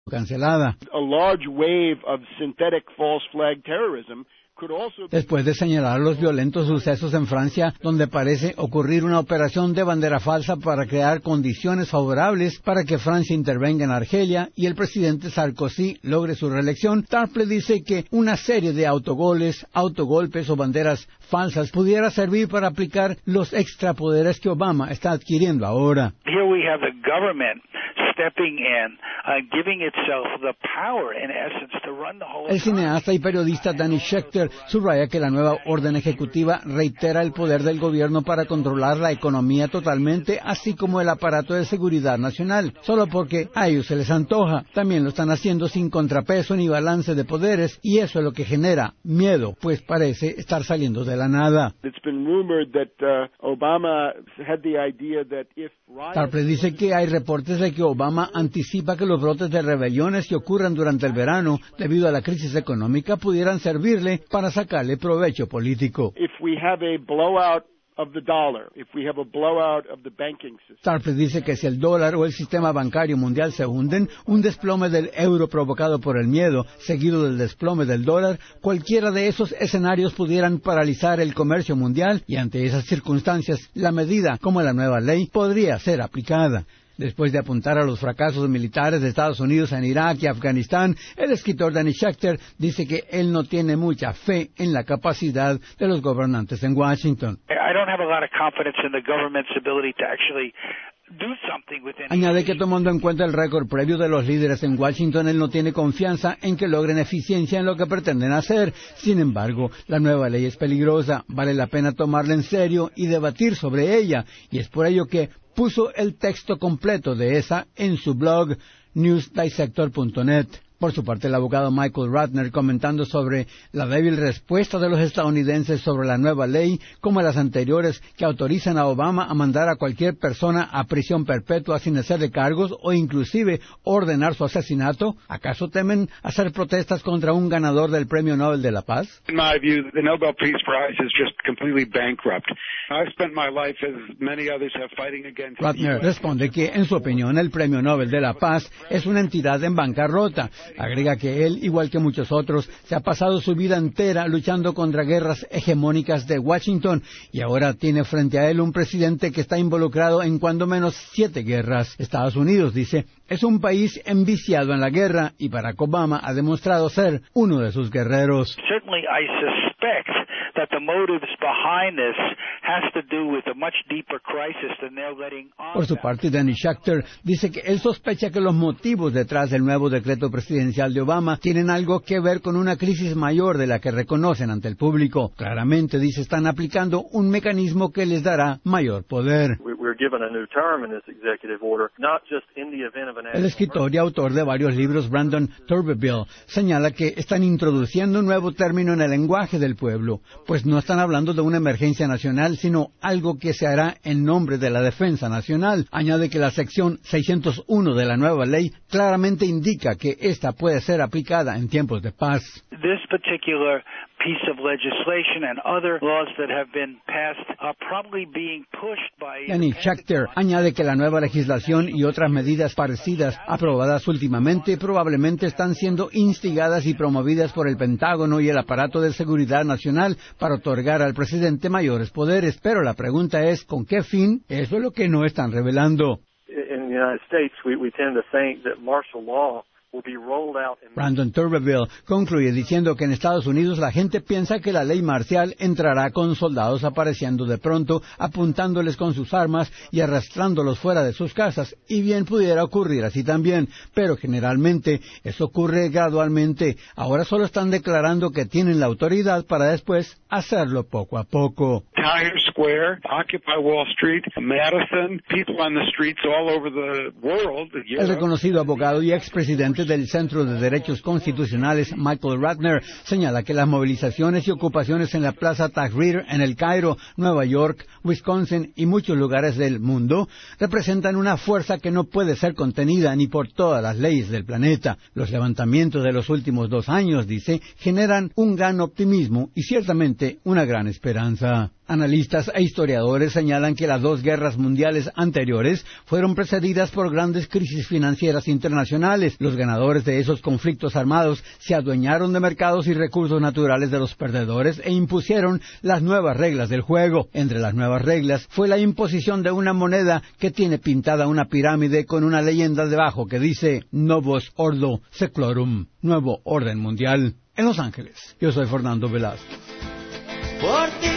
cancelada. Después de señalar los violentos sucesos en Francia, donde parece ocurrir una operación de bandera falsa para crear condiciones favorables para que Francia intervenga en Argelia y el presidente Sarkozy logre su reelección, Tarpley dice que una serie de autogoles, autogolpes o banderas falsas pudiera servir para aplicar los extrapoderes que Obama está adquiriendo ahora. Here we have the government stepping in, giving itself the power, in essence, to run the whole. El cineasta y periodista Danny Schechter subraya que la nueva orden ejecutiva reitera el poder del gobierno para controlar la economía totalmente, así como el aparato de seguridad nacional, solo porque a ellos se les antoja. También lo están haciendo sin contrapeso ni balance de poderes, y eso es lo que genera miedo, pues parece estar saliendo de la nada. Tarpley dice que hay reportes de que Obama anticipa que los brotes de rebeliones que ocurran durante el verano debido a la crisis económica pudieran servirle para sacarle provecho político. Tarpley dice que si el dólar o el sistema bancario mundial se hunden, un desplome del euro provocado por el miedo, seguido del desplome del dólar, cualquiera de esos escenarios pudieran paralizar el comercio mundial y ante esas circunstancias, la medida, como la nueva ley, podría ser aplicada. Después de apuntar a los fracasos militares de Estados Unidos en Irak y Afganistán, el escritor Danny Schechter dice que él no tiene mucha fe en la capacidad de los gobernantes en Washington. Añade que tomando en cuenta el récord previo de los líderes en Washington, él no tiene confianza en que logren eficiencia en lo que pretenden hacer. Sin embargo, la nueva ley es peligrosa, vale la pena tomarla en serio y debatir sobre ella, y es por ello que puso el texto completo de esa en su blog newsdissector.net. Por su parte, el abogado Michael Ratner, comentando sobre la débil respuesta de los estadounidenses sobre la nueva ley, como las anteriores que autorizan a Obama a mandar a cualquier persona a prisión perpetua sin hacerle cargos o inclusive ordenar su asesinato, ¿acaso temen hacer protestas contra un ganador del Premio Nobel de la Paz? In my view, the Nobel Peace Prize is just completely bankrupt. I've spent my life, as many others have, fighting against. Ratner responde que, en su opinión, el Premio Nobel de la Paz es una entidad en bancarrota. Agrega que él, igual que muchos otros, se ha pasado su vida entera luchando contra guerras hegemónicas de Washington y ahora tiene frente a él un presidente que está involucrado en cuando menos 7 guerras. Estados Unidos, dice, es un país enviciado en la guerra y Barack Obama ha demostrado ser uno de sus guerreros. Certainly I suspect that the motives behind this has to do with a much deeper crisis than they're letting on. Por su parte, Danny Schechter dice que él sospecha que los motivos detrás del nuevo decreto presidencial de Obama tienen algo que ver con una crisis mayor de la que reconocen ante el público. Claramente, dice, están aplicando un mecanismo que les dará mayor poder. El escritor y autor de varios libros, Brandon Turbeville, señala que están introduciendo un nuevo término en el lenguaje del pueblo, pues no están hablando de una emergencia nacional, sino algo que se hará en nombre de la defensa nacional. Añade que la sección 601 de la nueva ley claramente indica que esta puede ser aplicada en tiempos de paz. This particular piece of legislation and other laws that have been passed are probably being pushed by. Danny Schechter añade que la nueva legislación y otras medidas parecidas aprobadas últimamente probablemente están siendo instigadas y promovidas por el Pentágono y el aparato de seguridad nacional para otorgar al presidente mayores poderes, pero la pregunta es ¿con qué fin? Eso es lo que no están revelando. In the United States, we tend to think that martial law. Brandon Turbeville concluye diciendo que en Estados Unidos la gente piensa que la ley marcial entrará con soldados apareciendo de pronto, apuntándoles con sus armas y arrastrándolos fuera de sus casas, y bien pudiera ocurrir así también, pero generalmente eso ocurre gradualmente. Ahora solo están declarando que tienen la autoridad para después hacerlo poco a poco. Times Square, Occupy Wall Street, Madison, people on the streets all over the world. El reconocido abogado y expresidente del Centro de Derechos Constitucionales, Michael Ratner, señala que las movilizaciones y ocupaciones en la Plaza Tahrir en El Cairo, Nueva York, Wisconsin y muchos lugares del mundo representan una fuerza que no puede ser contenida ni por todas las leyes del planeta. Los levantamientos de los últimos 2 años, dice, generan un gran optimismo y ciertamente una gran esperanza. Analistas e historiadores señalan que las dos guerras mundiales anteriores fueron precedidas por grandes crisis financieras internacionales. Los ganadores de esos conflictos armados se adueñaron de mercados y recursos naturales de los perdedores e impusieron las nuevas reglas del juego. Entre las nuevas reglas fue la imposición de una moneda que tiene pintada una pirámide con una leyenda debajo que dice Novus Ordo Seclorum, Nuevo Orden Mundial. En Los Ángeles, yo soy Fernando Velázquez. Por ti.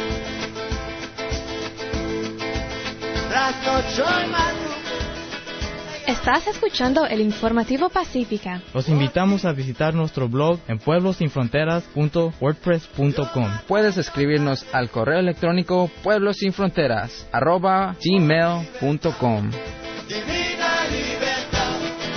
Estás escuchando el Informativo Pacífica. Los invitamos a visitar nuestro blog en pueblosinfronteras.wordpress.com. Puedes escribirnos al correo electrónico pueblosinfronteras@gmail.com. Divina libertad,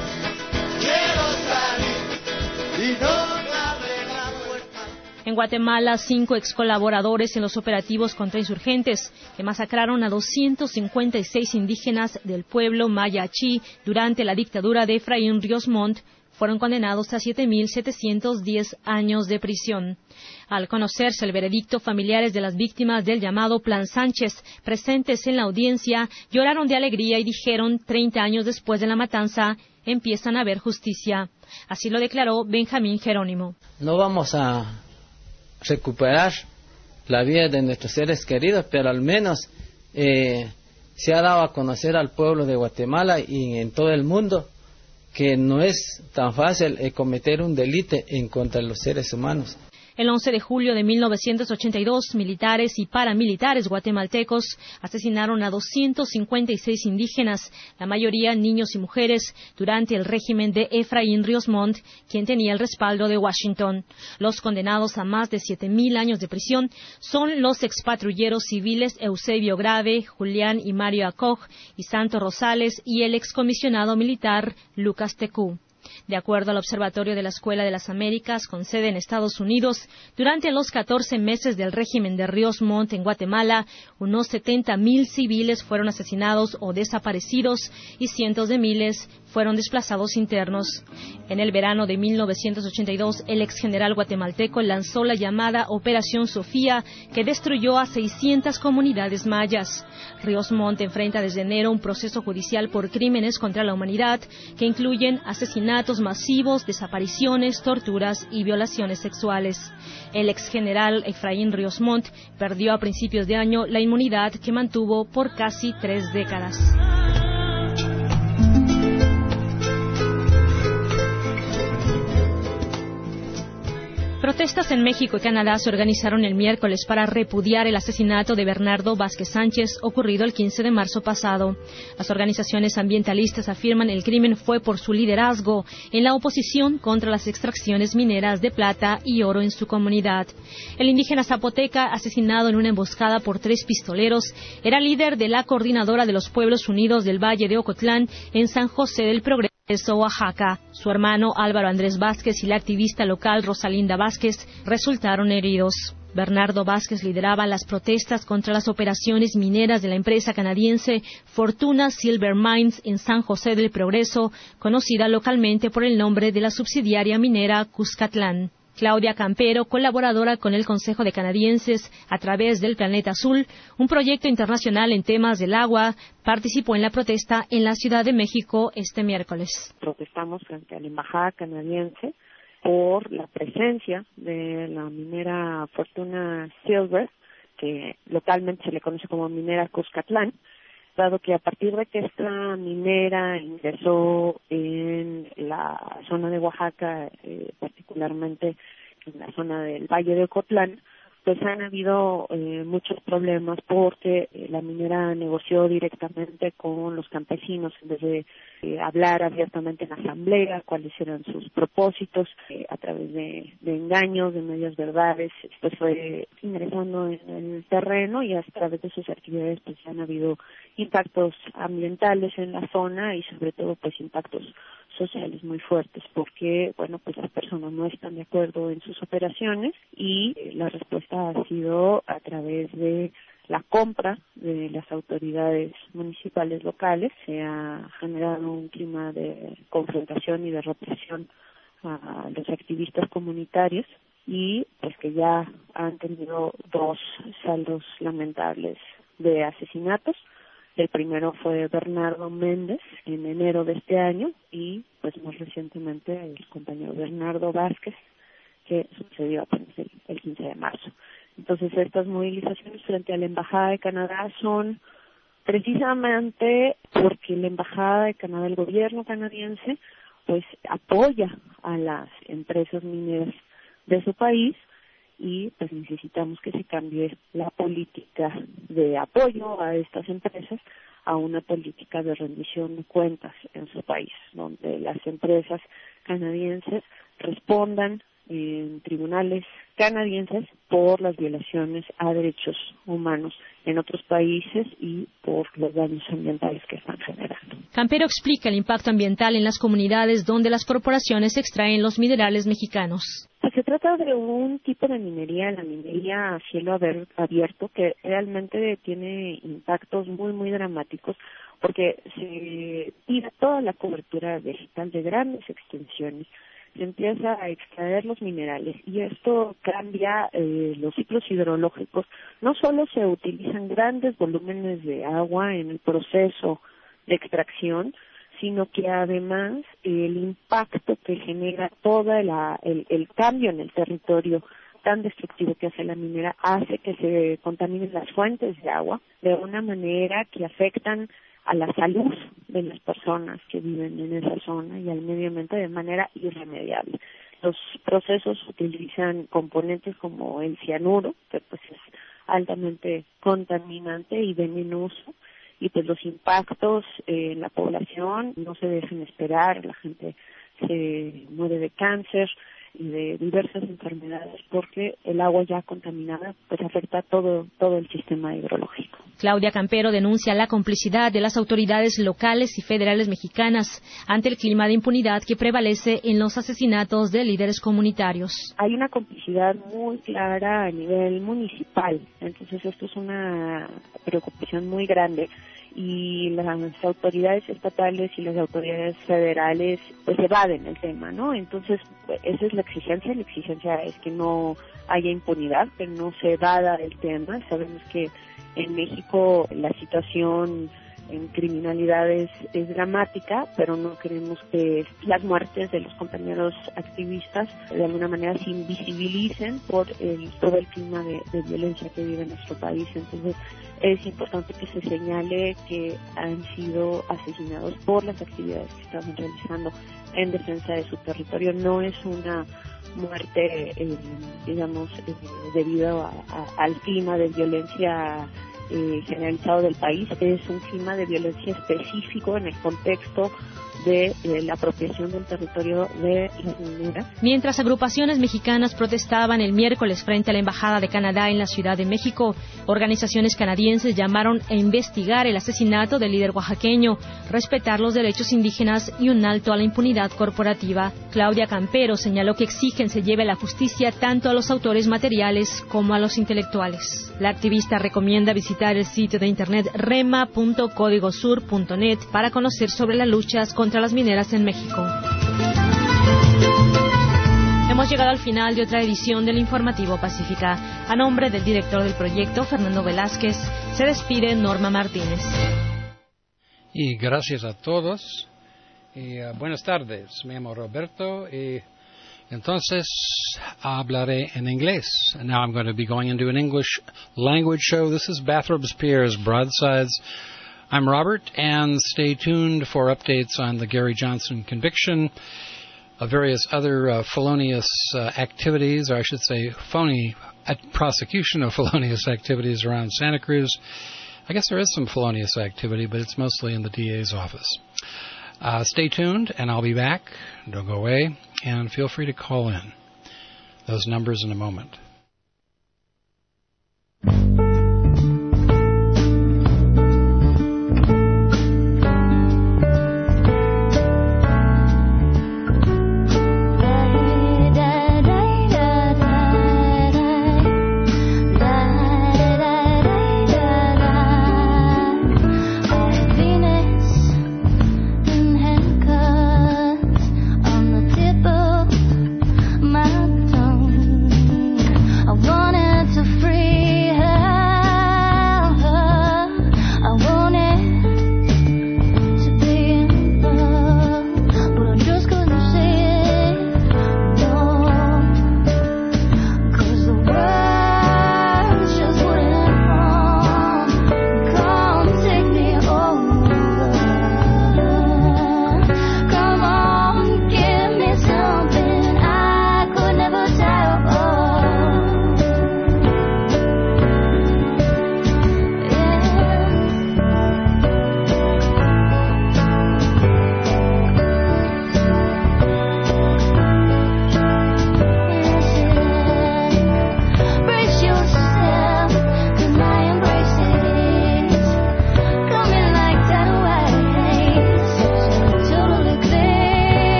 quiero salir y no me abre la puerta. En Guatemala, 5 excolaboradores en los operativos contra insurgentes que masacraron a 256 indígenas del pueblo Mayachí durante la dictadura de Efraín Ríos Montt fueron condenados a 7.710 años de prisión. Al conocerse el veredicto, familiares de las víctimas del llamado Plan Sánchez, presentes en la audiencia, lloraron de alegría y dijeron, 30 años después de la matanza, empiezan a ver justicia. Así lo declaró Benjamín Jerónimo. No vamos a recuperar la vida de nuestros seres queridos, pero al menos se ha dado a conocer al pueblo de Guatemala y en todo el mundo que no es tan fácil cometer un delito en contra de los seres humanos. El 11 de julio de 1982, militares y paramilitares guatemaltecos asesinaron a 256 indígenas, la mayoría niños y mujeres, durante el régimen de Efraín Ríos Montt, quien tenía el respaldo de Washington. Los condenados a más de 7.000 años de prisión son los expatrulleros civiles Eusebio Grave, Julián y Mario Acoj y Santo Rosales y el excomisionado militar Lucas Tecú. De acuerdo al Observatorio de la Escuela de las Américas, con sede en Estados Unidos, durante los 14 meses del régimen de Ríos Montt en Guatemala, unos 70.000 civiles fueron asesinados o desaparecidos y cientos de miles fueron desplazados internos. En el verano de 1982, el exgeneral guatemalteco lanzó la llamada Operación Sofía, que destruyó a 600 comunidades mayas. Ríos Montt enfrenta desde enero un proceso judicial por crímenes contra la humanidad que incluyen asesinatos masivos, desapariciones, torturas y violaciones sexuales. El exgeneral Efraín Ríos Montt perdió a principios de año la inmunidad que mantuvo por casi 3 décadas. Protestas en México y Canadá se organizaron el miércoles para repudiar el asesinato de Bernardo Vázquez Sánchez ocurrido el 15 de marzo pasado. Las organizaciones ambientalistas afirman el crimen fue por su liderazgo en la oposición contra las extracciones mineras de plata y oro en su comunidad. El indígena zapoteca, asesinado en una emboscada por 3 pistoleros, era líder de la Coordinadora de los Pueblos Unidos del Valle de Ocotlán en San José del Progreso, Oaxaca. Su hermano Álvaro Andrés Vázquez y la activista local Rosalinda Vázquez resultaron heridos. Bernardo Vázquez lideraba las protestas contra las operaciones mineras de la empresa canadiense Fortuna Silver Mines en San José del Progreso, conocida localmente por el nombre de la subsidiaria minera Cuscatlán. Claudia Campero, colaboradora con el Consejo de Canadienses a través del Planeta Azul, un proyecto internacional en temas del agua, participó en la protesta en la Ciudad de México este miércoles. Protestamos frente a la embajada canadiense por la presencia de la minera Fortuna Silver, que localmente se le conoce como minera Cuscatlán, dado que a partir de que esta minera ingresó en la zona de Oaxaca, particularmente en la zona del Valle de Ocotlán, pues han habido muchos problemas porque la minera negoció directamente con los campesinos en vez de hablar abiertamente en asamblea cuáles eran sus propósitos, a través de engaños, de medias verdades, pues fue ingresando en el terreno y a través de sus actividades pues han habido impactos ambientales en la zona y sobre todo pues impactos sociales muy fuertes porque, bueno, pues las personas no están de acuerdo en sus operaciones y la respuesta ha sido a través de la compra de las autoridades municipales locales. Se ha generado un clima de confrontación y de represión a los activistas comunitarios y pues que ya han tenido 2 saldos lamentables de asesinatos. El primero fue Bernardo Méndez en enero de este año y pues más recientemente el compañero Bernardo Vázquez, que sucedió apenas el 15 de marzo. Entonces estas movilizaciones frente a la Embajada de Canadá son precisamente porque la Embajada de Canadá, el gobierno canadiense, pues apoya a las empresas mineras de su país y pues necesitamos que se cambie la política de apoyo a estas empresas a una política de rendición de cuentas en su país, donde las empresas canadienses respondan en tribunales canadienses por las violaciones a derechos humanos en otros países y por los daños ambientales que están generando. Campero explica el impacto ambiental en las comunidades donde las corporaciones extraen los minerales mexicanos. Pues se trata de un tipo de minería, la minería a cielo abierto, que realmente tiene impactos muy, muy dramáticos, porque se tira toda la cobertura vegetal de grandes extensiones, se empieza a extraer los minerales y esto cambia los ciclos hidrológicos. No solo se utilizan grandes volúmenes de agua en el proceso de extracción, sino que además el impacto que genera todo el cambio en el territorio tan destructivo que hace la minera hace que se contaminen las fuentes de agua de una manera que afectan a la salud de las personas que viven en esa zona y al medio ambiente de manera irremediable. Los procesos utilizan componentes como el cianuro, que pues es altamente contaminante y venenoso, y pues los impactos en la población no se dejan esperar, la gente se muere de cáncer y de diversas enfermedades porque el agua ya contaminada pues afecta todo el sistema hidrológico. Claudia Campero denuncia la complicidad de las autoridades locales y federales mexicanas ante el clima de impunidad que prevalece en los asesinatos de líderes comunitarios. Hay una complicidad muy clara a nivel municipal, entonces esto es una preocupación muy grande y las autoridades estatales y las autoridades federales pues evaden el tema, ¿no? Entonces esa es la exigencia es que no haya impunidad, que no se evada el tema. Sabemos que en México la situación en criminalidad es dramática, pero no queremos que las muertes de los compañeros activistas de alguna manera se invisibilicen por todo el clima de violencia que vive nuestro país. Entonces es importante que se señale que han sido asesinados por las actividades que estaban realizando en defensa de su territorio. No es una muerte, debido al clima de violencia generalizado del país, es un clima de violencia específico en el contexto de la apropiación del territorio de las mineras. Mientras agrupaciones mexicanas protestaban el miércoles frente a la Embajada de Canadá en la Ciudad de México, organizaciones canadienses llamaron a investigar el asesinato del líder oaxaqueño, respetar los derechos indígenas y un alto a la impunidad corporativa. Claudia Campero señaló que exigen se lleve a la justicia tanto a los autores materiales como a los intelectuales. La activista recomienda visitar el sitio de internet rema.códigosur.net para conocer sobre las luchas contra las mineras en México. Hemos llegado al final de otra edición del Informativo Pacífica. A nombre del director del proyecto, Fernando Velázquez, se despide Norma Martínez. Y gracias a todos. Buenas tardes. Me llamo Roberto y entonces hablaré en inglés. Now I'm going to be going into an English language show. This is Bathrobes Pierre's Broadsides. I'm Robert, and stay tuned for updates on the Gary Johnson conviction, various other felonious activities, or I should say phony prosecution of felonious activities around Santa Cruz. I guess there is some felonious activity, but it's mostly in the DA's office. Stay tuned, and I'll be back. Don't go away, and feel free to call in. Those numbers in a moment. My tongue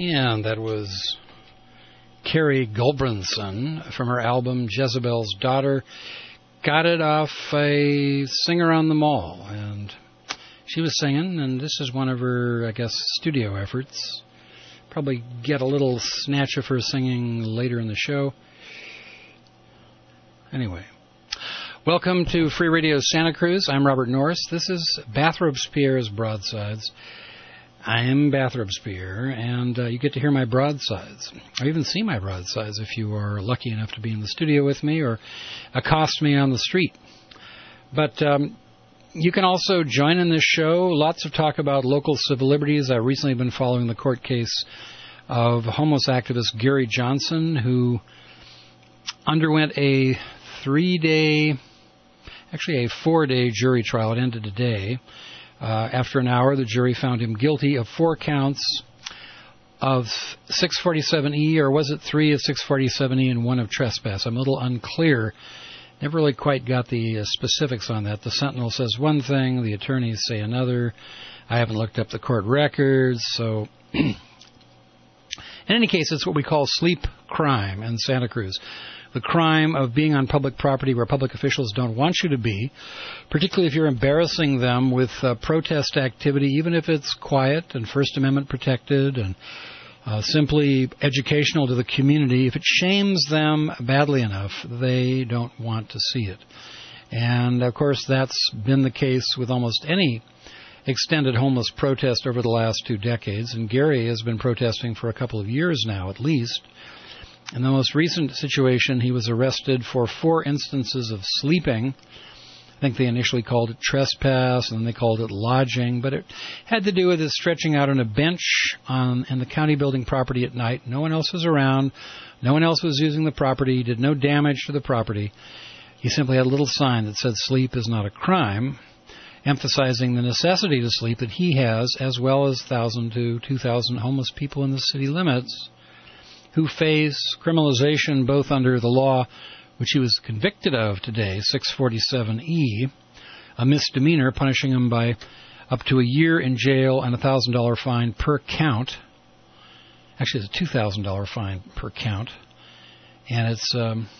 And that was Carrie Gulbranson from her album Jezebel's Daughter. Got it off a Singer on the Mall. And she was singing, and this is one of her, I guess, studio efforts. Probably get a little snatch of her singing later in the show. Anyway, welcome to Free Radio Santa Cruz. I'm Robert Norris. This is Bathrobes Pierre's Broadsides. I am Bathrobes Pierre, and you get to hear my broadsides, or even see my broadsides if you are lucky enough to be in the studio with me or accost me on the street. But you can also join in this show. Lots of talk about local civil liberties. I've recently been following the court case of homeless activist Gary Johnson, who underwent a 4-day jury trial. It ended today. After an hour, the jury found him guilty of 4 counts of 647E, or was it 3 of 647E and 1 of trespass? I'm a little unclear. Never really quite got the specifics on that. The Sentinel says one thing, the attorneys say another. I haven't looked up the court records, so... In any case, it's what we call sleep crime in Santa Cruz. The crime of being on public property where public officials don't want you to be, particularly if you're embarrassing them with protest activity, even if it's quiet and First Amendment protected and simply educational to the community. If it shames them badly enough, they don't want to see it. And, of course, that's been the case with almost any extended homeless protest over the last 2 decades. And Gary has been protesting for a couple of years now, at least. In the most recent situation, he was arrested for 4 instances of sleeping. I think they initially called it trespass, and then they called it lodging, but it had to do with his stretching out on a bench in the county building property at night. No one else was around. No one else was using the property. He did no damage to the property. He simply had a little sign that said sleep is not a crime, emphasizing the necessity to sleep that he has, as well as 1,000 to 2,000 homeless people in the city limits who face criminalization both under the law, which he was convicted of today, 647E, a misdemeanor punishing him by up to a year in jail and a $1,000 fine per count. Actually, it's a $2,000 fine per count. And it's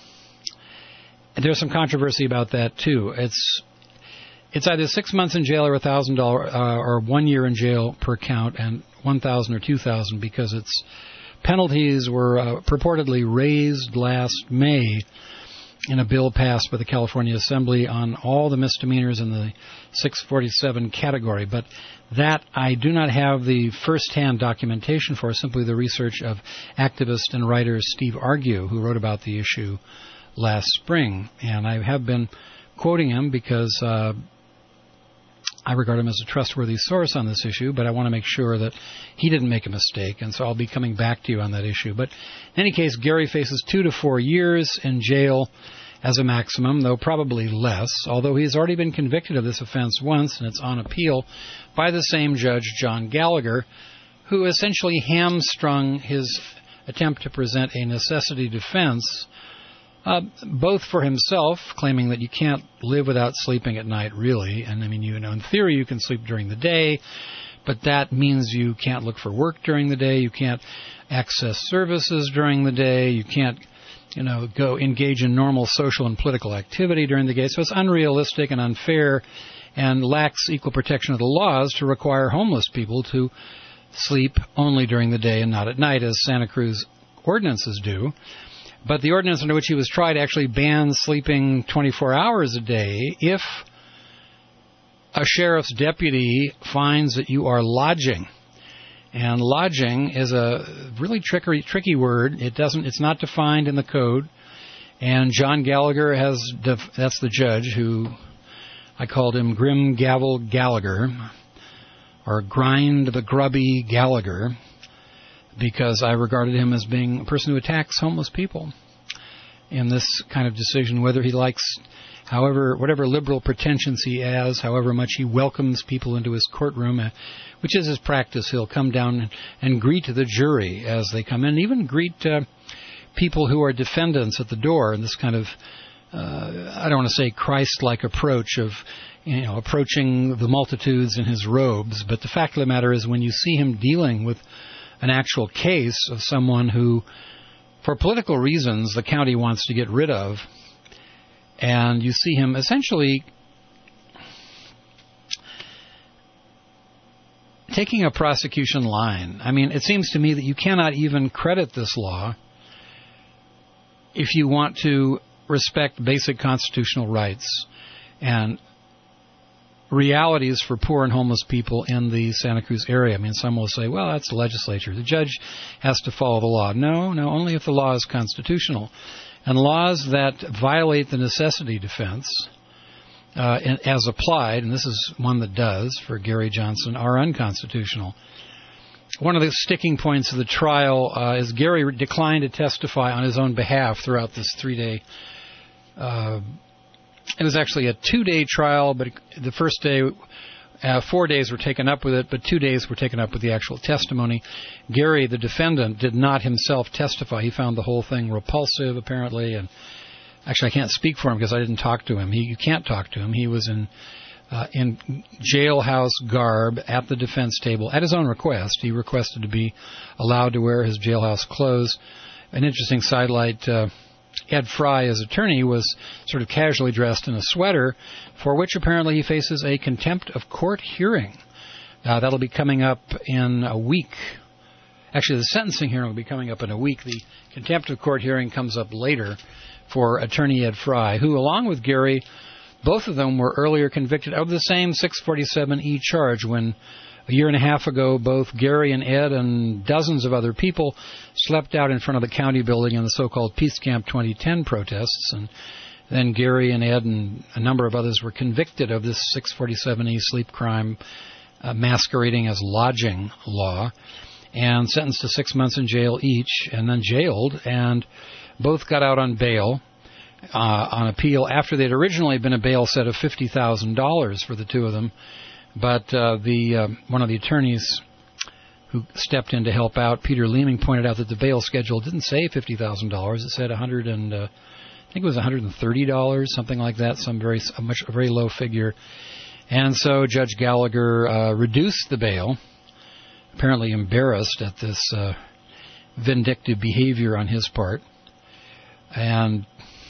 there's some controversy about that, too. It's either 6 months in jail or $1,000 or 1 year in jail per count and 1,000 or 2,000 because its penalties were purportedly raised last May in a bill passed by the California Assembly on all the misdemeanors in the 647 category. But that I do not have the first-hand documentation for, simply the research of activist and writer Steve Argue, who wrote about the issue last spring. And I have been quoting him because I regard him as a trustworthy source on this issue, but I want to make sure that he didn't make a mistake, and so I'll be coming back to you on that issue. But in any case, Gary faces 2 to 4 years in jail as a maximum, though probably less, although he's already been convicted of this offense once, and it's on appeal by the same judge, John Gallagher, who essentially hamstrung his attempt to present a necessity defense, both for himself, claiming that you can't live without sleeping at night, really. And, I mean, in theory, you can sleep during the day, but that means you can't look for work during the day, you can't access services during the day, you can't, go engage in normal social and political activity during the day. So it's unrealistic and unfair and lacks equal protection of the laws to require homeless people to sleep only during the day and not at night, as Santa Cruz ordinances do. But the ordinance under which he was tried actually bans sleeping 24 hours a day if a sheriff's deputy finds that you are lodging. And lodging is a really tricky word. It's not defined in the code. And John Gallagher that's the judge who I called him Grim Gavel Gallagher, or Grind the Grubby Gallagher, because I regarded him as being a person who attacks homeless people in this kind of decision, whether he likes, whatever liberal pretensions he has, however much he welcomes people into his courtroom, which is his practice. He'll come down and greet the jury as they come in, even greet people who are defendants at the door in this kind of, I don't want to say Christ-like approach of, approaching the multitudes in his robes. But the fact of the matter is, when you see him dealing with an actual case of someone who, for political reasons, the county wants to get rid of. And you see him essentially taking a prosecution line. I mean, it seems to me that you cannot even credit this law if you want to respect basic constitutional rights and realities for poor and homeless people in the Santa Cruz area. I mean, some will say, well, that's the legislature. The judge has to follow the law. No, only if the law is constitutional. And laws that violate the necessity defense, as applied, and this is one that does for Gary Johnson, are unconstitutional. One of the sticking points of the trial is Gary declined to testify on his own behalf throughout this 3-day. It was actually a 2-day trial, but the first day, 4 days were taken up with it, but 2 days were taken up with the actual testimony. Gary, the defendant, did not himself testify. He found the whole thing repulsive, apparently, and actually I can't speak for him because I didn't talk to him. You can't talk to him. He was in jailhouse garb at the defense table at his own request. He requested to be allowed to wear his jailhouse clothes. An interesting sidelight, Ed Fry, his attorney, was sort of casually dressed in a sweater, for which apparently he faces a contempt of court hearing. That'll be coming up in a week. Actually, the sentencing hearing will be coming up in a week. The contempt of court hearing comes up later for attorney Ed Fry, who, along with Gary, both of them were earlier convicted of the same 647E charge when a year and a half ago, both Gary and Ed and dozens of other people slept out in front of the county building in the so-called Peace Camp 2010 protests. And then Gary and Ed and a number of others were convicted of this 647E sleep crime masquerading as lodging law and sentenced to 6 months in jail each and then jailed. And both got out on bail on appeal after they'd originally been a bail set of $50,000 for the two of them. But one of the attorneys who stepped in to help out, Peter Leeming, pointed out that the bail schedule didn't say $50,000. It said I think it was $130, something like that, a very low figure. And so Judge Gallagher reduced the bail, apparently embarrassed at this vindictive behavior on his part. And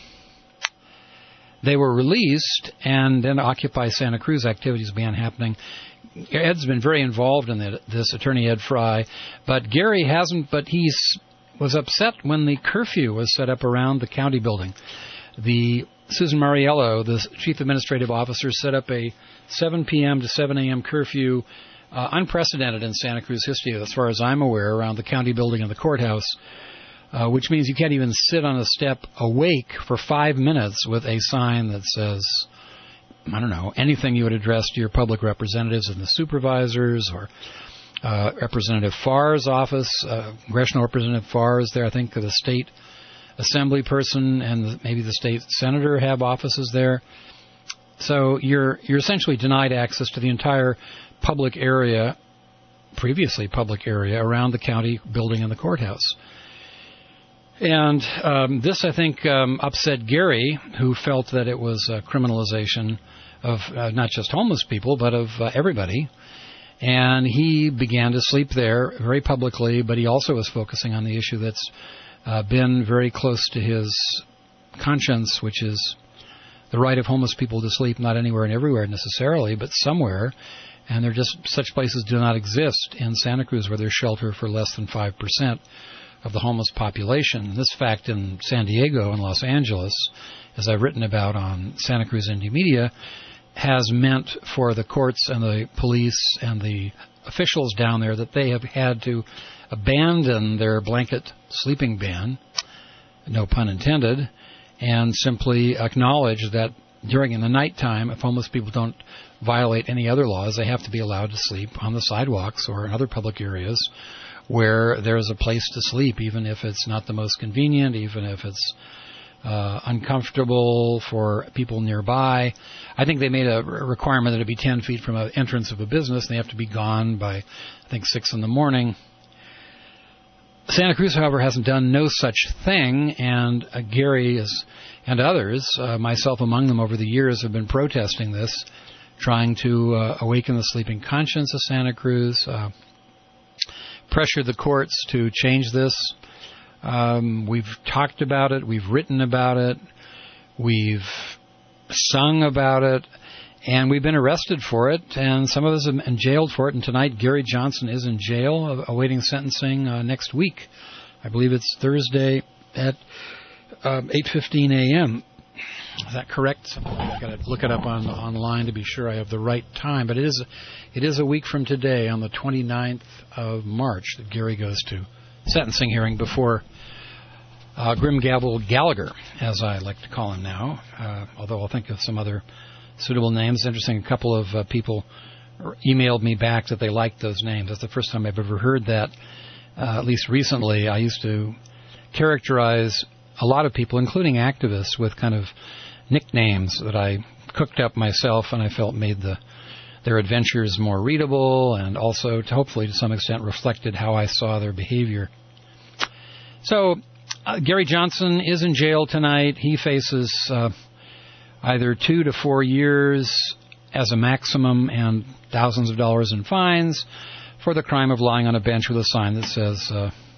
they were released, and then Occupy Santa Cruz activities began happening. Ed's been very involved in this, attorney Ed Fry, but Gary hasn't, but he was upset when the curfew was set up around the county building. Susan Mariello, the chief administrative officer, set up a 7 p.m. to 7 a.m. curfew, unprecedented in Santa Cruz history, as far as I'm aware, around the county building and the courthouse. Which means you can't even sit on a step awake for 5 minutes with a sign that says, I don't know, anything you would address to your public representatives and the supervisors, or Representative Farr's office. Congressional Representative Farr is there. I think the state assembly person and maybe the state senator have offices there. So you're essentially denied access to the entire public area, previously public area, around the county building and the courthouse. And this, I think, upset Gary, who felt that it was a criminalization of not just homeless people, but of everybody. And he began to sleep there very publicly, but he also was focusing on the issue that's been very close to his conscience, which is the right of homeless people to sleep not anywhere and everywhere necessarily, but somewhere. And there just such places do not exist in Santa Cruz where there's shelter for less than 5% of the homeless population. This fact in San Diego and Los Angeles, as I've written about on Santa Cruz Indie Media, has meant for the courts and the police and the officials down there that they have had to abandon their blanket sleeping ban, no pun intended, and simply acknowledge that in the nighttime, if homeless people don't violate any other laws, they have to be allowed to sleep on the sidewalks or in other public areas where there's a place to sleep, even if it's not the most convenient, even if it's uncomfortable for people nearby. I think they made a requirement that it be 10 feet from an entrance of a business, and they have to be gone by, I think, 6 in the morning. Santa Cruz, however, hasn't done no such thing, and Gary and others, myself among them over the years, have been protesting this, trying to awaken the sleeping conscience of Santa Cruz, pressured the courts to change this. We've talked about it. We've written about it. We've sung about it. And we've been arrested for it, and some of us have been jailed for it. And tonight, Gary Johnson is in jail, awaiting sentencing next week. I believe it's Thursday at 8:15 a.m. Is that correct? I've got to look it up online to be sure I have the right time. But it is a week from today, on the 29th of March, that Gary goes to sentencing hearing before Grim Gavel Gallagher, as I like to call him now, although I'll think of some other suitable names. Interesting, a couple of people emailed me back that they liked those names. That's the first time I've ever heard that, at least recently. I used to characterize a lot of people, including activists, with kind of nicknames that I cooked up myself and I felt made their adventures more readable, and also hopefully to some extent reflected how I saw their behavior. So Gary Johnson is in jail tonight. He faces either 2 to 4 years as a maximum and thousands of dollars in fines for the crime of lying on a bench with a sign that says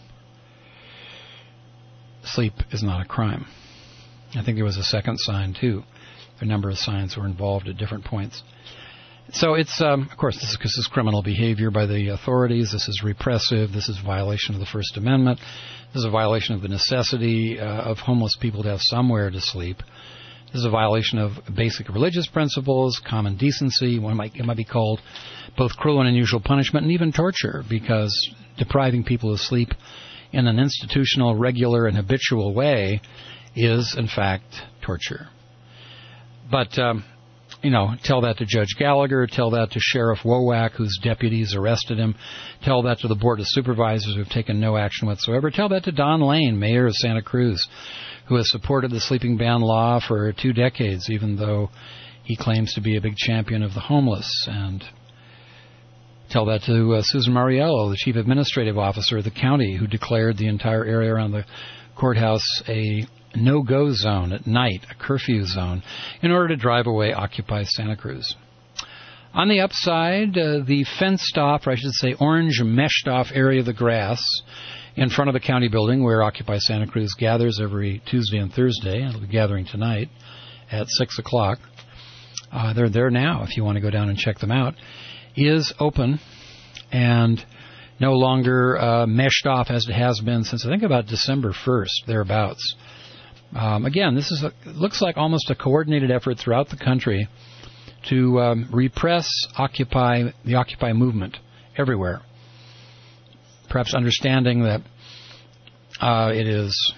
sleep is not a crime. I think there was a second sign too. A number of signs were involved at different points. So it's, of course, this is criminal behavior by the authorities. This is repressive. This is violation of the First Amendment. This is a violation of the necessity of homeless people to have somewhere to sleep. This is a violation of basic religious principles, common decency. It might be called both cruel and unusual punishment, and even torture, because depriving people of sleep in an institutional, regular, and habitual way is, in fact, torture. But, tell that to Judge Gallagher, tell that to Sheriff Wowak, whose deputies arrested him, tell that to the Board of Supervisors, who have taken no action whatsoever, tell that to Don Lane, mayor of Santa Cruz, who has supported the sleeping ban law for 2 decades, even though he claims to be a big champion of the homeless. And tell that to Susan Mariello, the chief administrative officer of the county, who declared the entire area around the courthouse a no-go zone at night, a curfew zone, in order to drive away Occupy Santa Cruz. On the upside, the fenced-off, or I should say orange meshed-off area of the grass in front of the county building where Occupy Santa Cruz gathers every Tuesday and Thursday, and it'll be gathering tonight at 6 o'clock. They're there now if you want to go down and check them out, is open and no longer meshed off as it has been since I think about December 1st, thereabouts. Again, this looks like almost a coordinated effort throughout the country to repress the Occupy movement everywhere. Perhaps understanding that it is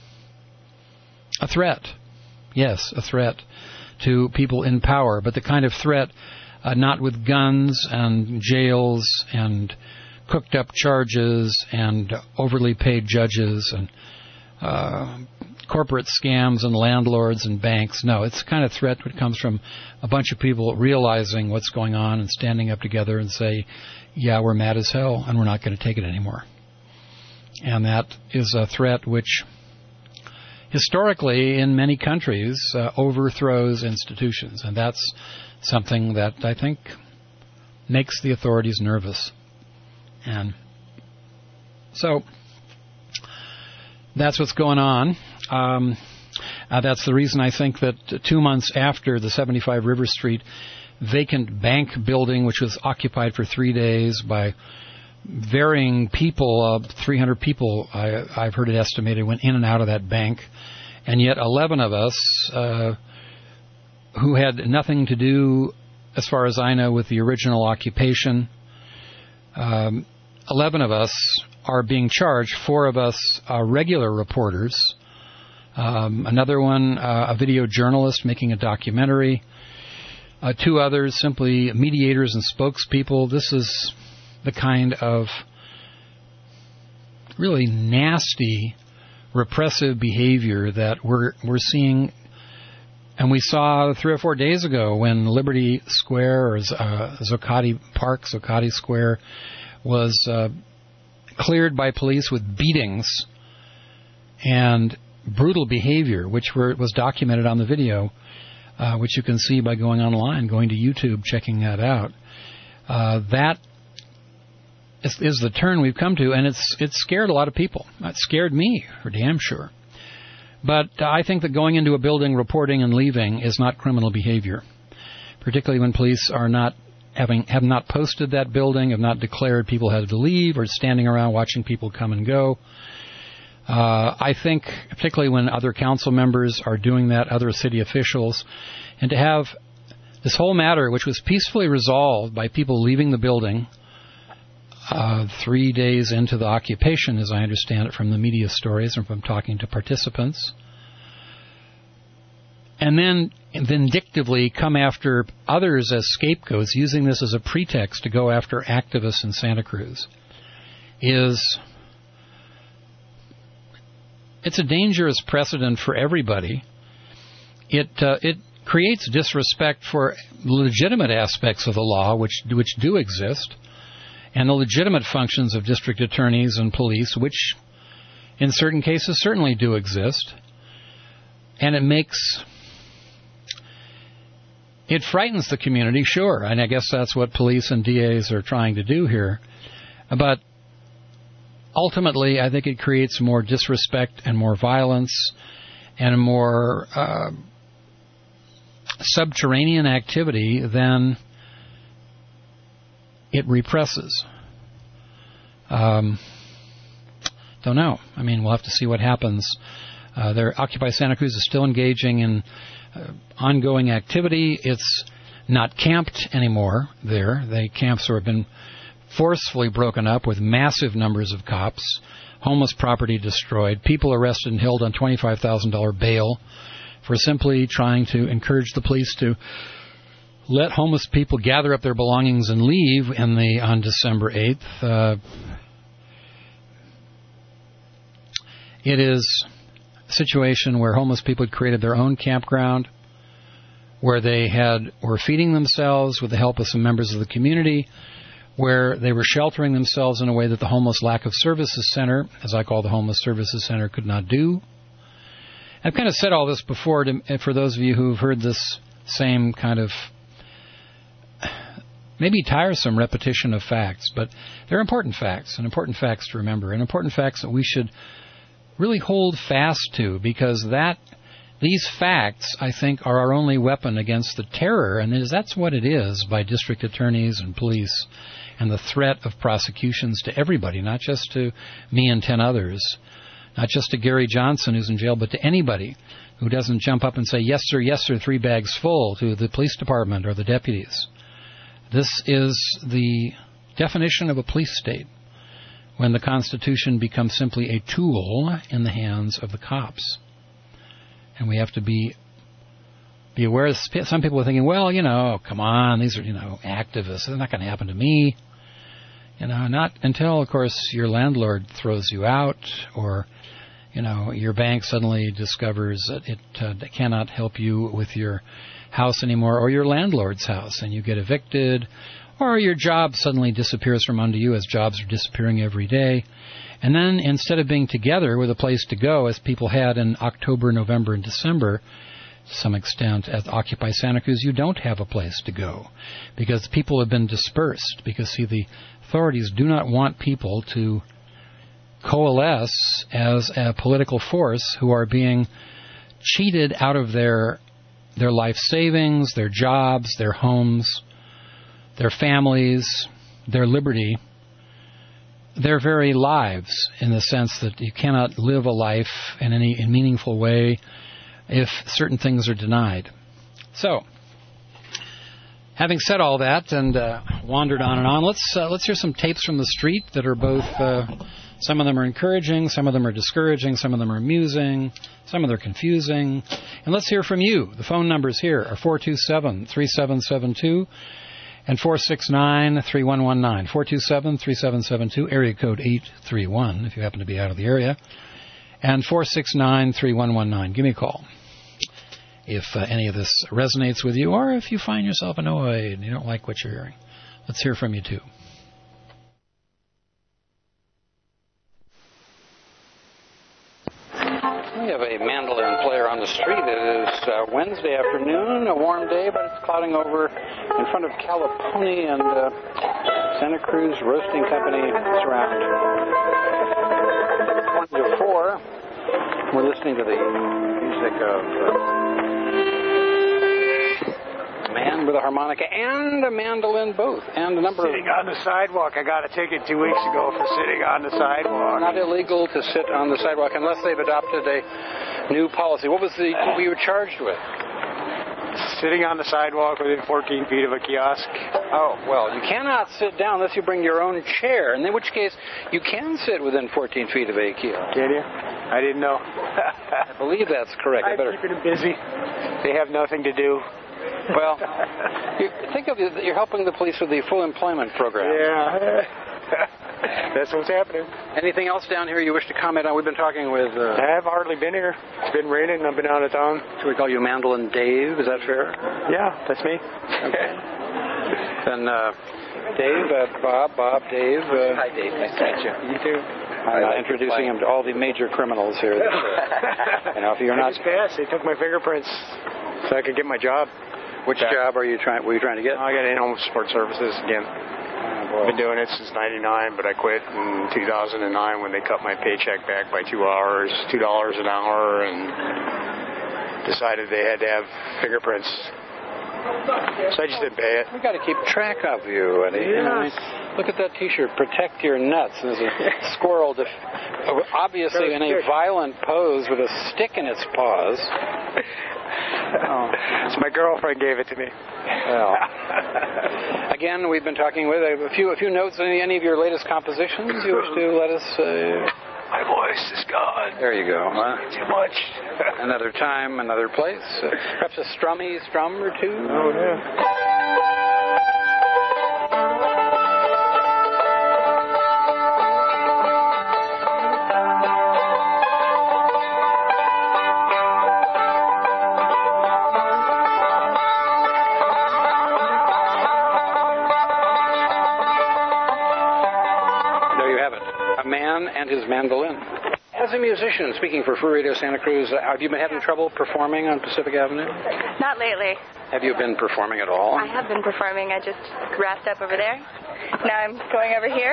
a threat. Yes, a threat to people in power, but the kind of threat not with guns and jails and cooked up charges and overly paid judges and corporate scams and landlords and banks. No, it's the kind of threat that comes from a bunch of people realizing what's going on and standing up together and say, yeah, we're mad as hell and we're not going to take it anymore. And that is a threat which historically in many countries overthrows institutions. And that's something that I think makes the authorities nervous. And so that's what's going on. That's the reason I think that 2 months after the 75 River Street vacant bank building, which was occupied for 3 days by varying people, 300 people, I've heard it estimated, went in and out of that bank. And yet 11 of us who had nothing to do, as far as I know, with the original occupation, 11 of us are being charged. 4 of us are regular reporters. Another one, a video journalist making a documentary. 2 others, simply mediators and spokespeople. This is the kind of really nasty, repressive behavior that we're seeing, and we saw 3 or 4 days ago when Liberty Square or Zuccotti Park, Zuccotti Square, was cleared by police with beatings and brutal behavior, which was documented on the video, which you can see by going online, going to YouTube, checking that out. That is, of course, the kind of behavior that we're seeing, and we saw 3 or 4 days ago when Liberty Square, or Zuccotti Park, Zuccotti Square, was cleared by police with beatings and brutal behavior, which was documented on the video, which you can see by going online, going to YouTube, checking that out. is the turn we've come to, and it's scared a lot of people. It scared me, for damn sure. But I think that going into a building, reporting, and leaving is not criminal behavior, particularly when police are have not posted that building, have not declared people had to leave, or standing around watching people come and go. I think, particularly when other council members are doing that, other city officials, and to have this whole matter, which was peacefully resolved by people leaving the building 3 days into the occupation, as I understand it from the media stories and from talking to participants, and then vindictively come after others as scapegoats, using this as a pretext to go after activists in Santa Cruz, it's a dangerous precedent for everybody. It creates disrespect for legitimate aspects of the law, which do exist, and the legitimate functions of district attorneys and police, which in certain cases certainly do exist. And it frightens the community, sure, and I guess that's what police and DAs are trying to do here. But ultimately, I think it creates more disrespect and more violence and more subterranean activity than it represses. Don't know. I mean, we'll have to see what happens. Occupy Santa Cruz is still engaging in ongoing activity. It's not camped anymore there. The camps have been forcefully broken up with massive numbers of cops, homeless property destroyed, people arrested and held on $25,000 bail for simply trying to encourage the police to let homeless people gather up their belongings and leave on December 8th. It is a situation where homeless people had created their own campground, where they were feeding themselves with the help of some members of the community, where they were sheltering themselves in a way that the Homeless Lack of Services Center, as I call the Homeless Services Center, could not do. I've kind of said all this before for those of you who've heard this same kind of maybe tiresome repetition of facts, but they're important facts, and important facts to remember, and important facts that we should really hold fast to, because these facts, I think, are our only weapon against the terror, and that's what it is, by district attorneys and police, and the threat of prosecutions to everybody, not just to me and 10 others, not just to Gary Johnson, who's in jail, but to anybody who doesn't jump up and say, yes, sir, 3 bags full to the police department or the deputies. This is the definition of a police state, when the Constitution becomes simply a tool in the hands of the cops. And we have to be aware. Some people are thinking, well, come on, these are, activists. It's not going to happen to me. Not until, of course, your landlord throws you out, or, your bank suddenly discovers that it cannot help you with your house anymore, or your landlord's house, and you get evicted, or your job suddenly disappears from under you, as jobs are disappearing every day. And then, instead of being together with a place to go, as people had in October, November, and December, to some extent, at Occupy Santa Cruz, you don't have a place to go, because people have been dispersed. Because, see, the authorities do not want people to coalesce as a political force who are being cheated out of their life savings, their jobs, their homes, their families, their liberty, their very lives, in the sense that you cannot live a life in any meaningful way if certain things are denied. So, having said all that and wandered on and on, let's hear some tapes from the street that are both, some of them are encouraging, some of them are discouraging, some of them are amusing, some of them are confusing. And let's hear from you. The phone numbers here are 427-3772 and 469-3119. 427-3772, area code 831, if you happen to be out of the area, and 469-3119. Give me a call if any of this resonates with you, or if you find yourself annoyed and you don't like what you're hearing. Let's hear from you, too. We have a mandolin player on the street. It is Wednesday afternoon, a warm day, but it's clouding over in front of Calipone and Santa Cruz Roasting Company Surround. 1 to 4. We're listening to the music of a man with a harmonica and a mandolin both, and a number sitting on the sidewalk. I got a ticket 2 weeks ago for sitting on the sidewalk. Not illegal to sit on the sidewalk unless they've adopted a new policy. What was what you were charged with? Sitting on the sidewalk within 14 feet of a kiosk. Oh, well, you cannot sit down unless you bring your own chair, in which case you can sit within 14 feet of a kiosk. Can you? I didn't know. I believe that's correct. I'm keeping them busy. They have nothing to do. Well, think of it, you're helping the police with the full employment program. Yeah. That's what's happening. Anything else down here you wish to comment on? We've been talking with... I have hardly been here. It's been raining. I've been out of town. Should we call you Mandolin Dave? Is that fair? Yeah, that's me. Okay. Then Dave, Bob, Dave. Hi, Dave. Nice to meet you. You too. I'm introducing him to all the major criminals here. If you're not... I just passed. They took my fingerprints so I could get my job. Which job were you trying to get? I got in-home support services again. I've been doing it since '99, but I quit in 2009 when they cut my paycheck back by 2 hours, $2 an hour, and decided they had to have fingerprints. So I just didn't pay it. We got to keep track of you, Eddie. Yes. Look at that T-shirt. Protect your nuts. There's a squirrel, obviously in a violent pose with a stick in its paws. So my girlfriend gave it to me. Well, again, we've been talking with a few notes on any of your latest compositions you wish to let us. My voice is gone. There you go. Too much. Another time, another place. Perhaps a strum or two. Oh yeah. And his mandolin. As a musician, speaking for Free Radio Santa Cruz, have you been having trouble performing on Pacific Avenue? Not lately. Have you been performing at all? I have been performing. I just wrapped up over there. Now I'm going over here.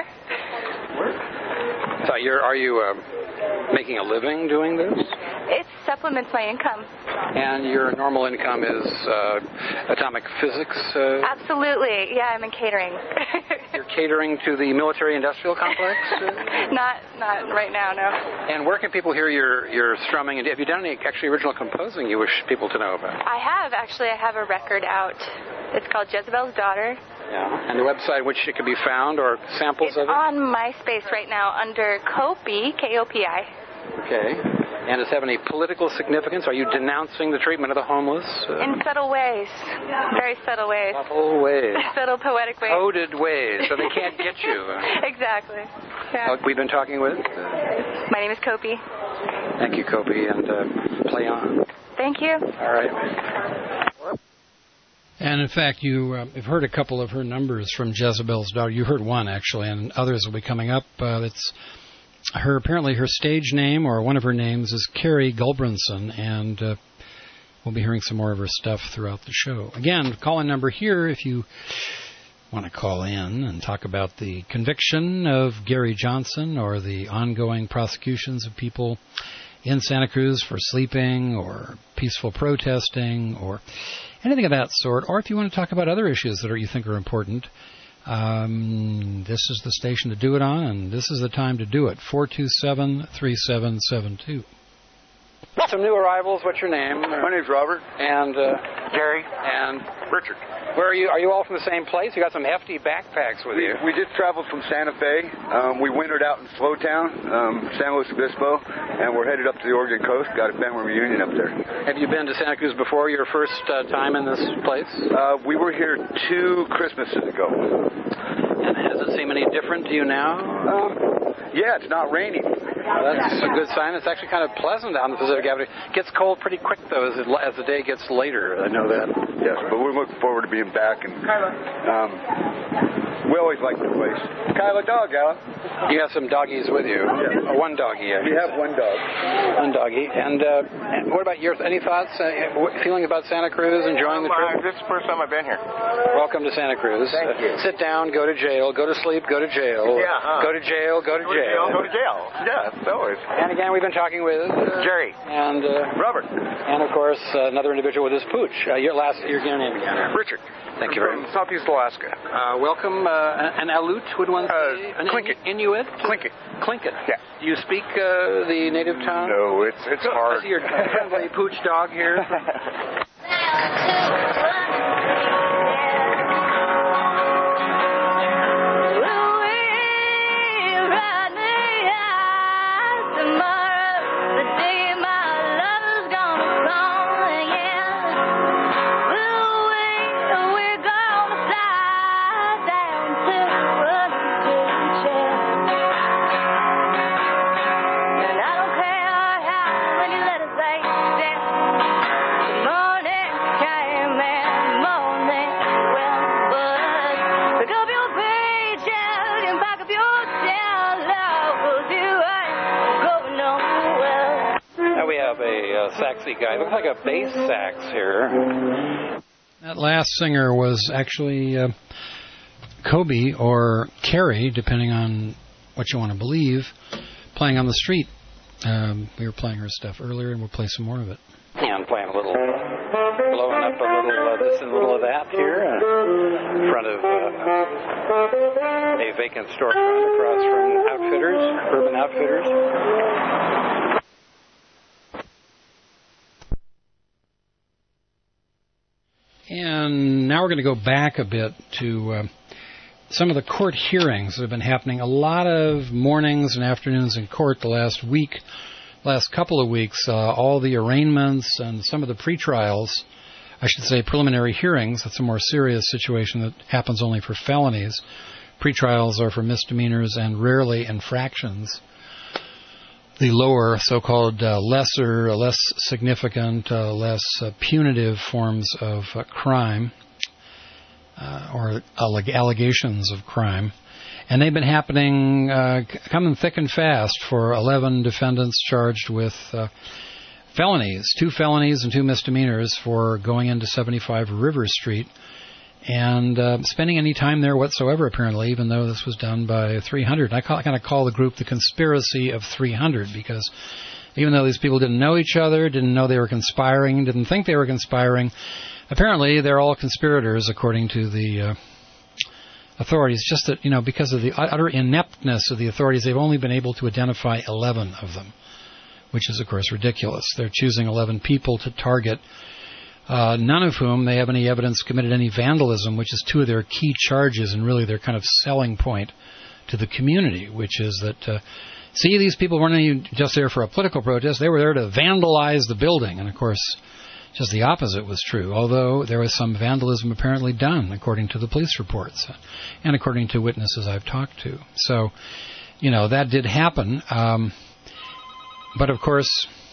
So are you making a living doing this? It supplements my income. And your normal income is atomic physics? Absolutely. Yeah, I'm in catering. You're catering to the military-industrial complex? Not right now, no. And where can people hear your strumming? And have you done any actually original composing you wish people to know about? I have. Actually, I have a record out. It's called Jezebel's Daughter. Yeah. And the website which it can be found or samples of it? On MySpace right now under Kopi, K-O-P-I. Okay. And does it have any political significance? Are you denouncing the treatment of the homeless? In subtle ways. Very subtle ways. Subtle ways. Subtle poetic ways. Coded ways, so they can't get you. Exactly. Yeah. We've been talking with? My name is Kopi. Thank you, Kopi, and play on. Thank you. All right. And in fact, you've heard a couple of her numbers from Jezebel's Daughter. You heard one, actually, and others will be coming up. It's apparently her stage name, or one of her names, is Carrie Gulbranson, and we'll be hearing some more of her stuff throughout the show. Again, call-in number here if you want to call in and talk about the conviction of Gary Johnson or the ongoing prosecutions of people in Santa Cruz for sleeping or peaceful protesting or anything of that sort, or if you want to talk about other issues that you think are important. This is the station to do it on, and this is the time to do it. 427-3772. Some new arrivals. What's your name? My name's Robert. And Gary. And Richard. Where are you? Are you all from the same place? You got some hefty backpacks with you. We just traveled from Santa Fe. We wintered out in Slowtown, San Luis Obispo, and we're headed up to the Oregon coast. Got a family reunion up there. Have you been to Santa Cruz before? Your first time in this place? We were here 2 Christmases ago. And has it seemed any different to you now? Yeah, it's not raining. That's a good sign. It's actually kind of pleasant out on the Pacific Avenue. It gets cold pretty quick, though, as the day gets later. I know that. Yes, but we're looking forward to being back. And We always like the place. Kyle, a dog, Alan. You have some doggies with you. Yeah. One doggie. We have one dog. One doggie. And what about any thoughts, feeling about Santa Cruz, enjoying the trip? This is the first time I've been here. Welcome to Santa Cruz. Thank you. Sit down, go to jail, go to sleep, go to jail. Yeah. Go to jail, go to jail. Go to jail. Yeah, always. And again, we've been talking with Jerry. And Robert. And of course, another individual with his pooch. Your name again. Richard. Thank you very much. From Southeast Alaska. Welcome. An Aleut, would one say? An Tlingit. Inuit? Tlingit. Tlingit. Yeah. Do you speak the native tongue? No, it's hard. I see your friendly pooch dog here. Saxy guy. Looks like a bass sax here. That last singer was actually Kobe or Carrie, depending on what you want to believe, playing on the street. We were playing her stuff earlier, and we'll play some more of it. And playing a little, blowing up a little this and a little of that here in front of a vacant storefront across from Outfitters, Urban Outfitters. And now we're going to go back a bit to some of the court hearings that have been happening. A lot of mornings and afternoons in court the last couple of weeks. All the arraignments and some of the pretrials, I should say preliminary hearings. That's a more serious situation that happens only for felonies. Pretrials are for misdemeanors and rarely infractions. The lower, so-called lesser, less significant, less punitive forms of crime or allegations of crime. And they've been happening, coming thick and fast for 11 defendants charged with felonies, 2 felonies and 2 misdemeanors for going into 75 River Street and spending any time there whatsoever, apparently, even though this was done by 300. I kind of call the group the Conspiracy of 300 because even though these people didn't know each other, didn't know they were conspiring, didn't think they were conspiring, apparently they're all conspirators according to the authorities. Just that, because of the utter ineptness of the authorities, they've only been able to identify 11 of them, which is, of course, ridiculous. They're choosing 11 people to target, none of whom they have any evidence committed any vandalism, which is 2 of their key charges and really their kind of selling point to the community, which is that, see, these people weren't just there for a political protest. They were there to vandalize the building. And, of course, just the opposite was true, although there was some vandalism apparently done, according to the police reports and according to witnesses I've talked to. So, that did happen. But, of course,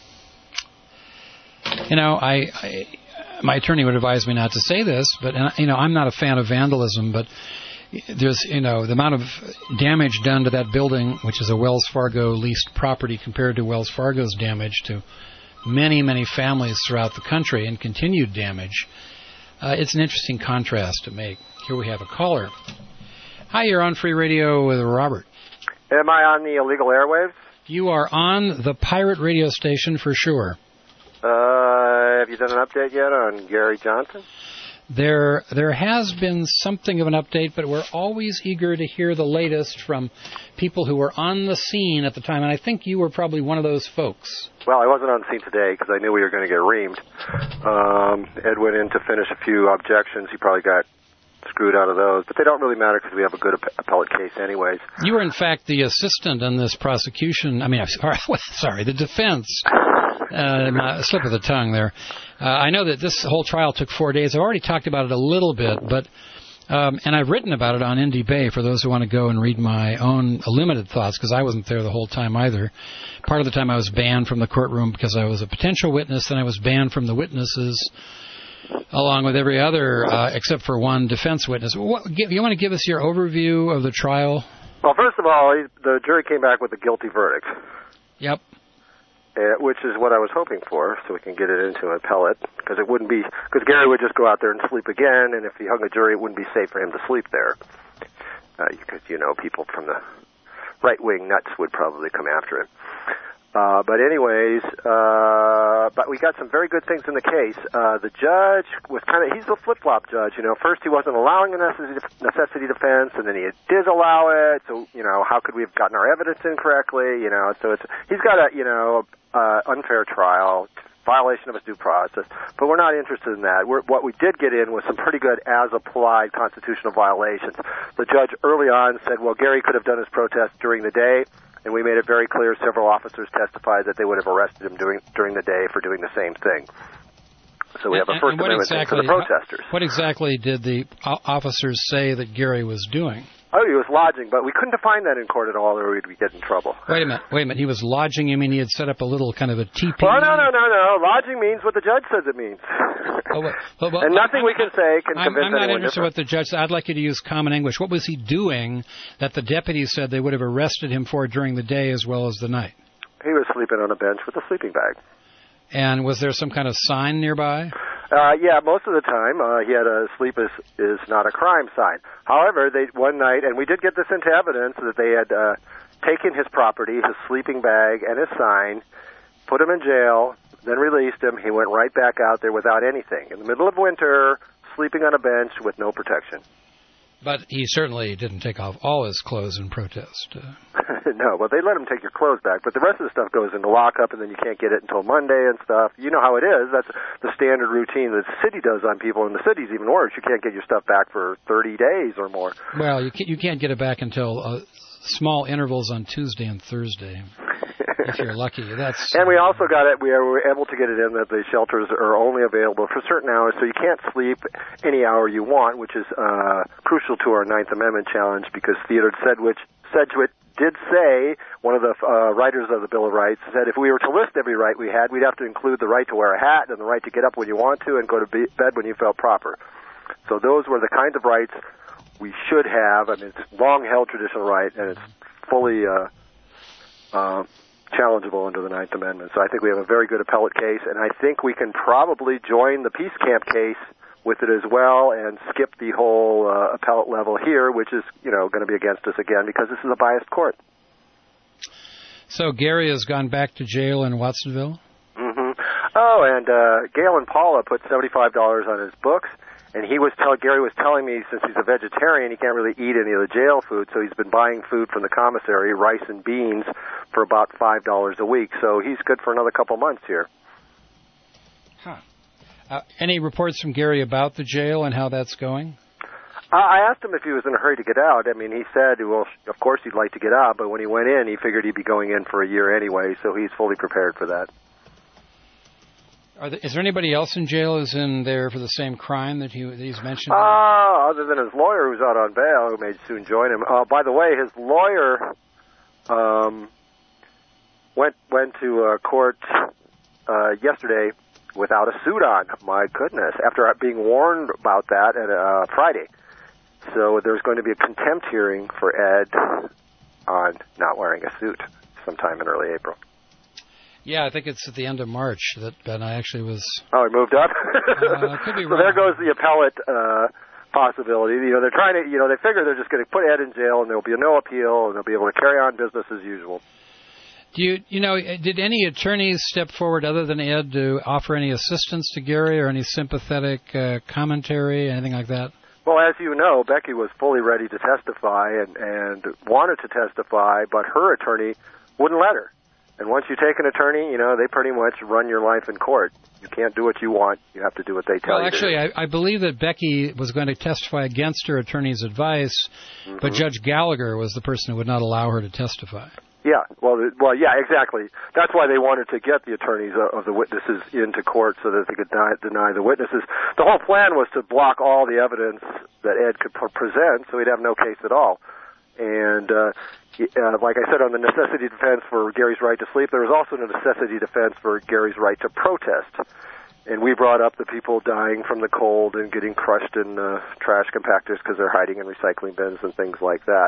my attorney would advise me not to say this, but, I'm not a fan of vandalism, but there's, the amount of damage done to that building, which is a Wells Fargo leased property, compared to Wells Fargo's damage to many, many families throughout the country and continued damage. It's an interesting contrast to make. Here we have a caller. Hi, you're on Free Radio with Robert. Am I on the illegal airwaves? You are on the pirate radio station for sure. Have you done an update yet on Gary Johnson? There has been something of an update, but we're always eager to hear the latest from people who were on the scene at the time, and I think you were probably one of those folks. Well, I wasn't on the scene today because I knew we were going to get reamed. Ed went in to finish a few objections. He probably got screwed out of those, but they don't really matter because we have a good appellate case anyways. You were, in fact, the assistant in this prosecution. The defense. Slip of the tongue there. I know that this whole trial took 4 days. I've already talked about it a little bit, but and I've written about it on Indy Bay for those who want to go and read my own limited thoughts, because I wasn't there the whole time either. Part of the time I was banned from the courtroom because I was a potential witness, then I was banned from the witnesses along with every other, except for one defense witness. You want to give us your overview of the trial? Well, first of all, the jury came back with a guilty verdict. Yep. Which is what I was hoping for, so we can get it into an appellate, because Gary would just go out there and sleep again, and if he hung a jury, it wouldn't be safe for him to sleep there. Because, people from the right-wing nuts would probably come after him. But we got some very good things in the case. The judge was he's a flip-flop judge, First he wasn't allowing a necessity defense, and then he did allow it, so, how could we have gotten our evidence incorrectly, so he's got unfair trial, violation of his due process, but we're not interested in that. What we did get in was some pretty good as-applied constitutional violations. The judge early on said, well, Gary could have done his protest during the day, and we made it very clear several officers testified that they would have arrested him during the day for doing the same thing. So we have a First Amendment thing for the protesters. What exactly did the officers say that Gary was doing? Oh, he was lodging, but we couldn't define that in court at all, or we'd get in trouble. Wait a minute. He was lodging? You mean he had set up a little kind of a teepee? Well, no. Lodging means what the judge says it means. And nothing we can say can convince anyone. I'm not interested in what the judge said. I'd like you to use common English. What was he doing that the deputies said they would have arrested him for during the day as well as the night? He was sleeping on a bench with a sleeping bag. And was there some kind of sign nearby? Yeah, most of the time he had a sleep is not a crime sign. However, one night, and we did get this into evidence, that they had taken his property, his sleeping bag, and his sign, put him in jail, then released him. He went right back out there without anything. In the middle of winter, sleeping on a bench with no protection. But he certainly didn't take off all his clothes in protest. No, well, they let him take your clothes back, but the rest of the stuff goes into lockup, and then you can't get it until Monday and stuff. You know how it is. That's the standard routine that the city does on people, and the city's even worse. You can't get your stuff back for 30 days or more. Well, you can't get it back until small intervals on Tuesday and Thursday. If you're lucky. And we also got it, we were able to get it in that the shelters are only available for certain hours, so you can't sleep any hour you want, which is crucial to our Ninth Amendment challenge, because Theodore Sedgwick did say, one of the writers of the Bill of Rights, said if we were to list every right we had, we'd have to include the right to wear a hat and the right to get up when you want to and go to bed when you felt proper. So those were the kinds of rights we should have. I mean, it's a long-held traditional right, and it's fully challengeable under the Ninth Amendment. So I think we have a very good appellate case, and I think we can probably join the Peace Camp case with it as well and skip the whole appellate level here, which is, going to be against us again because this is a biased court. So Gary has gone back to jail in Watsonville? Mm-hmm. Oh, and Gail and Paula put $75 on his books, and Gary was telling me since he's a vegetarian, he can't really eat any of the jail food, so he's been buying food from the commissary, rice and beans, for about $5 a week. So he's good for another couple months here. Huh. Any reports from Gary about the jail and how that's going? I asked him if he was in a hurry to get out. I mean, he said, well, of course he'd like to get out, but when he went in, he figured he'd be going in for a year anyway, so he's fully prepared for that. Is there anybody else in jail who's in there for the same crime that he's mentioned? Other than his lawyer who's out on bail, who may soon join him. By the way, his lawyer went to court yesterday without a suit on. My goodness, after being warned about that at Friday. So there's going to be a contempt hearing for Ed on not wearing a suit sometime in early April. Yeah, I think it's at the end of March that Ben actually was... Oh, he moved up? Could be so wrong. There goes the appellate possibility. They're trying to, they figure they're just going to put Ed in jail and there'll be no appeal and they'll be able to carry on business as usual. Did any attorneys step forward other than Ed to offer any assistance to Gary or any sympathetic commentary, anything like that? Well, as you know, Becky was fully ready to testify and wanted to testify, but her attorney wouldn't let her. And once you take an attorney, they pretty much run your life in court. You can't do what you want. You have to do what they tell you. Well, actually, I believe that Becky was going to testify against her attorney's advice, but Judge Gallagher was the person who would not allow her to testify. Yeah, well, yeah, exactly. That's why they wanted to get the attorneys of the witnesses into court so that they could deny the witnesses. The whole plan was to block all the evidence that Ed could present, so he'd have no case at all. And like I said, on the necessity defense for Gary's right to sleep, there was also a necessity defense for Gary's right to protest. And we brought up the people dying from the cold and getting crushed in trash compactors because they're hiding in recycling bins and things like that.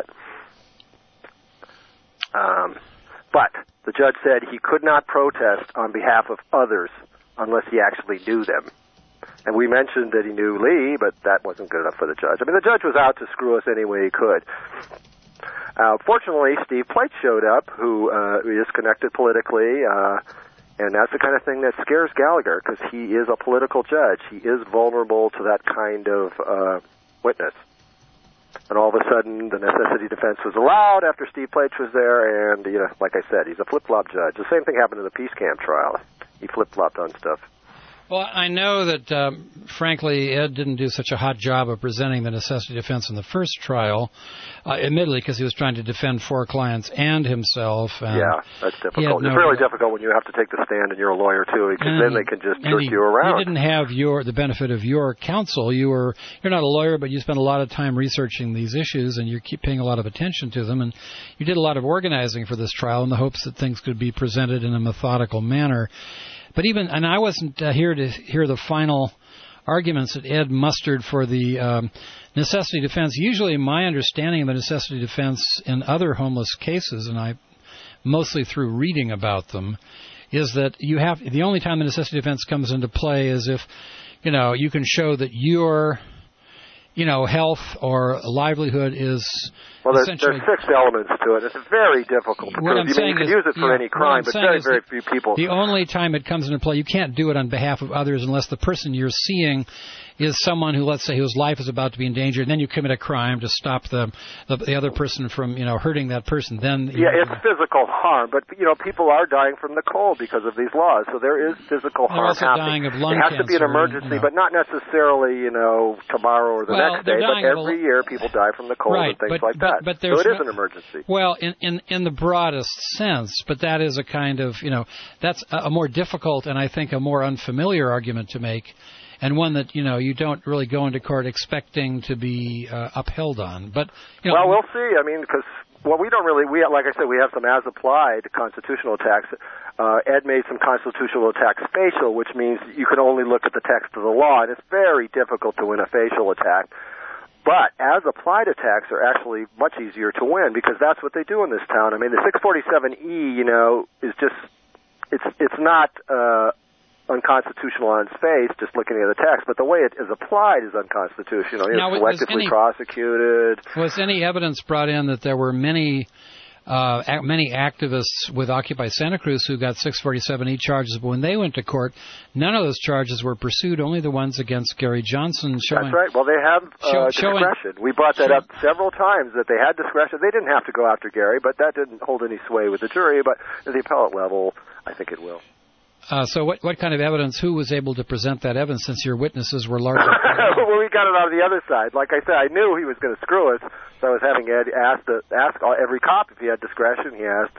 But the judge said he could not protest on behalf of others unless he actually knew them. And we mentioned that he knew Lee, but that wasn't good enough for the judge. I mean, the judge was out to screw us any way he could. Fortunately, Steve Plate showed up, who is connected politically, and that's the kind of thing that scares Gallagher, because he is a political judge. He is vulnerable to that kind of witness. And all of a sudden, the necessity defense was allowed after Steve Plate was there, and, you know, like I said, he's a flip-flop judge. The same thing happened in the Peace Camp trial. He flip-flopped on stuff. Well, I know that, frankly, Ed didn't do such a hot job of presenting the necessity defense in the first trial, admittedly, because he was trying to defend 4 clients and himself. And yeah, that's difficult. It's really difficult when you have to take the stand and you're a lawyer, too, because then they can just jerk you around. You didn't have the benefit of your counsel. You're not a lawyer, but you spent a lot of time researching these issues, and you keep paying a lot of attention to them. And you did a lot of organizing for this trial in the hopes that things could be presented in a methodical manner. But I wasn't here to hear the final arguments that Ed mustered for the necessity defense. Usually my understanding of the necessity defense in other homeless cases, and I mostly through reading about them, is that the only time the necessity defense comes into play is if, you can show that your, health or livelihood is there's 6 elements to it. It's very difficult to prove. You can use it for any crime, but very few people. The only time it comes into play, you can't do it on behalf of others unless the person you're seeing is someone who, let's say, whose life is about to be endangered, and then you commit a crime to stop the other person from, hurting that person. Then it's physical harm, but people are dying from the cold because of these laws, so there is physical harm happening. Dying of lung cancer. It has to be an emergency, but not necessarily, tomorrow or the next day. But every year, people die from the cold and things like that. But so it is an emergency. Well, in the broadest sense, but that is a kind of, that's a more difficult and I think a more unfamiliar argument to make. And one that, you don't really go into court expecting to be upheld on. But well, we'll see. I mean, because we don't really, like I said, we have some as-applied constitutional attacks. Ed made some constitutional attacks facial, which means you can only look at the text of the law, and it's very difficult to win a facial attack. But as-applied attacks are actually much easier to win, because that's what they do in this town. I mean, the 647E, is just, it's not unconstitutional on its face, just looking at the text, but the way it is applied is unconstitutional. It's selectively prosecuted. Was any evidence brought in that there were many activists with Occupy Santa Cruz who got 647E charges, but when they went to court, none of those charges were pursued, only the ones against Gary Johnson. That's right. Well, they have discretion. We brought that up several times, that they had discretion. They didn't have to go after Gary, but that didn't hold any sway with the jury, but at the appellate level, I think it will. So what kind of evidence, who was able to present that evidence, since your witnesses were largely... Well, we got it on the other side. Like I said, I knew he was going to screw us, so I was having Ed ask every cop if he had discretion. He asked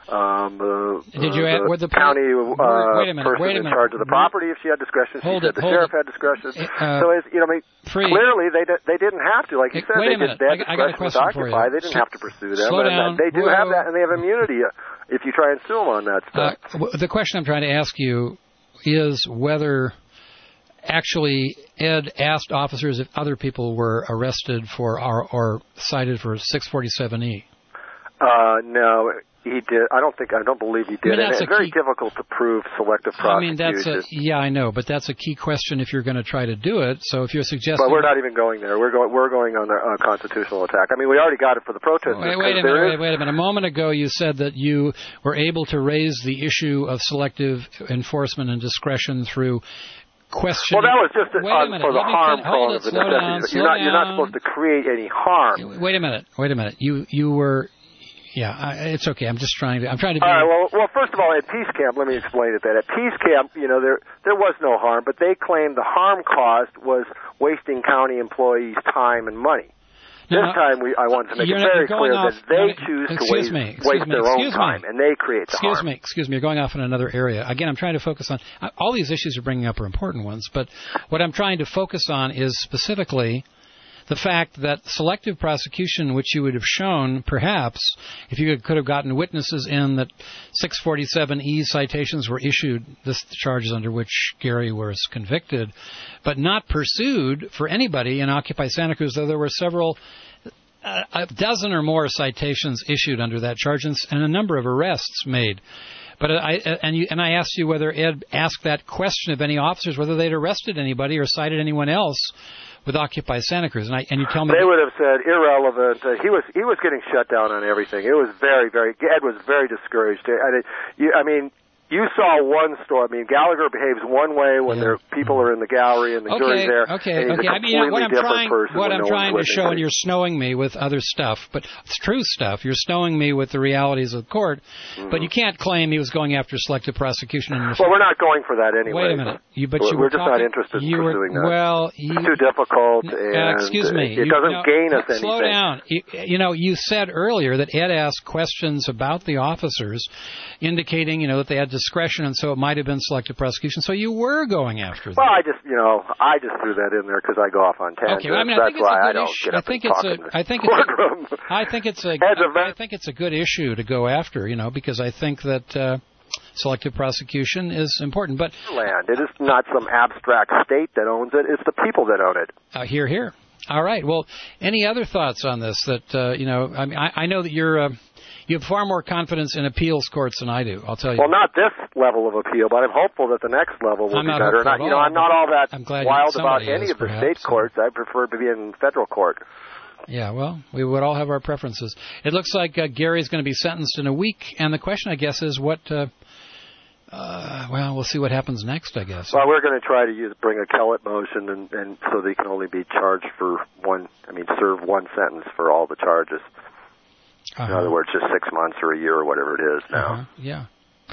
the county person in charge of the property if she had discretion. She said the sheriff had discretion. Clearly they didn't have to. Like you said, they had discretion with Occupy. They didn't have to pursue them. And they do have that, and they have immunity if you try and sue them on that stuff. The question I'm trying to ask you is whether actually Ed asked officers if other people were arrested for or cited for 647E. No, he did. I don't believe he did. It's very difficult to prove selective prosecution. I know, but that's a key question if you're going to try to do it. So if you're suggesting... But we're not even going there. We're going on the constitutional attack. I mean, we already got it for the protesters. Wait a minute. A moment ago you said that you were able to raise the issue of selective enforcement and discretion through question. Well, that was just for the harm prong of the necessity. You're not supposed to create any harm. Wait a minute. You were... Yeah, it's okay. I'm trying to be... All right, well, first of all, at Peace Camp, let me explain it then. At Peace Camp, there was no harm, but they claimed the harm caused was wasting county employees' time and money. This time, I wanted to make it very clear that they choose to waste their own time, and they create the harm. Excuse me, you're going off in another area. Again, I'm trying to focus on... All these issues you're bringing up are important ones, but what I'm trying to focus on is specifically the fact that selective prosecution, which you would have shown, perhaps, if you could have gotten witnesses in that 647E citations were issued, the charges under which Gary was convicted, but not pursued for anybody in Occupy Santa Cruz, though there were several, a dozen or more citations issued under that charge and a number of arrests made. But I asked you whether Ed asked that question of any officers, whether they'd arrested anybody or cited anyone else with Occupy Santa Cruz, and you tell me they would have said irrelevant. He was getting shut down on everything. It was very, very. Ed was very discouraged. I mean, you saw one story. I mean, Gallagher behaves one way when people are in the gallery and the jury's there. Okay. I mean, what I'm trying to show, and you're snowing me with other stuff, but it's true stuff. You're snowing me with the realities of the court, but you can't claim he was going after selective prosecution. Well, we're not going for that anyway. Wait a minute. We're just not interested in pursuing that. Well, it's too difficult, and excuse me. It doesn't gain us anything. Slow down. You said earlier that Ed asked questions about the officers, indicating, that they had discretion, and so it might have been selective prosecution. So you were going after them. Well, I just threw that in there because I go off on tangents. Okay, I mean, that's why I don't get up and talk in the courtroom. I think it's a good issue to go after, because I think that selective prosecution is important. But land, it is not some abstract state that owns it; it's the people that own it. Hear, hear. All right. Well, any other thoughts on this? That I mean, I know that you have far more confidence in appeals courts than I do, I'll tell you. Well, not this level of appeal, but I'm hopeful that the next level will be better. And I'm not all that wild about any of the state courts. I prefer to be in federal court. Yeah, well, we would all have our preferences. It looks like Gary's going to be sentenced in a week, and the question, I guess, is what... well, we'll see what happens next, I guess. Well, we're going to try to bring a Kellett motion, and so they can only be charged for serve one sentence for all the charges. In other words, just 6 months or a year or whatever it is now. Yeah.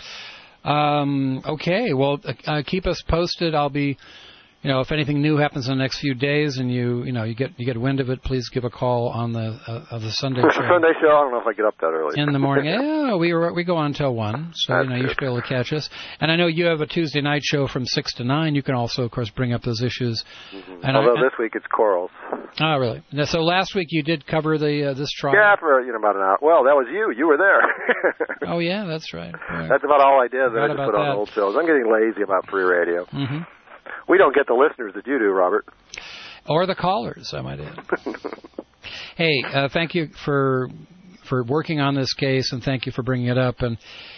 Okay. Well, keep us posted. I'll be, if anything new happens in the next few days, and you get wind of it, please give a call on the Sunday show. Sunday show. I don't know if I get up that early. In the morning. Yeah, we go on until 1, so you should be able to catch us. And I know you have a Tuesday night show from 6 to 9. You can also, of course, bring up those issues. Mm-hmm. Although this week it's corals. Oh, really? So last week you did cover this trial? Yeah, for about an hour. Well, that was you. You were there. Oh, yeah, that's right. That's about all I did. Then I just put on old shows. I'm getting lazy about free radio. Mm-hmm. We don't get the listeners that you do, Robert. Or the callers, I might add. Hey, thank you for working on this case, and thank you for bringing it up. And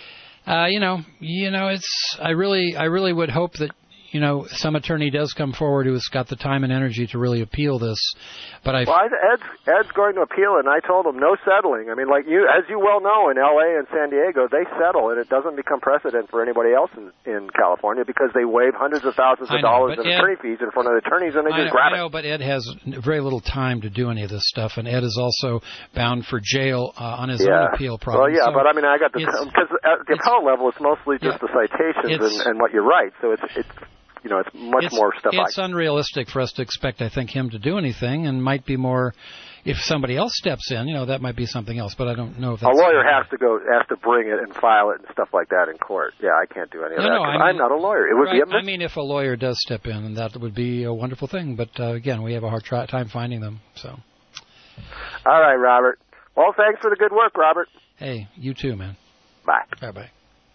it's I really would hope that some attorney does come forward who's got the time and energy to really appeal this. But Ed's going to appeal it, and I told him no settling. I mean, as you well know, in L.A. and San Diego, they settle, and it doesn't become precedent for anybody else in California because they waive hundreds of thousands of dollars in attorney fees in front of the attorneys, and they just grab it. I know, but Ed has very little time to do any of this stuff, and Ed is also bound for jail on his own appeal problem. Well, yeah, but I mean, I got because at the appellate level, it's mostly just the citations and what you write, so it's much more stuff. It's unrealistic for us to expect, I think, him to do anything, and might be more if somebody else steps in. That might be something else, but I don't know if that's... A lawyer has to bring it and file it and stuff like that in court. Yeah, I can't do any of that. I'm not a lawyer. It would be. I mean, if a lawyer does step in, and that would be a wonderful thing. But again, we have a hard time finding them. So. All right, Robert. Well, thanks for the good work, Robert. Hey, you too, man. Bye. Bye-bye.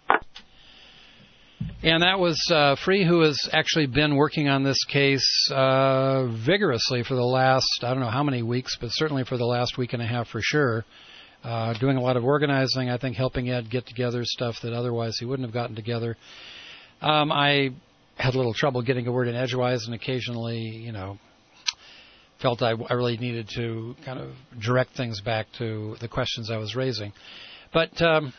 And that was Free, who has actually been working on this case vigorously for the last, I don't know how many weeks, but certainly for the last week and a half for sure. Doing a lot of organizing, I think helping Ed get together stuff that otherwise he wouldn't have gotten together. I had a little trouble getting a word in edgewise, and occasionally, felt I really needed to kind of direct things back to the questions I was raising. But...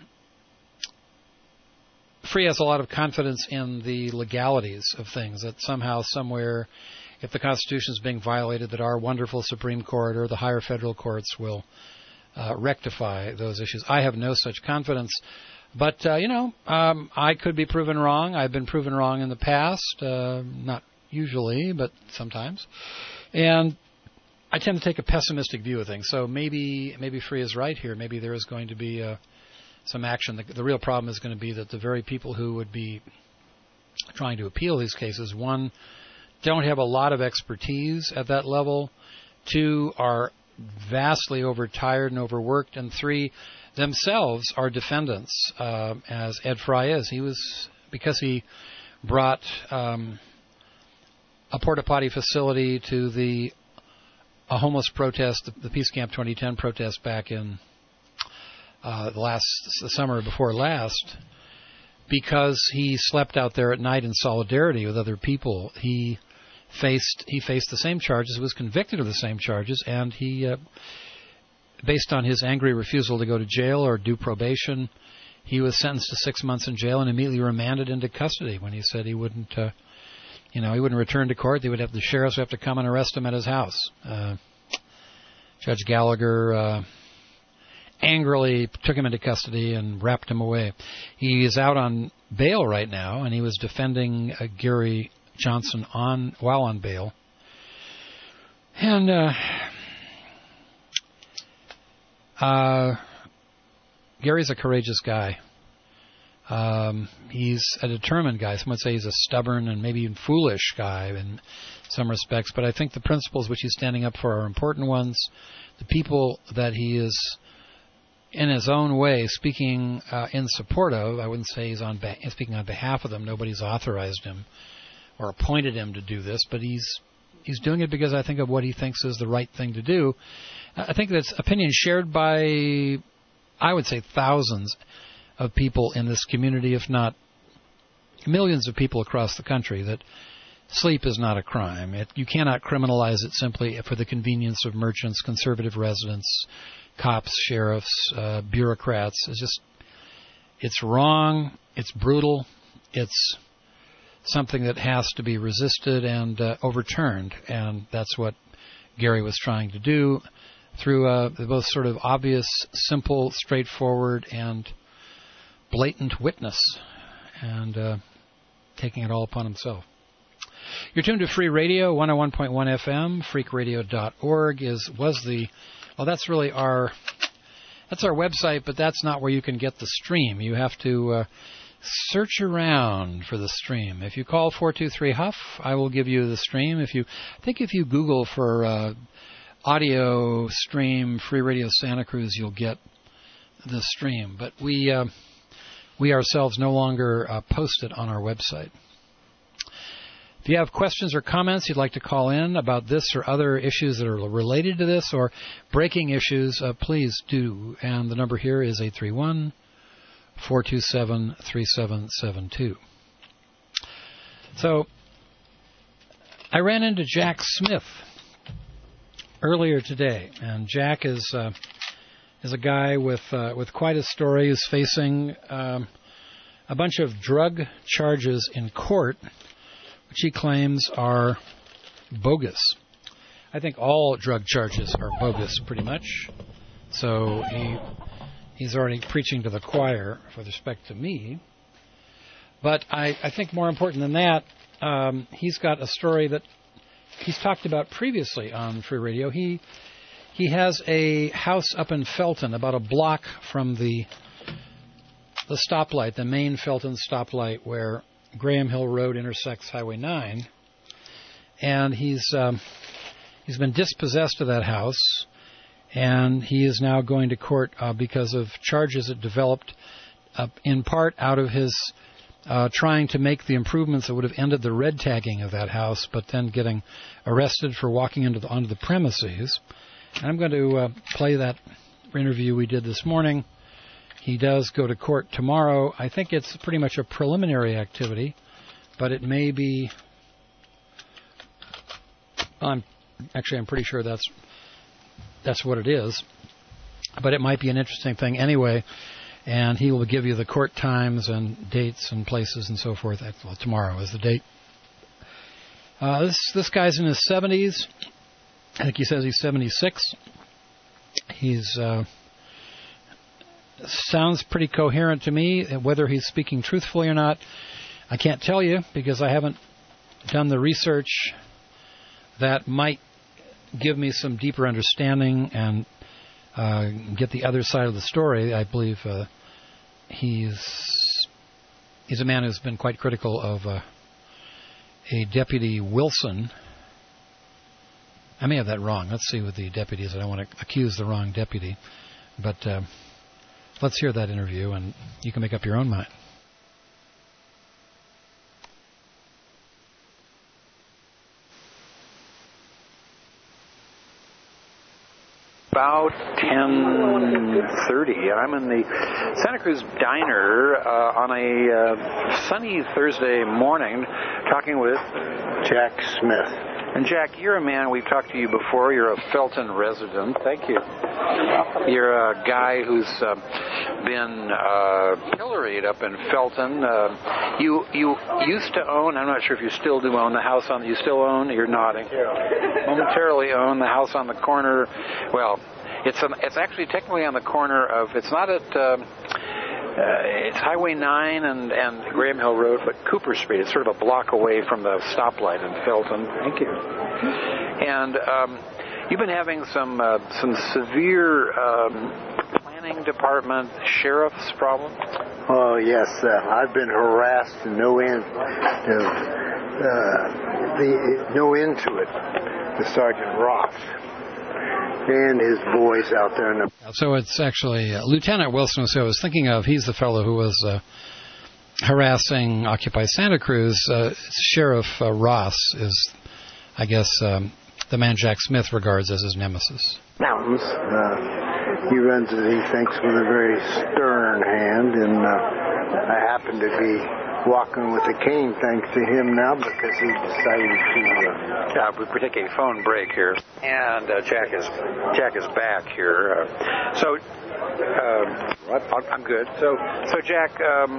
Free has a lot of confidence in the legalities of things, that somehow, somewhere, if the Constitution is being violated, that our wonderful Supreme Court or the higher federal courts will rectify those issues. I have no such confidence. But, I could be proven wrong. I've been proven wrong in the past, not usually, but sometimes. And I tend to take a pessimistic view of things. So maybe Free is right here. Maybe there is going to be some action. The real problem is going to be that the very people who would be trying to appeal these cases, one, don't have a lot of expertise at that level, 2 are vastly overtired and overworked, and 3 themselves are defendants, as Ed Fry is. Because he brought a porta potty facility to a homeless protest, the Peace Camp 2010 protest back in the summer before last, because he slept out there at night in solidarity with other people. He faced the same charges, was convicted of the same charges, and he, based on his angry refusal to go to jail or do probation, he was sentenced to 6 months in jail and immediately remanded into custody when he said he wouldn't, he wouldn't return to court. The sheriffs would have to come and arrest him at his house. Judge Gallagher angrily took him into custody and wrapped him away. He is out on bail right now, and he was defending Gary Johnson while on bail. And Gary's a courageous guy. He's a determined guy. Some would say he's a stubborn and maybe even foolish guy in some respects, but I think the principles which he's standing up for are important ones. The people that he is, in his own way, speaking in support of, I wouldn't say he's speaking on behalf of them. Nobody's authorized him or appointed him to do this, but he's doing it because I think of what he thinks is the right thing to do. I think that's opinion shared by, I would say, thousands of people in this community, if not millions of people across the country, that sleep is not a crime. You cannot criminalize it simply for the convenience of merchants, conservative residents, cops, sheriffs, bureaucrats. It's wrong, it's brutal, it's something that has to be resisted and overturned, and that's what Gary was trying to do through both sort of obvious, simple, straightforward, and blatant witness, and taking it all upon himself. You're tuned to Free Radio, 101.1 FM. Freakradio.org that's really our website, but that's not where you can get the stream. You have to search around for the stream. If you call 423-HUFF, I will give you the stream. If you Google for audio stream Free Radio Santa Cruz, you'll get the stream. But we ourselves no longer post it on our website. If you have questions or comments you'd like to call in about this or other issues that are related to this or breaking issues, please do. And the number here is 831-427-3772. So I ran into Jack Smith earlier today, and Jack is a guy with quite a story. He's facing a bunch of drug charges in court, which he claims are bogus. I think all drug charges are bogus, pretty much. So he's already preaching to the choir with respect to me. But I think more important than that, he's got a story that he's talked about previously on Free Radio. He has a house up in Felton, about a block from the stoplight, the main Felton stoplight where Graham Hill Road intersects Highway 9, and he's been dispossessed of that house, and he is now going to court because of charges that developed in part out of his trying to make the improvements that would have ended the red tagging of that house, but then getting arrested for walking onto the premises. And I'm going to play that interview we did this morning. He does go to court tomorrow. I think it's pretty much a preliminary activity, but it may be... I'm pretty sure that's what it is, but it might be an interesting thing anyway, and he will give you the court times and dates and places and so forth. Well, tomorrow is the date. This guy's in his 70s. I think he says he's 76. He's... sounds pretty coherent to me. Whether he's speaking truthfully or not, I can't tell you because I haven't done the research that might give me some deeper understanding and get the other side of the story. I believe he's a man who's been quite critical of a Deputy Wilson, I may have that wrong. Let's see with the deputies. I don't want to accuse the wrong deputy. But let's hear that interview, and you can make up your own mind. About 10:30. I'm in the Santa Cruz Diner on a sunny Thursday morning talking with Jack Smith. And Jack, you're a man, we've talked to you before, you're a Felton resident. Thank you. You're a guy who's been pilloried up in Felton. You used to own, I'm not sure if you still do own the house on, you still own, you're nodding. Momentarily own the house on the corner, well, it's actually technically on the corner of, it's not at, it's Highway 9 and Graham Hill Road, but Cooper Street. It's sort of a block away from the stoplight in Felton. Thank you. And you've been having some severe planning department sheriff's problem? Oh, yes. I've been harassed and no end to it. The Sergeant Ross and his boys out there in the... So it's actually Lieutenant Wilson, who I was thinking of. He's the fellow who was harassing Occupy Santa Cruz. Sheriff Ross is, I guess, the man Jack Smith regards as his nemesis. Mountains. He runs it, he thinks, with a very stern hand, and I happen to be walking with a cane thanks to him now because he decided to... we take a phone break here, and Jack is back here. I'm good. So Jack,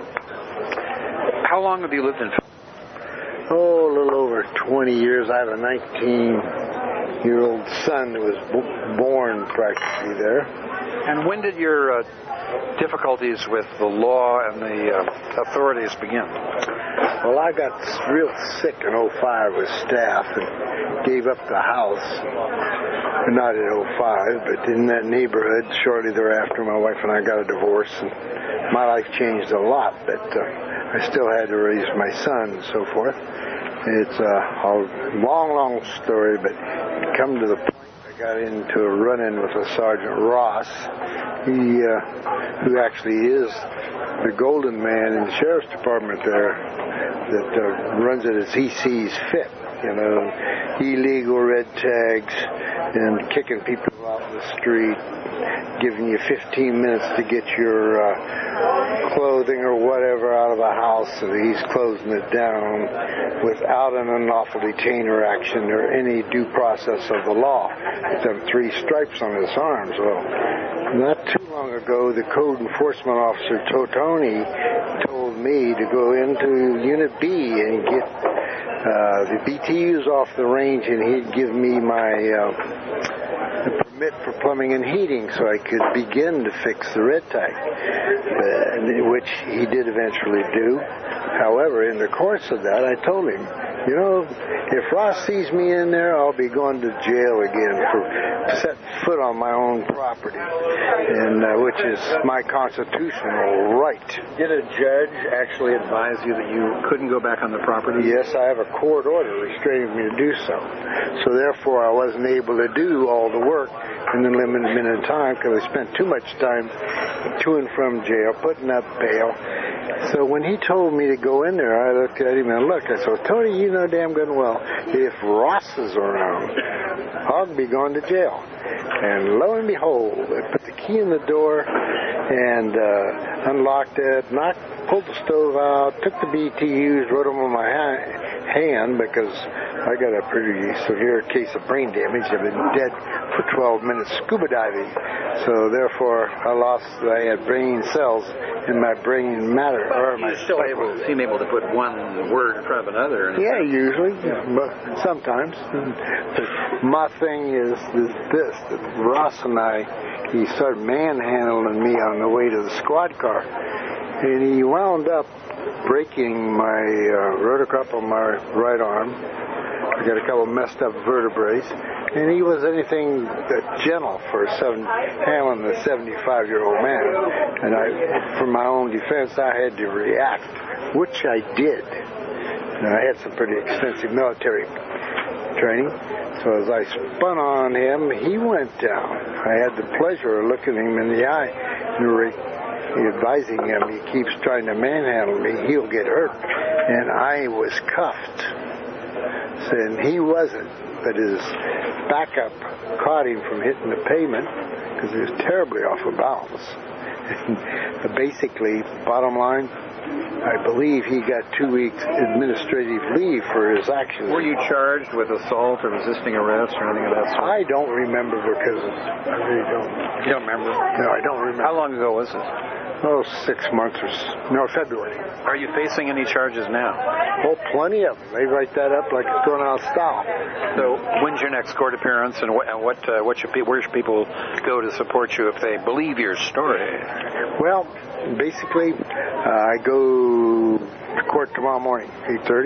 how long have you lived in Felton? Oh, a little over 20 years. I have a 19-year-old son who was born practically there. And when did your difficulties with the law and the authorities begin? Well, I got real sick in 2005 with staph and gave up the house. Not in 2005, but in that neighborhood. Shortly thereafter, my wife and I got a divorce, and my life changed a lot, but I still had to raise my son and so forth. It's a long story, but come to the point I got into a run-in with a Sergeant Ross. He, who actually is the golden man in the sheriff's department there, that runs it as he sees fit, illegal red tags and kicking people out in the street, giving you 15 minutes to get your clothing or whatever out of the house, and he's closing it down without an unlawful detainer action or any due process of the law. He's done 3 stripes on his arms. Well, not too long ago, the code enforcement officer, Totoni, told me to go into Unit B and get the BTUs off the range, and he'd give me my permit for plumbing and heating so I could begin to fix the red tag, which he did eventually do. However, in the course of that, I told him, if Ross sees me in there, I'll be going to jail again for setting foot on my own property, and which is my constitutional right. Did a judge actually advise you that you couldn't go back on the property? Yes, I have a court order restraining me to do so. So therefore, I wasn't able to do all the work in the limited amount of time because I spent too much time to and from jail, putting up bail. So when he told me to go in there, I looked at him and I said, Tony, you know damn good and well, if Ross is around, I'll be going to jail. And lo and behold, I put the key in the door and unlocked it, pulled the stove out, took the BTUs, wrote them on my hand because I got a pretty severe case of brain damage. I've been dead for 12 minutes scuba diving. So therefore, I had brain cells in my brain matter. Or you still seem able to put one word in front of another. Yeah, usually, but sometimes. My thing is this, that Ross and he started manhandling me on the way to the squad car. And he wound up breaking my rotocup on my right arm. I got a couple messed up vertebrae. And he was anything but gentle for handling a 75-year-old man. And for my own defense, I had to react, which I did. And I had some pretty extensive military training. So as I spun on him, he went down. I had the pleasure of looking him in the eye and advising him, he keeps trying to manhandle me, he'll get hurt. And I was cuffed. And he wasn't, but his backup caught him from hitting the pavement because he was terribly off of balance. And basically, bottom line, I believe he got 2 weeks administrative leave for his actions. Were you charged with assault or resisting arrest or anything of that sort? I don't remember because I really don't. You don't remember? No, I don't remember. How long ago was this? Oh, 6 months or no, February. Are you facing any charges now? Oh, plenty of them. They write that up like it's going out of style. So, when's your next court appearance, and where should people go to support you if they believe your story? Well, basically, I go to court tomorrow morning, 8:30,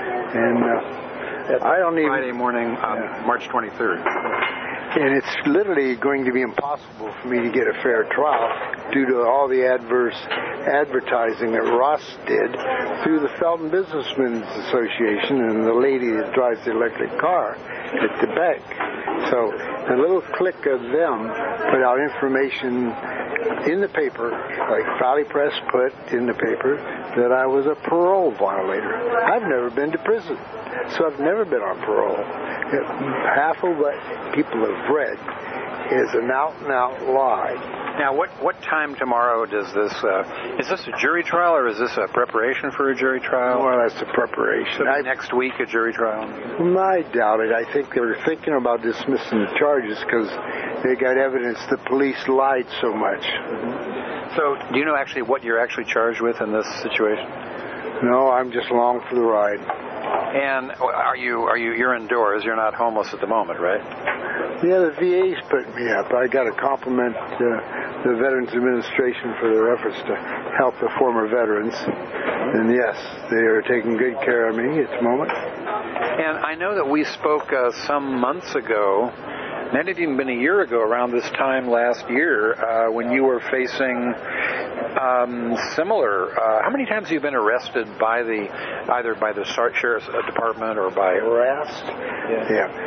and I don't even... Friday morning, March 23rd. And it's literally going to be impossible for me to get a fair trial due to all the adverse advertising that Ross did through the Felton Businessmen's Association and the lady that drives the electric car at the bank. So a little clique of them put out information in the paper, like Valley Press put in the paper, that I was a parole violator. I've never been to prison, so I've never been on parole. Half of what people have read is an out-and-out lie. Now, what time tomorrow does this, is this a jury trial or is this a preparation for a jury trial? Well, that's a preparation. So next week a jury trial? I doubt it. I think they were thinking about dismissing the charges because they got evidence the police lied so much. Mm-hmm. So, do you know actually what you're actually charged with in this situation? No, I'm just along for the ride. And you're indoors, you're not homeless at the moment, right? Yeah, the VA's put me up. I got to compliment the Veterans Administration for their efforts to help the former veterans. And yes, they are taking good care of me at the moment. And I know that we spoke some months ago, might have even been a year ago, around this time last year, when you were facing similar. How many times have you been arrested by either by the Sheriff's Department or by arrest? Yeah.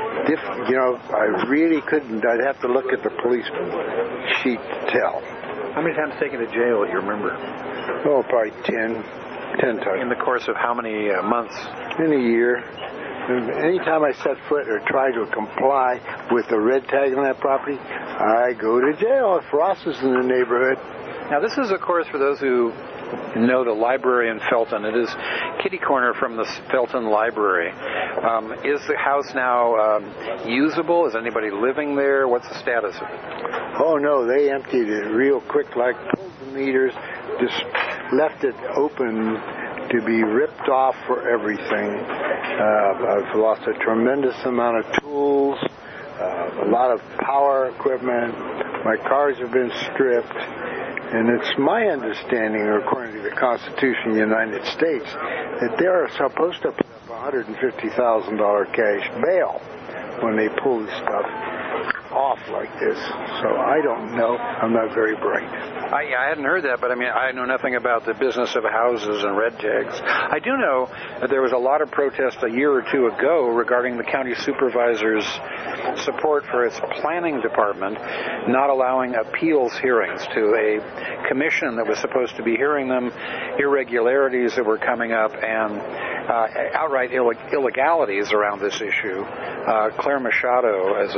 I really couldn't. I'd have to look at the police sheet to tell. How many times taken to jail do you remember? Oh, probably 10 times. In the course of how many months? In a year. Anytime I set foot or try to comply with the red tag on that property, I go to jail if Ross is in the neighborhood. Now, this is, of course, for those who know the library in Felton. It is kitty corner from the Felton Library. Is the house now usable? Is anybody living there? What's the status of it? Oh, no, they emptied it real quick, like pulled the meters, just left it open to be ripped off for everything. I've lost a tremendous amount of tools, a lot of power equipment. My cars have been stripped. And it's my understanding, according to the Constitution of the United States, that they are supposed to put up $150,000 cash bail when they pull this stuff off like this. So I don't know. I'm not very bright. I hadn't heard that, but I know nothing about the business of houses and red tags. I do know that there was a lot of protest a year or two ago regarding the county supervisor's support for its planning department not allowing appeals hearings to a commission that was supposed to be hearing them, irregularities that were coming up, and outright illegalities around this issue. Claire Machado, as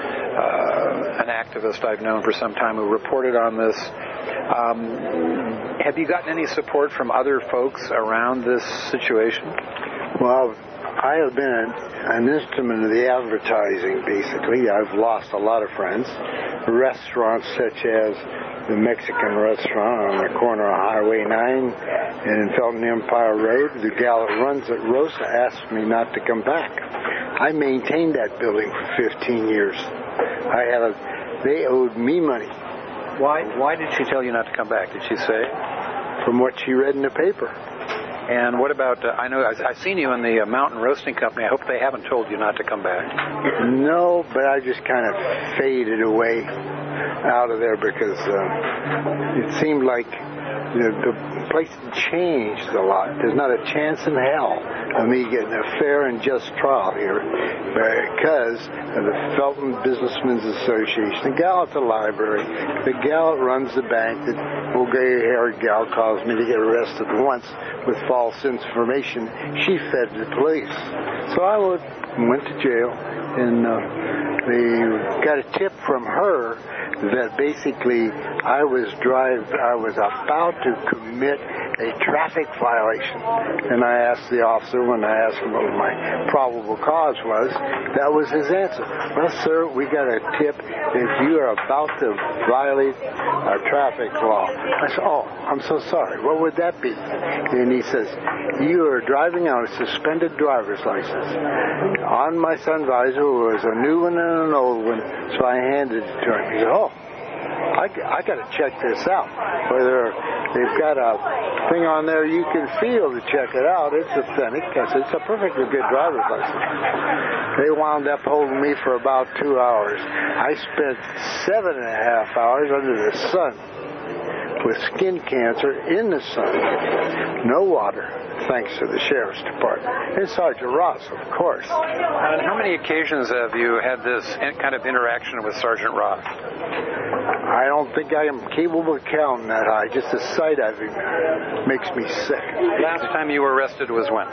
an activist I've known for some time who reported on this, have you gotten any support from other folks around this situation? Well, I have been an instrument of the advertising, basically. I've lost a lot of friends. Restaurants such as the Mexican restaurant on the corner of Highway 9 and Felton Empire Road, the gal that runs it, Rosa, asked me not to come back. I maintained that building for 15 years. They owed me money. Why did she tell you not to come back, did she say? From what she read in the paper. And what about, I know I've seen you in the Mountain Roasting Company. I hope they haven't told you not to come back. No, but I just kind of faded away out of there because it seemed like the place changed a lot. There's not a chance in hell of me getting a fair and just trial here because of the Felton Businessmen's Association. The gal at the library, the gal that runs the bank, that old gray-haired gal caused me to get arrested once with false information. She fed the police. So I went to jail, and they got a tip from her that basically I was about to commit a traffic violation. And I asked the officer, when I asked him what my probable cause was, that was his answer. Well, sir, we got a tip if you are about to violate a traffic law. I said, oh, I'm so sorry. What would that be? And he says, you are driving on a suspended driver's license. On my sun visor was a new one and an old one, so I handed it to him. He said, oh, I got to check this out. Whether they've got a thing on there you can feel to check it out. It's authentic because it's a perfectly good driver's license. They wound up holding me for about 2 hours. I spent 7.5 hours under the sun with skin cancer in the sun. No water, thanks to the Sheriff's Department. And Sergeant Ross, of course. On how many occasions have you had this kind of interaction with Sergeant Ross? I don't think I am capable of counting that high. Just the sight of him makes me sick. Last time you were arrested was when?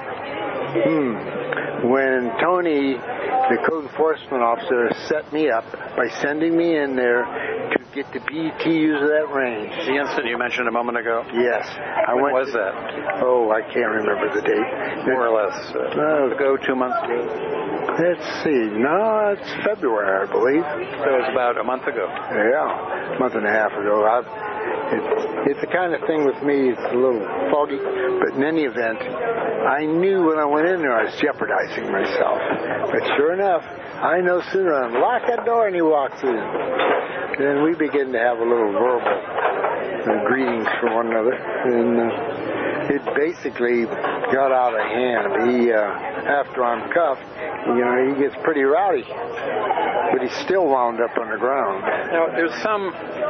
When Tony, the code enforcement officer, set me up by sending me in there to get the BTUs of that range. The incident you mentioned a moment ago? Yes. When was that? Oh, I can't remember the date. More or less. Ago, 2 months ago? Let's see. No, it's February, I believe. So it was about a month ago? Yeah, a month and a half ago. It's the kind of thing with me, it's a little foggy, but in any event, I knew when I went in there I was jeopardizing myself. But sure enough, I no sooner unlock that door and he walks in. Then we begin to have a little verbal greetings for one another, and it basically got out of hand. He, after I'm cuffed, he gets pretty rowdy, but he still wound up on the ground. Now, there's some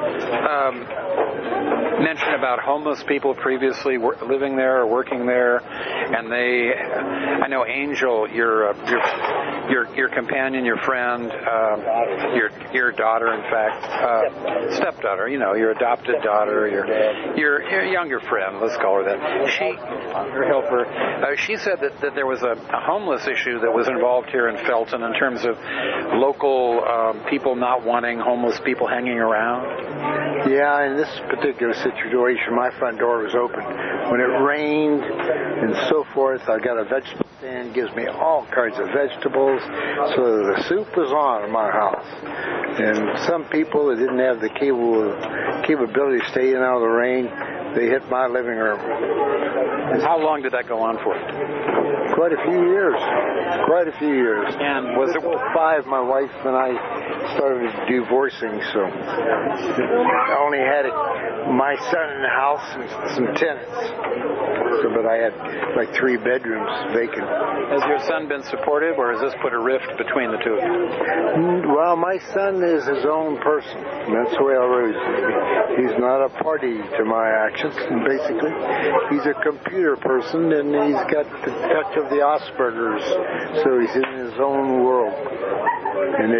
mention about homeless people previously living there or working there, and I know Angel, your companion, your friend, your daughter, in fact, stepdaughter, your adopted daughter, your younger friend, let's call her that. Your helper. She said that there was a homeless issue that was involved here in Felton in terms of local people not wanting homeless people hanging around. Yeah, in this particular situation, my front door was open. When it rained and so forth, I got a vegetable stand, gives me all kinds of vegetables, so the soup was on in my house. And some people that didn't have the capability to stay in out of the rain, they hit my living room. How long did that go on for? Quite a few years. And was it 5? My wife and I started divorcing, so I only had my son in the house and some tenants. But I had like 3 bedrooms vacant. Has your son been supportive, or has this put a rift between the two of you? Well, my son is his own person. That's the way I raised him. He's not a party to my actions, basically. He's a computer person, and he's got the touch of the Asperger's, so he's in his own world. And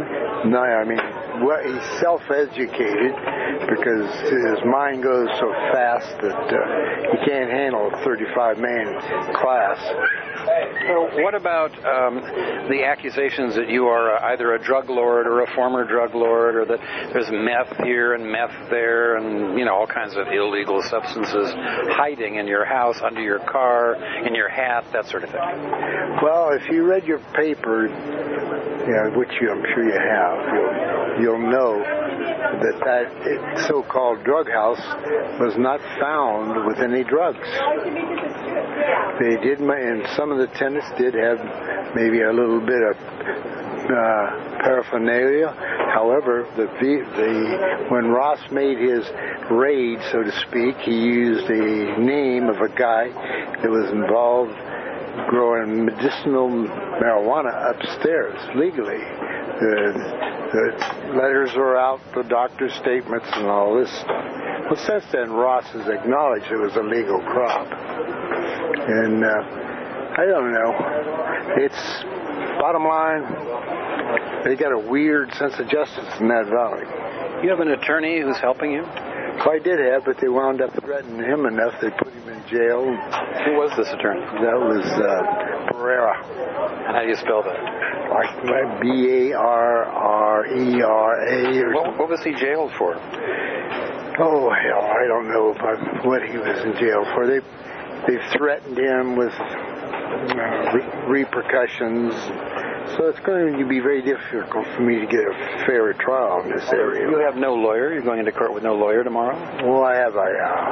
he's self-educated because his mind goes so fast that he can't handle a 35-man class. So what about the accusations that you are either a drug lord or a former drug lord, or that there's meth here and meth there and, all kinds of illegal substances hiding in your house, under your car, in your hat, that sort of thing? Well, if you read your paper, which I'm sure you have, you'll know that so-called drug house was not found with any drugs. They did, and some of the tenants did have maybe a little bit of paraphernalia. However, when Ross made his raid, so to speak, he used the name of a guy that was involved growing medicinal marijuana upstairs legally. The letters were out, the doctor's statements and all this stuff. Well, since then, Ross has acknowledged it was a legal crop. And I don't know. It's, bottom line, they got a weird sense of justice in that valley. You have an attorney who's helping you? Well, I did have, but they wound up threatening him enough they put him in jail. Who was this attorney? That was Pereira. How do you spell that? Like Barrera. What was he jailed for? Oh, hell, I don't know what he was in jail for. They've threatened him with repercussions. So it's going to be very difficult for me to get a fair trial in this area. You have no lawyer? You're going into court with no lawyer tomorrow? Well, I have a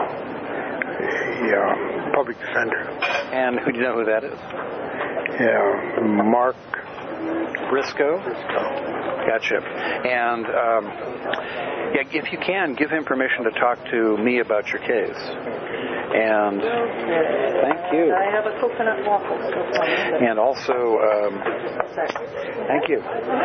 public defender. And who do you know who that is? Yeah, Mark Briscoe? Gotcha. And if you can, give him permission to talk to me about your case. And thank you. I have a coconut waffle. And also, thank you.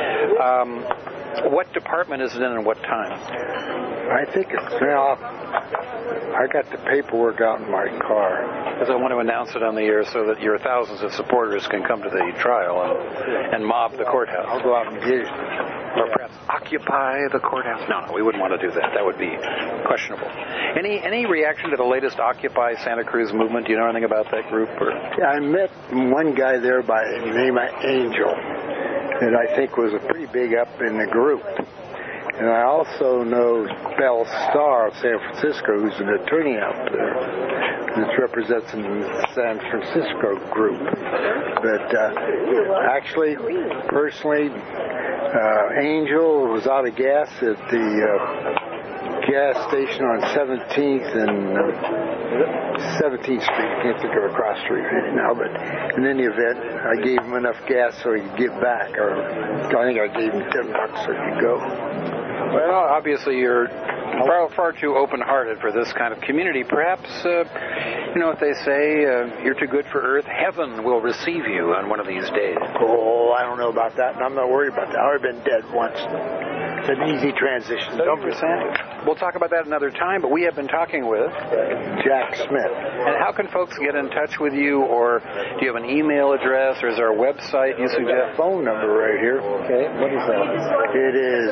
What department is it in and what time? I think it's now. I got the paperwork out in my car. Because I want to announce it on the air so that your thousands of supporters can come to the trial and mob the courthouse. I'll go out and get it. Or perhaps occupy the courthouse. No, we wouldn't want to do that. That would be questionable. Any reaction to the latest Occupy Santa Cruz movement? Do you know anything about that group? Or? Yeah, I met one guy there by the name of Angel that I think was a pretty big up in the group. And I also know Bell Starr of San Francisco, who's an attorney out there. This represents the San Francisco group. But actually, personally, Angel was out of gas at the gas station on 17th and 17th Street. I can't think of a cross street right now, but in any event, I gave him enough gas so he could give back. Or I think I gave him $10 so he could go. Well, obviously you're far too open-hearted for this kind of community. Perhaps, you know what they say, you're too good for Earth. Heaven will receive you on one of these days. Oh, I don't know about that, and I'm not worried about that. I've already been dead once. It's an easy transition. Don't We'll talk about that another time, but we have been talking with Jack Smith. And how can folks get in touch with you, or do you have an email address, or is there a website you suggest? A phone number right here. Okay, what is that? It is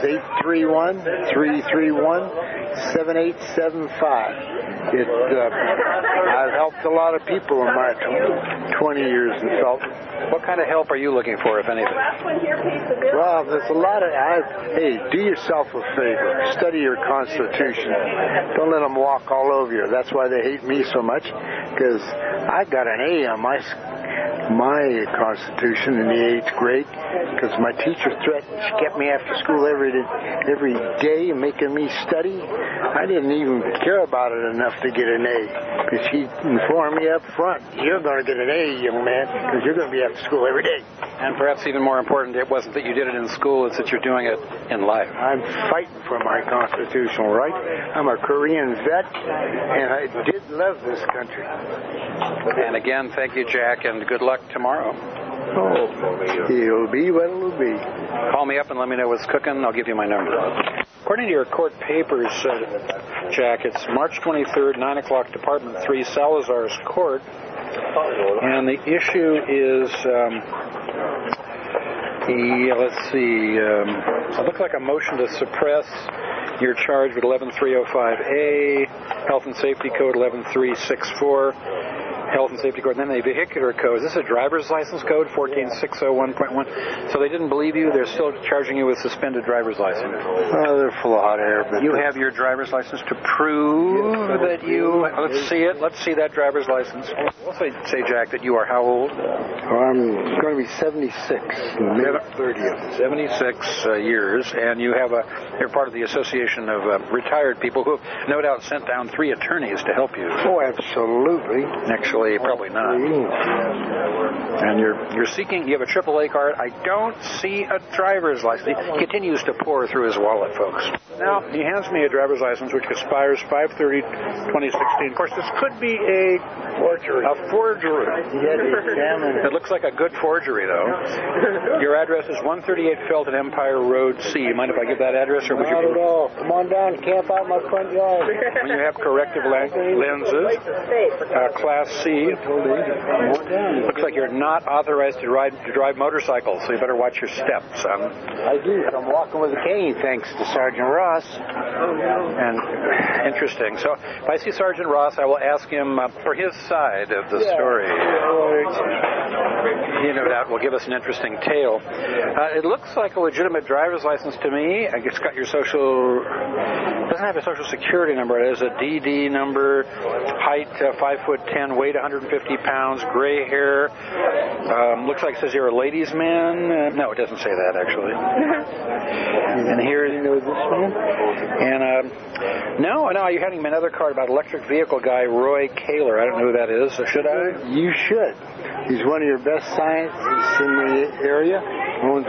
831-331-7875. I've helped a lot of people in my 20 years in Felton. What kind of help are you looking for, if anything? Well, there's a lot of... Hey, do yourself a favor. Study your Constitution. Don't let them walk all over you. That's why they hate me so much, because I got an A on my Constitution in the 8th grade, because my teacher threatened. She kept me after school every day making me study. I didn't even care about it enough to get an A, because she informed me up front, you're going to get an A, young man, because you're going to be after school every day. And perhaps even more important, it wasn't that you did it in school, it's that you're doing it in life. I'm fighting for my constitutional right. I'm a Korean vet, and I did love this country. And again, thank you, Jack, and good luck tomorrow. Oh, it'll be what it'll be. Call me up and let me know what's cooking. I'll give you my number. According to your court papers, Jack, it's March 23rd, 9 o'clock, Department 3, Salazar's Court. And the issue is, let's see, it looks like a motion to suppress. You're charged with 11305A, Health and Safety Code 11364. Health and Safety Code, and then the vehicular code. Is this a driver's license code, 14601.1? So they didn't believe you. They're still charging you with suspended driver's license. Oh, they're full of hot air. But you have your driver's license to prove that you... Let's see it. Let's see that driver's license. We'll say, Jack, that you are how old? I'm going to be 76 in the mid-30th. 76 years, and you're part of the Association of Retired People who have no doubt sent down 3 attorneys to help you. Oh, absolutely. Actually, probably not. And you're seeking, you have a AAA card. I don't see a driver's license. He continues to pour through his wallet, folks. Now, he hands me a driver's license which expires 5/30/2016. Of course, this could be a forgery. It looks like a good forgery, though. Your address is 138 Felton Empire Road C. Mind if I give that address? Or would Not at all. Come on down, camp out my front yard. When you have corrective lenses, Class C see. Looks like you're not authorized to drive motorcycles, so you better watch your steps. I do. I'm walking with a cane, thanks to Sergeant Ross. And interesting. So if I see Sergeant Ross, I will ask him for his side of the story. He no doubt will give us an interesting tale. It looks like a legitimate driver's license to me. I guess it's got your social... doesn't have a social security number. It has a DD number, height 5'10", weight 150 pounds, gray hair. Looks like it says you're a ladies' man. No, it doesn't say that, actually. And here... You know this man? And, no, you're handing me another card about electric vehicle guy, Roy Kaler. I don't know who that is. Should I? You should. He's one of your best scientists in the area. Owns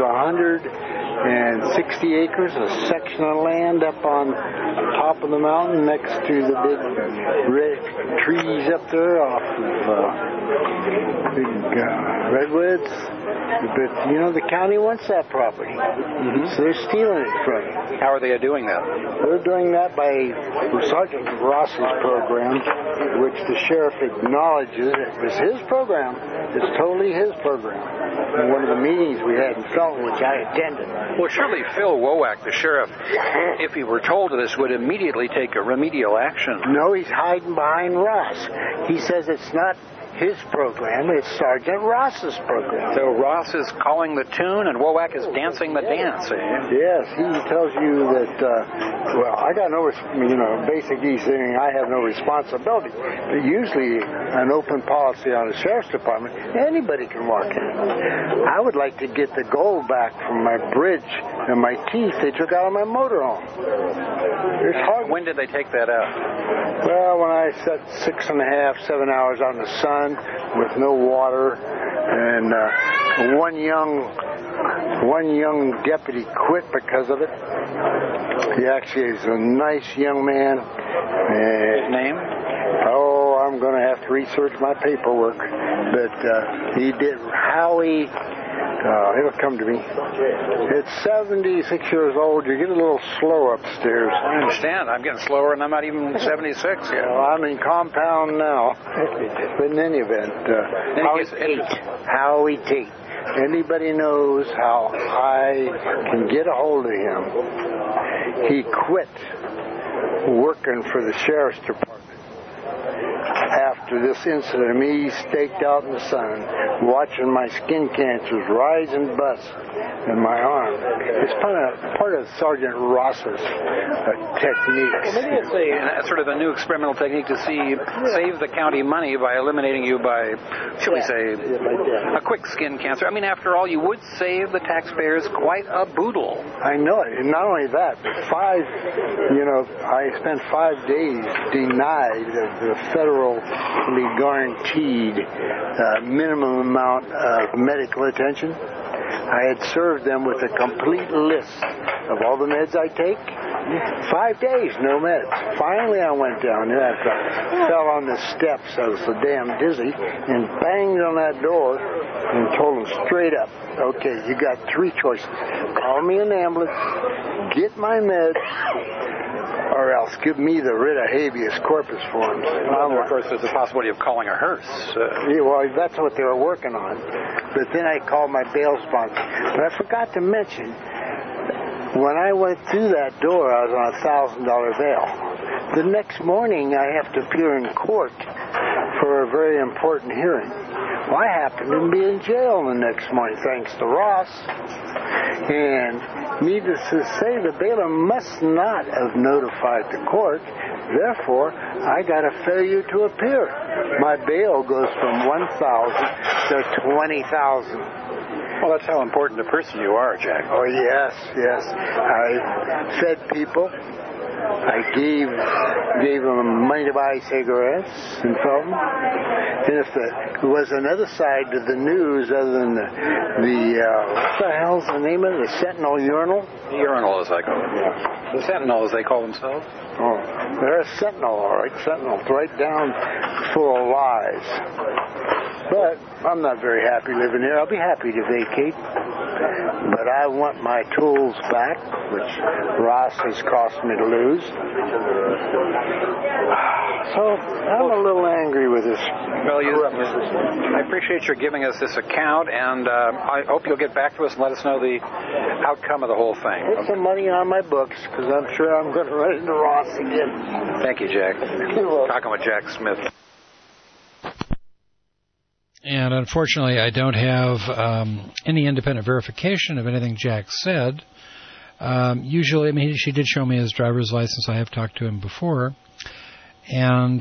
160 acres, a section of land up on top of the mountain next to the big red trees up there off of big redwoods. But, you know, the county wants that property. So they're stealing it from you. How are they doing that? They're doing that by Sergeant Ross's program, which the sheriff acknowledges it was his program. It's totally his program. In one of the meetings we had in Felton, which I attended. Well, surely Phil Wowak, the sheriff, if he were told of this, would immediately take a remedial action. No, he's hiding behind Ross. He says it's not his program, it's Sergeant Ross's program. So Ross is calling the tune and Wowak is dancing the dance, eh? Yes, he tells you that, I got no, basically saying I have no responsibility. But usually an open policy on the sheriff's department, anybody can walk in. I would like to get the gold back from my bridge and my teeth they took out of my motorhome. It's hard. When did they take that out? Well, when I sat 6.5, 7 hours out in the sun with no water, and one young deputy quit because of it. He actually is a nice young man. His name? Oh, I'm going to have to research my paperwork. But he did. Howie. It'll come to me. It's 76 years old. You get a little slow upstairs. I understand. I'm getting slower, and I'm not even 76 yet. Well, I'm in compound now. But in any event, Howie Tate. Anybody knows how I can get a hold of him. He quit working for the sheriff's department. After this incident of me staked out in the sun, watching my skin cancers rise and bust in my arm. It's part of Sergeant Ross's techniques. Well, maybe it's sort of a new experimental technique to save the county money by eliminating you by, shall we say, a quick skin cancer. I mean, after all, you would save the taxpayers quite a boodle. I know it. And not only that, but I spent 5 days denied of the federally guaranteed minimum amount of medical attention. I had served them with a complete list of all the meds I take. 5 days, no meds. Finally, I went down there after I fell on the steps. I was so damn dizzy and banged on that door and told them straight up, okay, you got 3 choices. Call me an ambulance, get my meds, or else give me the writ of habeas corpus forms. Well, of course, there's the possibility of calling a hearse. That's what they were working on. But then I called my bail sponsor. But I forgot to mention, when I went through that door, I was on a $1,000 bail. The next morning, I have to appear in court for a very important hearing. Well, I happened to be in jail the next morning, thanks to Ross. And needless to say, the bailiff must not have notified the court. Therefore, I got a failure to appear. My bail goes from $1,000 to $20,000. Well, that's how important a person you are, Jack. Oh, yes. I fed people. I gave them money to buy cigarettes and Felton. And if there was another side to the news other than the what the hell's the name of it? The Sentinel Urinal? The Urinal, as I call it. Yeah. The Sentinel, as they call themselves. Oh, they're a Sentinel, all right. Sentinel's right down full of lies. But I'm not very happy living here. I'll be happy to vacate. but I want my tools back, which Ross has cost me to lose. So I'm a little angry with this. Well, I appreciate your giving us this account, and I hope you'll get back to us and let us know the outcome of the whole thing. Put some money on my books, because I'm sure I'm going to run into Ross again. Thank you, Jack. Talking with Jack Smith. And unfortunately, I don't have any independent verification of anything Jack said. Usually, I mean, she did show me his driver's license. I have talked to him before. And,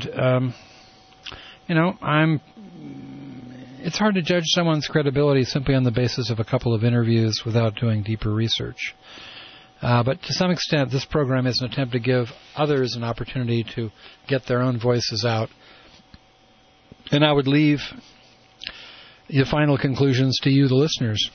it's hard to judge someone's credibility simply on the basis of a couple of interviews without doing deeper research. But to some extent, this program is an attempt to give others an opportunity to get their own voices out. And I would leave the final conclusions to you, the listeners.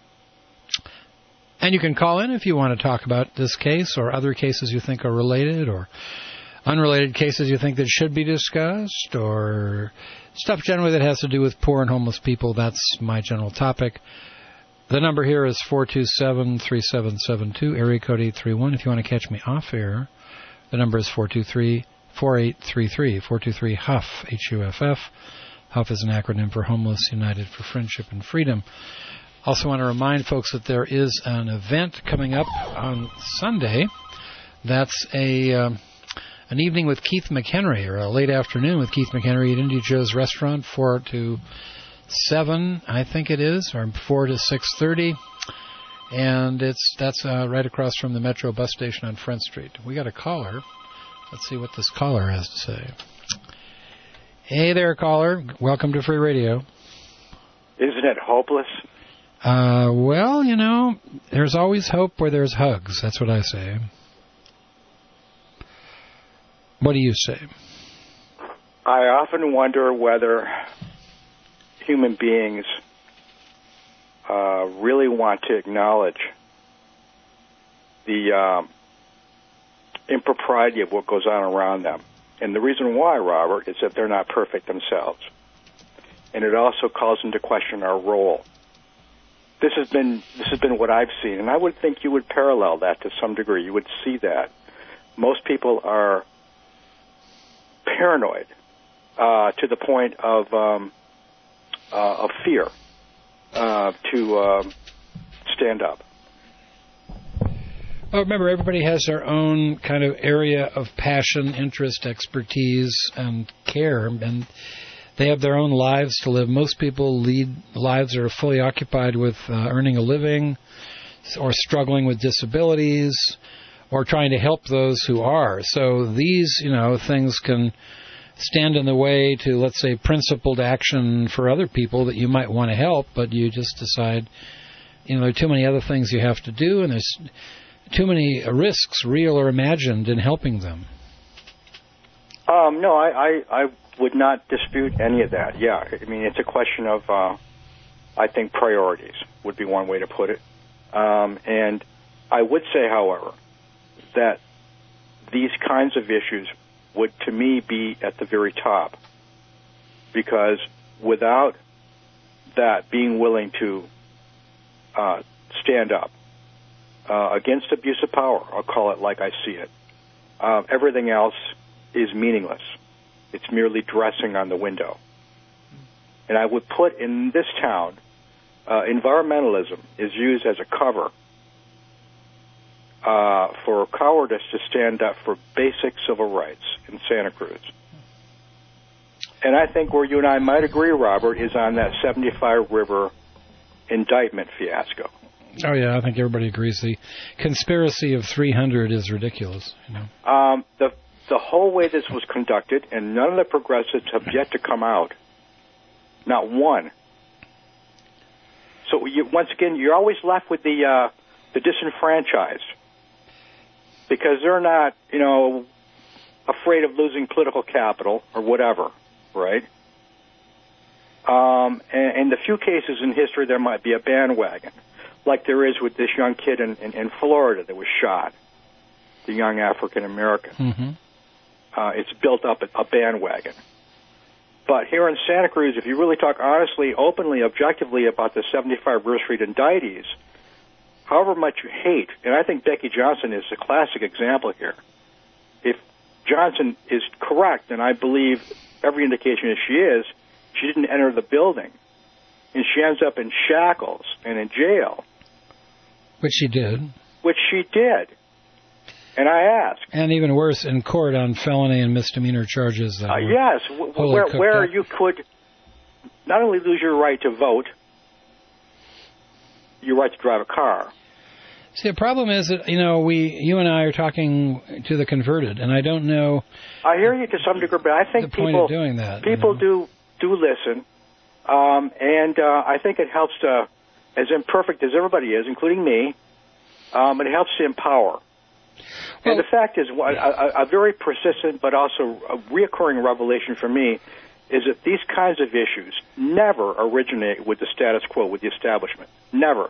And you can call in if you want to talk about this case or other cases you think are related, or unrelated cases you think that should be discussed, or stuff generally that has to do with poor and homeless people. That's my general topic. The number here is 427-3772, area code 831. If you want to catch me off air, the number is 423-4833, 423-HUFF, H-U-F-F. HUFF is an acronym for Homeless United for Friendship and Freedom. Also want to remind folks that there is an event coming up on Sunday. That's an evening with Keith McHenry, or a late afternoon with Keith McHenry at Indy Joe's Restaurant, 4 to 7, I think it is, or 4 to 6:30. And that's right across from the Metro bus station on Front Street. We got a caller. Let's see what this caller has to say. Hey there, caller. Welcome to Free Radio. Isn't it hopeless? Well, there's always hope where there's hugs. That's what I say. What do you say? I often wonder whether human beings really want to acknowledge the impropriety of what goes on around them. And the reason why, Robert, is that they're not perfect themselves. And it also calls into question our role. This has been what I've seen, and I would think you would parallel that to some degree. You would see that most people are paranoid to the point of fear to stand up. Well, remember, everybody has their own kind of area of passion, interest, expertise, and care, and they have their own lives to live. Most people lead lives that are fully occupied with earning a living, or struggling with disabilities, or trying to help those who are. So these, things can stand in the way to, let's say, principled action for other people that you might want to help, but you just decide, there are too many other things you have to do, and there's too many risks, real or imagined, in helping them. No, I would not dispute any of that. Yeah, I mean, it's a question of, I think, priorities would be one way to put it. And I would say, however, that these kinds of issues would, to me, be at the very top. Because without that, being willing to stand up against abuse of power, I'll call it like I see it, everything else is meaningless. It's merely dressing on the window. And I would put in this town, environmentalism is used as a cover for cowardice to stand up for basic civil rights in Santa Cruz. And I think where you and I might agree, Robert, is on that 75 River indictment fiasco. Oh, yeah, I think everybody agrees. The conspiracy of 300 is ridiculous. The whole way this was conducted, and none of the progressives have yet to come out. Not one. So once again, you're always left with the disenfranchised, because they're not, afraid of losing political capital or whatever, right? And in the few cases in history, there might be a bandwagon, like there is with this young kid in Florida that was shot, the young African American. Mm-hmm. It's built up a bandwagon. But here in Santa Cruz, if you really talk honestly, openly, objectively about the 75 River Street indictees, however much you hate, and I think Becky Johnson is a classic example here. If Johnson is correct, and I believe every indication is she didn't enter the building, and she ends up in shackles and in jail. Which she did. And I ask. And even worse, in court on felony and misdemeanor charges. Yes, where you could not only lose your right to vote, your right to drive a car. See, the problem is that, you and I are talking to the converted, and I don't know. I hear you to some degree, but I think the point of doing that. People do listen, and I think it helps to, as imperfect as everybody is, including me, it helps to empower. And the fact is, a very persistent but also a reoccurring revelation for me is that these kinds of issues never originate with the status quo, with the establishment. Never.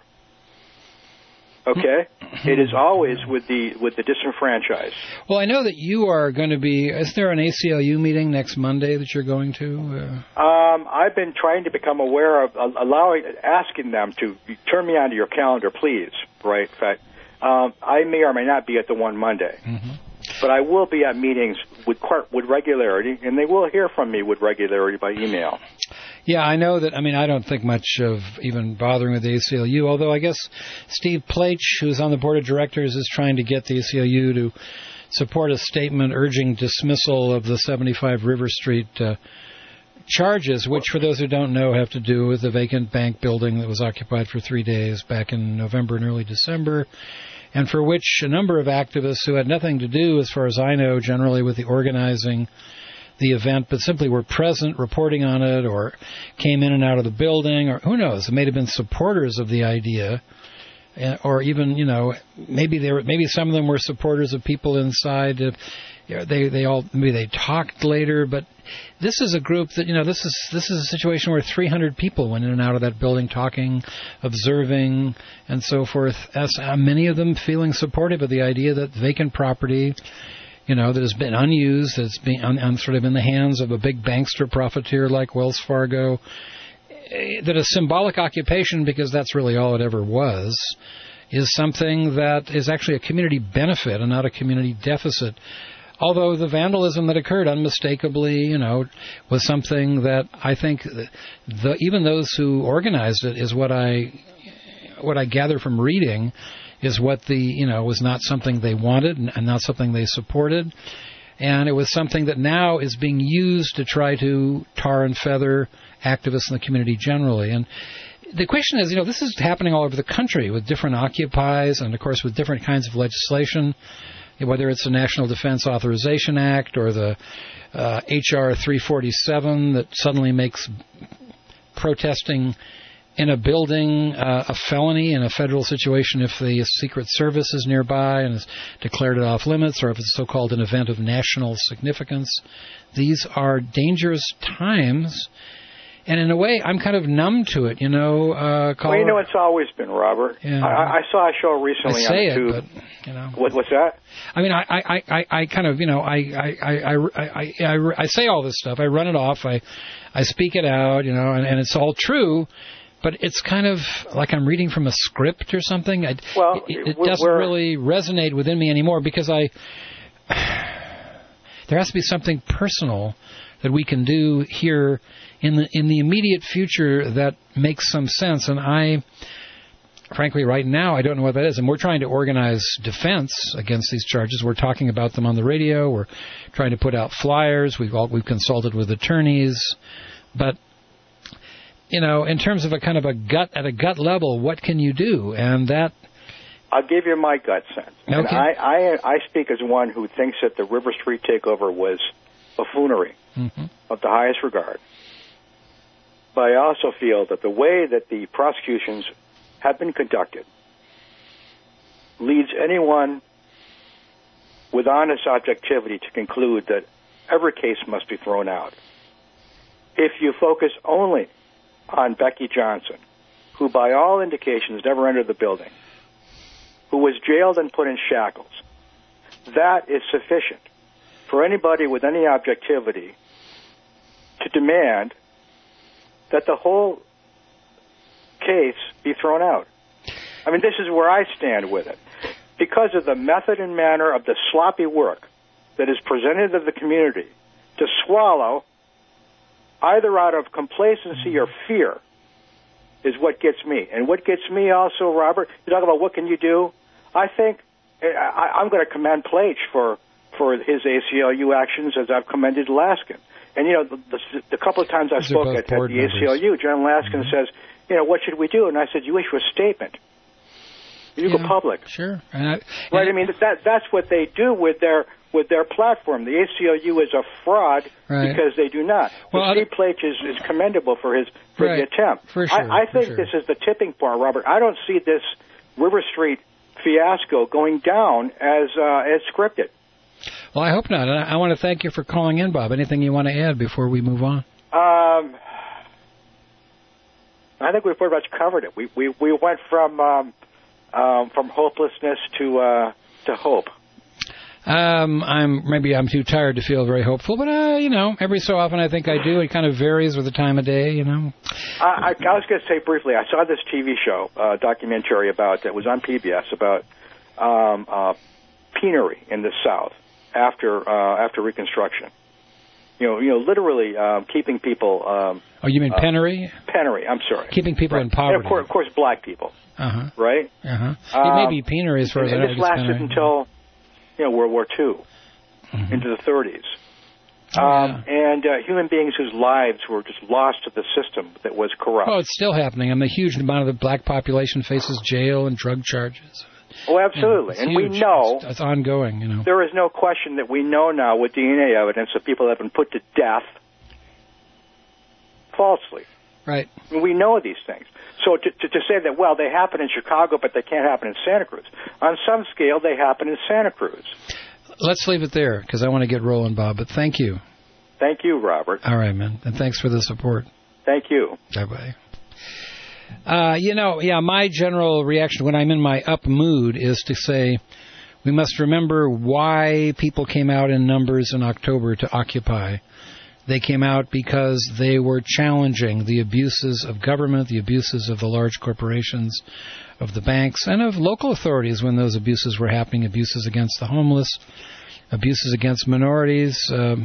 Okay? It is always with the disenfranchised. Well, I know that you are going to be. Is there an ACLU meeting next Monday that you're going to? I've been trying to become aware of asking them to turn me onto your calendar, please. Right? In fact, I may or may not be at the one Monday, but I will be at meetings with regularity, and they will hear from me with regularity by email. Yeah, I know that. I don't think much of even bothering with the ACLU, although I guess Steve Plach, who's on the board of directors, is trying to get the ACLU to support a statement urging dismissal of the 75 River Street charges, which, for those who don't know, have to do with the vacant bank building that was occupied for 3 days back in November and early December, and for which a number of activists who had nothing to do, as far as I know, generally with the organizing the event, but simply were present reporting on it or came in and out of the building, or who knows, it may have been supporters of the idea, or even, maybe some of them were supporters of people inside. They talked later, but this is a group that, this is a situation where 300 people went in and out of that building talking, observing, and so forth, as many of them feeling supportive of the idea that vacant property, that has been unused, that's been sort of in the hands of a big bankster profiteer like Wells Fargo, that a symbolic occupation, because that's really all it ever was, is something that is actually a community benefit and not a community deficit. Although the vandalism that occurred unmistakably, was something that I think even those who organized it is what I gather from reading is what was not something they wanted and not something they supported. And it was something that now is being used to try to tar and feather activists in the community generally. And the question is, this is happening all over the country with different occupies and, of course, with different kinds of legislation, whether it's the National Defense Authorization Act or the H.R. 347 that suddenly makes protesting in a building a felony in a federal situation if the Secret Service is nearby and has declared it off limits, or if it's so-called an event of national significance. These are dangerous times, and in a way, I'm kind of numb to it, Well, it's always been, Robert. Yeah. I saw a show recently on YouTube. But, What's that? I kind of, I say all this stuff. I run it off. I speak it out, and it's all true. But it's kind of like I'm reading from a script or something. It doesn't really resonate within me anymore because there has to be something personal that we can do here in the immediate future that makes some sense. And frankly, right now, I don't know what that is. And we're trying to organize defense against these charges. We're talking about them on the radio. We're trying to put out flyers. We've consulted with attorneys. But in terms of a kind of at a gut level, what can you do? And that, I'll give you my gut sense. Okay. And I speak as one who thinks that the River Street takeover was buffoonery of the highest regard. But I also feel that the way that the prosecutions have been conducted leads anyone with honest objectivity to conclude that every case must be thrown out. If you focus only on Becky Johnson, who by all indications never entered the building, who was jailed and put in shackles, that is sufficient for anybody with any objectivity to demand that the whole case be thrown out. I mean, this is where I stand with it. Because of the method and manner of the sloppy work that is presented to the community, to swallow, either out of complacency or fear, is what gets me. And what gets me also, Robert, you talk about what can you do? I think I'm going to commend Plage for his ACLU actions as I've commended Laskin. And, the couple of times I spoke at the ACLU, John Laskin says, what should we do? And I said, you issue a statement. You go public. Sure. Right? I mean, that's what they do with their platform. The ACLU is a fraud because they do not. Well, Steve Plage is commendable for the attempt. For sure. I think this is the tipping point, Robert. I don't see this River Street fiasco going down as scripted. Well, I hope not. And I want to thank you for calling in, Bob. Anything you want to add before we move on? I think we've pretty much covered it. We went from hopelessness to hope. I'm too tired to feel very hopeful, but every so often I think I do. It kind of varies with the time of day, I was going to say briefly, I saw this TV show, documentary it was on PBS about penury in the South after Reconstruction. Literally keeping people. Oh, you mean penury? Penury. I'm sorry. Keeping people in poverty. And of course, black people. Right. It may be penury as far as I know. This lasted until World War II, into the 30s. And human beings whose lives were just lost to the system that was corrupt. Oh, it's still happening. A huge amount of the black population faces jail and drug charges. Oh, absolutely. And we know... It's ongoing, There is no question that we know now with DNA evidence that people have been put to death falsely. Right. And we know these things. So to say that, well, they happen in Chicago, but they can't happen in Santa Cruz. On some scale, they happen in Santa Cruz. Let's leave it there, because I want to get rolling, Bob. But thank you. Thank you, Robert. All right, man. And thanks for the support. Thank you. Bye-bye. My general reaction when I'm in my up mood is to say we must remember why people came out in numbers in October to Occupy. They came out because they were challenging the abuses of government, the abuses of the large corporations, of the banks, and of local authorities when those abuses were happening, abuses against the homeless, abuses against minorities,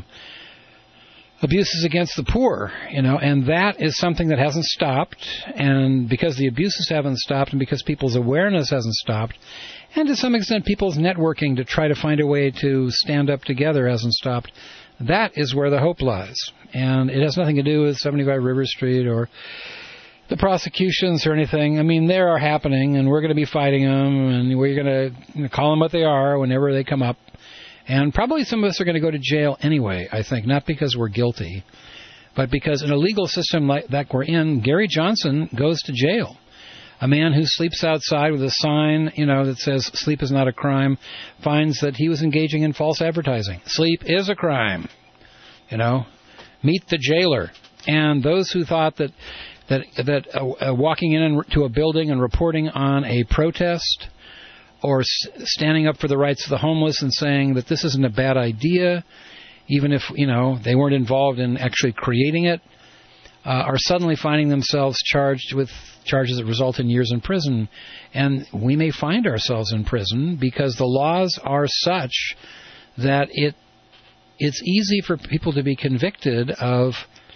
abuses against the poor, and that is something that hasn't stopped. And because the abuses haven't stopped and because people's awareness hasn't stopped, and to some extent people's networking to try to find a way to stand up together hasn't stopped, that is where the hope lies. And it has nothing to do with 75 River Street or the prosecutions or anything. They are happening, and we're going to be fighting them, and we're going to call them what they are whenever they come up. And probably some of us are going to go to jail anyway, I think, not because we're guilty, but because in a legal system like that we're in, Gary Johnson goes to jail. A man who sleeps outside with a sign, that says sleep is not a crime, finds that he was engaging in false advertising. Sleep is a crime. Meet the jailer. And those who thought that walking into a building and reporting on a protest or standing up for the rights of the homeless and saying that this isn't a bad idea, even if, they weren't involved in actually creating it, are suddenly finding themselves charged with charges that result in years in prison. And we may find ourselves in prison because the laws are such that it's easy for people to be convicted of...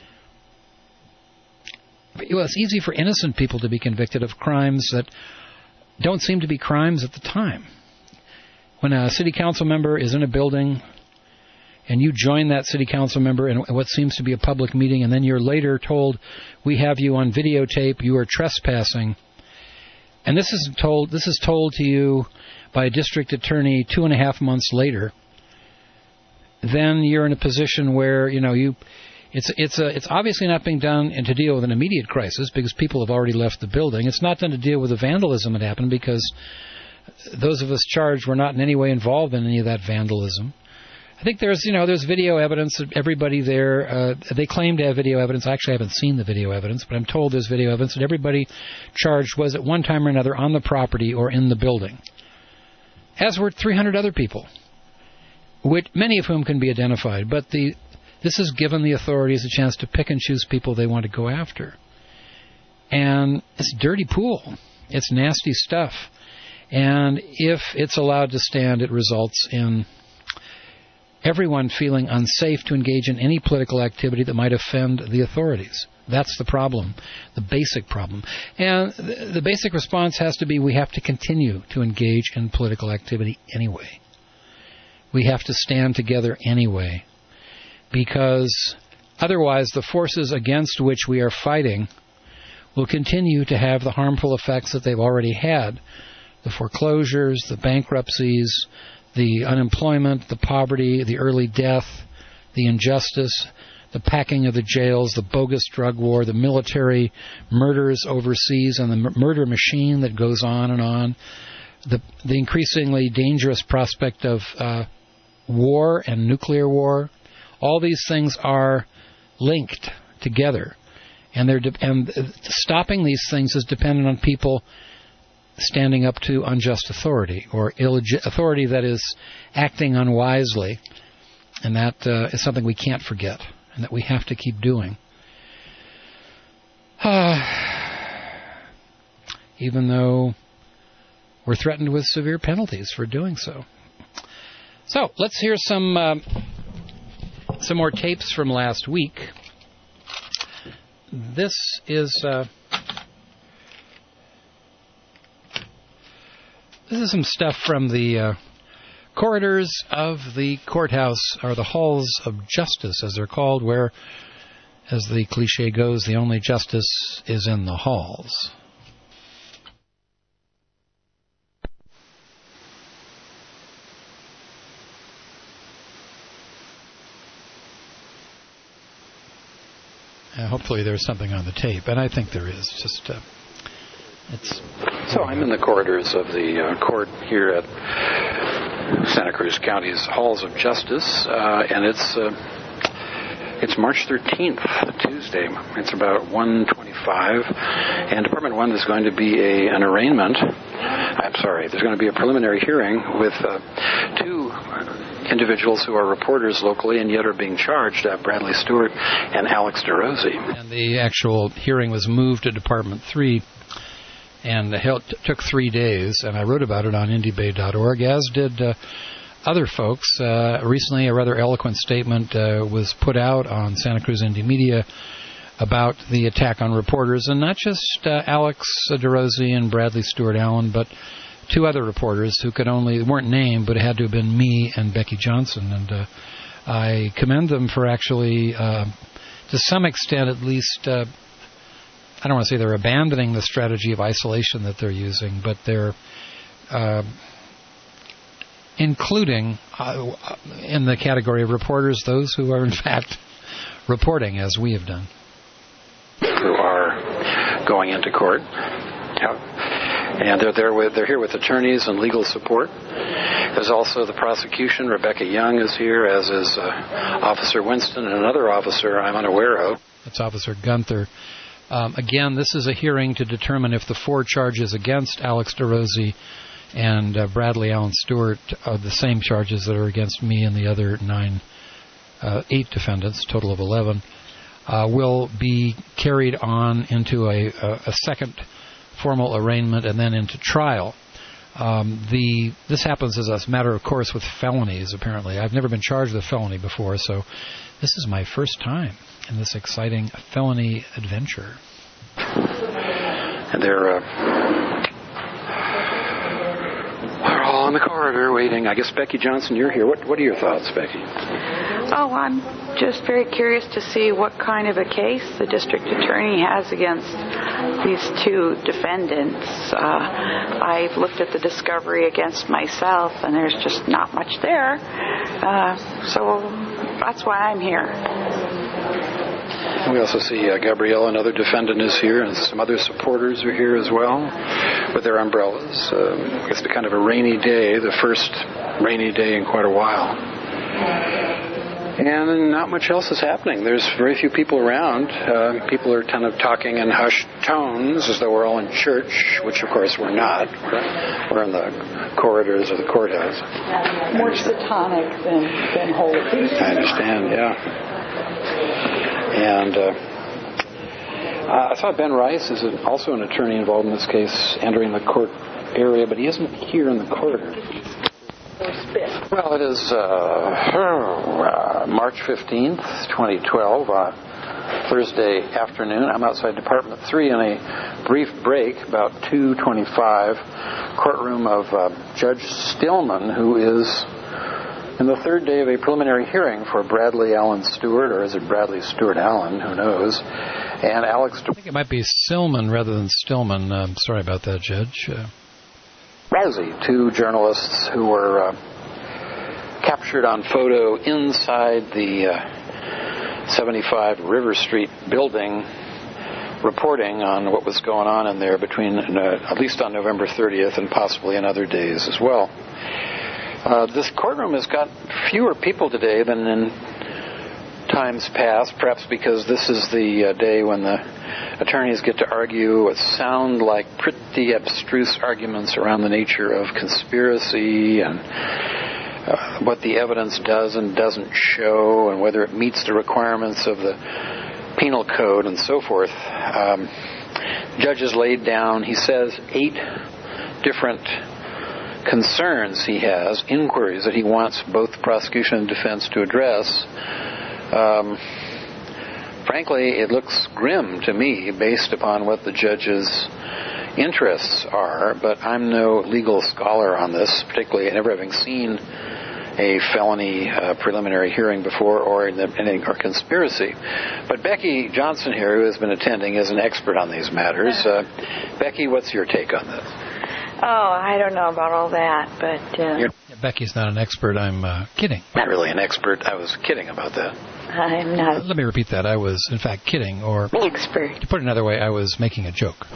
Well, it's easy for innocent people to be convicted of crimes that don't seem to be crimes at the time. When a city council member is in a building and you join that city council member in what seems to be a public meeting, and then you're later told, we have you on videotape, you are trespassing. And this is told to you by a district attorney 2.5 months later. Then you're in a position where, it's obviously not being done to deal with an immediate crisis because people have already left the building. It's not done to deal with the vandalism that happened because those of us charged were not in any way involved in any of that vandalism. I think there's video evidence that everybody there, they claim to have video evidence. I actually haven't seen the video evidence, but I'm told there's video evidence that everybody charged was at one time or another on the property or in the building, as were 300 other people, many of whom can be identified. But this has given the authorities a chance to pick and choose people they want to go after. And it's a dirty pool. It's nasty stuff. And if it's allowed to stand, it results in everyone feeling unsafe to engage in any political activity that might offend the authorities. That's the problem, the basic problem. And the basic response has to be we have to continue to engage in political activity anyway. We have to stand together anyway, because otherwise the forces against which we are fighting will continue to have the harmful effects that they've already had. The foreclosures, the bankruptcies, the unemployment, the poverty, the early death, the injustice, the packing of the jails, the bogus drug war, the military murders overseas, and the murder machine that goes on and on, the increasingly dangerous prospect of war and nuclear war. All these things are linked together, and stopping these things is dependent on people standing up to unjust authority, or authority that is acting unwisely, and that is something we can't forget and that we have to keep doing. Even though we're threatened with severe penalties for doing so. So, let's hear some more tapes from last week. This is some stuff from the corridors of the courthouse, or the halls of justice, as they're called, where, as the cliche goes, the only justice is in the halls. Hopefully there's something on the tape, and I think there is. Just So I'm in the corridors of the court here at Santa Cruz County's Halls of Justice, and it's March 13th, Tuesday. It's about 1:25, and Department 1 is going to be an arraignment. There's going to be a preliminary hearing with two individuals who are reporters locally and yet are being charged, Bradley Stewart and Alex DeRosie. And the actual hearing was moved to Department 3, and took 3 days, and I wrote about it on IndieBay.org, as did other folks. Recently, a rather eloquent statement was put out on Santa Cruz Indie Media about the attack on reporters, and not just Alex DeRosie and Bradley Stewart Allen, but two other reporters who weren't named, but it had to have been me and Becky Johnson. And I commend them for actually, to some extent at least, I don't want to say they're abandoning the strategy of isolation that they're using, but they're including in the category of reporters those who are in fact reporting, as we have done. Who are going into court. And they're here with attorneys and legal support. There's also the prosecution. Rebecca Young is here, as is Officer Winston, and another officer I'm unaware of. That's Officer Gunther. Again, this is a hearing to determine if the 4 charges against Alex DeRosie and Bradley Allen Stewart are the same charges that are against me and the other 8 defendants, total of 11, will be carried on into a second formal arraignment and then into trial. This happens as a matter of course with felonies, apparently. I've never been charged with a felony before, so this is my first time in this exciting felony adventure. And they're all in the corridor waiting. I guess, Becky Johnson, you're here. What are your thoughts, Becky? Oh, I'm just very curious to see what kind of a case the district attorney has against these 2 defendants. I've looked at the discovery against myself, and there's just not much there. So that's why I'm here. We also see Gabrielle, another defendant, is here, and some other supporters are here as well with their umbrellas. It's kind of a rainy day, the first rainy day in quite a while. And not much else is happening. There's very few people around. People are kind of talking in hushed tones as though we're all in church, which of course we're not. We're in the corridors of the courthouse. More satanic than holy. I understand, yeah. And I saw Ben Rice is also an attorney involved in this case, entering the court area, but he isn't here in the corridor. Well, it is March 15th, 2012, Thursday afternoon. I'm outside Department 3 in a brief break, about 2:25, courtroom of Judge Stillman, who is in the third day of a preliminary hearing for Bradley Allen Stewart, or is it Bradley Stewart Allen? Who knows? And Alex... I think it might be Silman rather than Stillman. Sorry about that, Judge. Razzie, two journalists who were captured on photo inside the 75 River Street building, reporting on what was going on in there between, at least on November 30th and possibly in other days as well. This courtroom has got fewer people today than in times past, perhaps because this is the day when the attorneys get to argue what sound like pretty abstruse arguments around the nature of conspiracy and what the evidence does and doesn't show and whether it meets the requirements of the penal code and so forth. Judges laid down, he says, 8 different concerns he has, inquiries that he wants both prosecution and defense to address. Frankly, it looks grim to me based upon what the judge's interests are, but I'm no legal scholar on this, particularly never having seen a felony preliminary hearing before or or conspiracy. But Becky Johnson here, who has been attending, is an expert on these matters. Becky, what's your take on this? Oh, I don't know about all that, but... Becky's not an expert. I'm kidding. Not really an expert. I was kidding about that. I'm not... Let me repeat that. I was, in fact, kidding, or... Expert. To put it another way, I was making a joke.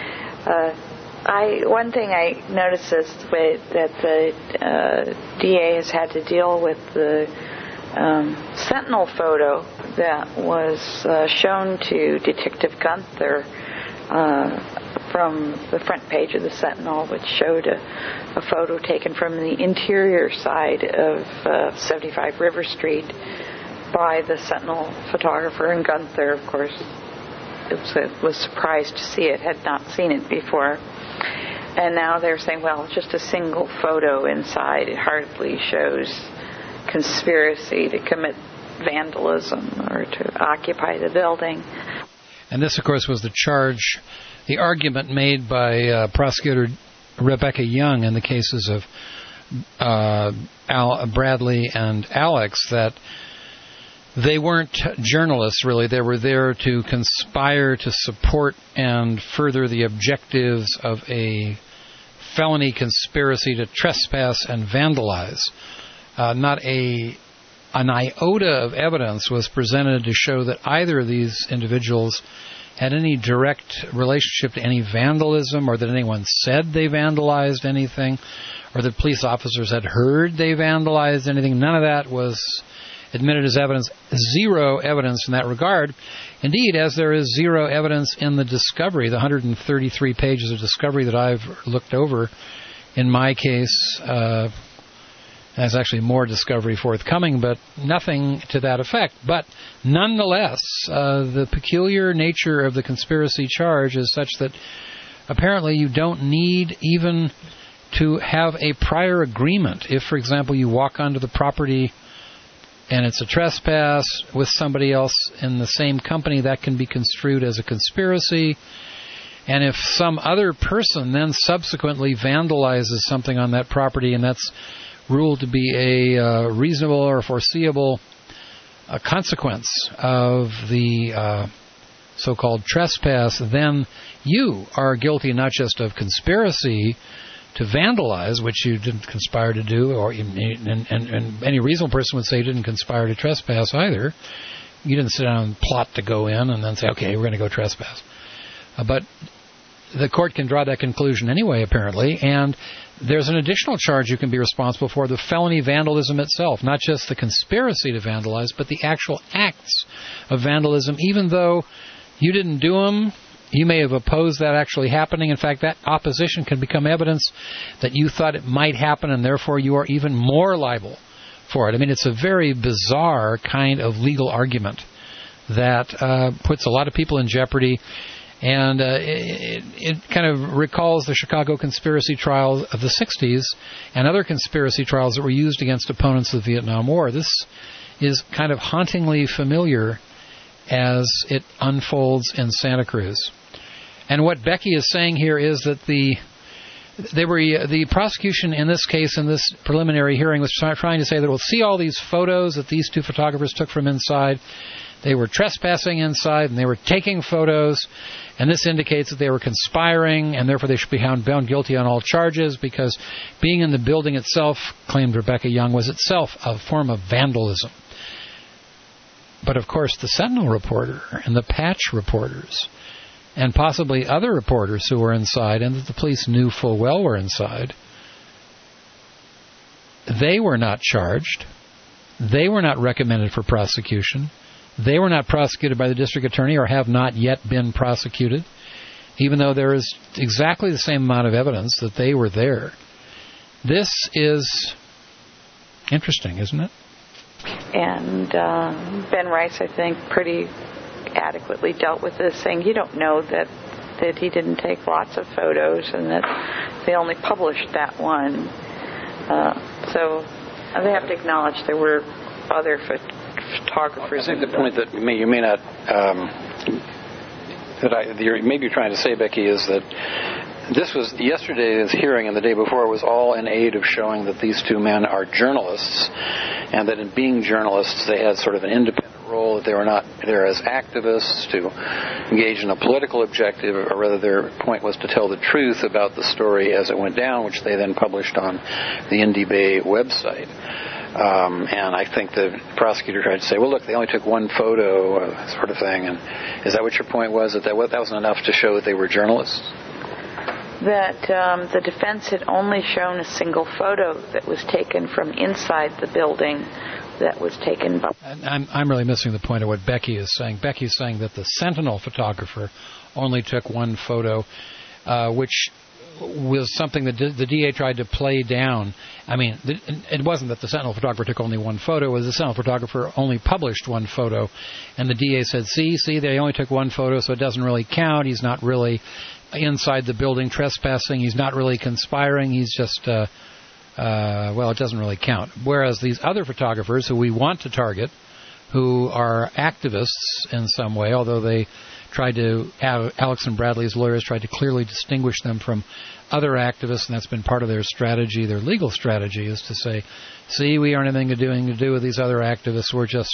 One thing I noticed is that the DA has had to deal with the Sentinel photo that was shown to Detective Gunther from the front page of the Sentinel, which showed a photo taken from the interior side of 75 River Street by the Sentinel photographer. And Gunther, of course, was surprised to see it, had not seen it before. And now they're saying, well, just a single photo inside, it hardly shows conspiracy to commit vandalism or to occupy the building. And this, of course, was the charge, the argument made by Prosecutor Rebecca Young in the cases of Bradley and Alex, that they weren't journalists, really. They were there to conspire to support and further the objectives of a felony conspiracy to trespass and vandalize. Not an iota of evidence was presented to show that either of these individuals had any direct relationship to any vandalism, or that anyone said they vandalized anything, or that police officers had heard they vandalized anything. None of that was admitted as evidence. Zero evidence in that regard. Indeed, as there is zero evidence in the discovery, the 133 pages of discovery that I've looked over in my case. There's actually more discovery forthcoming, but nothing to that effect. But nonetheless, the peculiar nature of the conspiracy charge is such that apparently you don't need even to have a prior agreement. If, for example, you walk onto the property and it's a trespass with somebody else in the same company, that can be construed as a conspiracy. And if some other person then subsequently vandalizes something on that property, and that's ruled to be a reasonable or foreseeable consequence of the so-called trespass, then you are guilty not just of conspiracy to vandalize, which you didn't conspire to do, or and any reasonable person would say you didn't conspire to trespass either. You didn't sit down and plot to go in and then say, okay, we're going to go trespass. But the court can draw that conclusion anyway, apparently, and there's an additional charge you can be responsible for, the felony vandalism itself, not just the conspiracy to vandalize, but the actual acts of vandalism. Even though you didn't do them, you may have opposed that actually happening. In fact, that opposition can become evidence that you thought it might happen, and therefore you are even more liable for it. I mean, it's a very bizarre kind of legal argument that puts a lot of people in jeopardy. And it kind of recalls the Chicago conspiracy trials of the 60s and other conspiracy trials that were used against opponents of the Vietnam War. This is kind of hauntingly familiar as it unfolds in Santa Cruz. And what Becky is saying here is that the prosecution in this case, in this preliminary hearing, was trying to say that we'll see all these photos that these two photographers took from inside. They were trespassing inside, and they were taking photos, and this indicates that they were conspiring, and therefore they should be found guilty on all charges, because being in the building itself, claimed Rebecca Young, was itself a form of vandalism. But of course, the Sentinel reporter and the Patch reporters, and possibly other reporters who were inside, and that the police knew full well were inside, they were not charged. They were not recommended for prosecution. They were not prosecuted by the district attorney, or have not yet been prosecuted, even though there is exactly the same amount of evidence that they were there. This is interesting, isn't it? And Ben Rice, I think, pretty adequately dealt with this, saying you don't know that he didn't take lots of photos, and that they only published that one. So they have to acknowledge there were other photographers. I think the point that you may not, maybe you're trying to say, Becky, is that this was yesterday's hearing and the day before was all in aid of showing that these two men are journalists, and that in being journalists they had sort of an independent role, that they were not there as activists to engage in a political objective, or rather their point was to tell the truth about the story as it went down, which they then published on the Indy Bay website. And I think the prosecutor tried to say, well, look, they only took one photo, sort of thing. And is that what your point was, that wasn't enough to show that they were journalists? That the defense had only shown a single photo that was taken from inside the building that was taken by... I'm really missing the point of what Becky is saying. Becky is saying that the Sentinel photographer only took one photo, which was something that the DA tried to play down. I mean, it wasn't that the Sentinel photographer took only one photo. It was the Sentinel photographer only published one photo. And the DA said, see, they only took one photo, so it doesn't really count. He's not really inside the building trespassing. He's not really conspiring. He's just, it doesn't really count. Whereas these other photographers who we want to target, who are activists in some way, although they tried to, Alex and Bradley's lawyers tried to clearly distinguish them from other activists, and that's been part of their strategy, their legal strategy, is to say, see, we aren't anything to do with these other activists, we're just,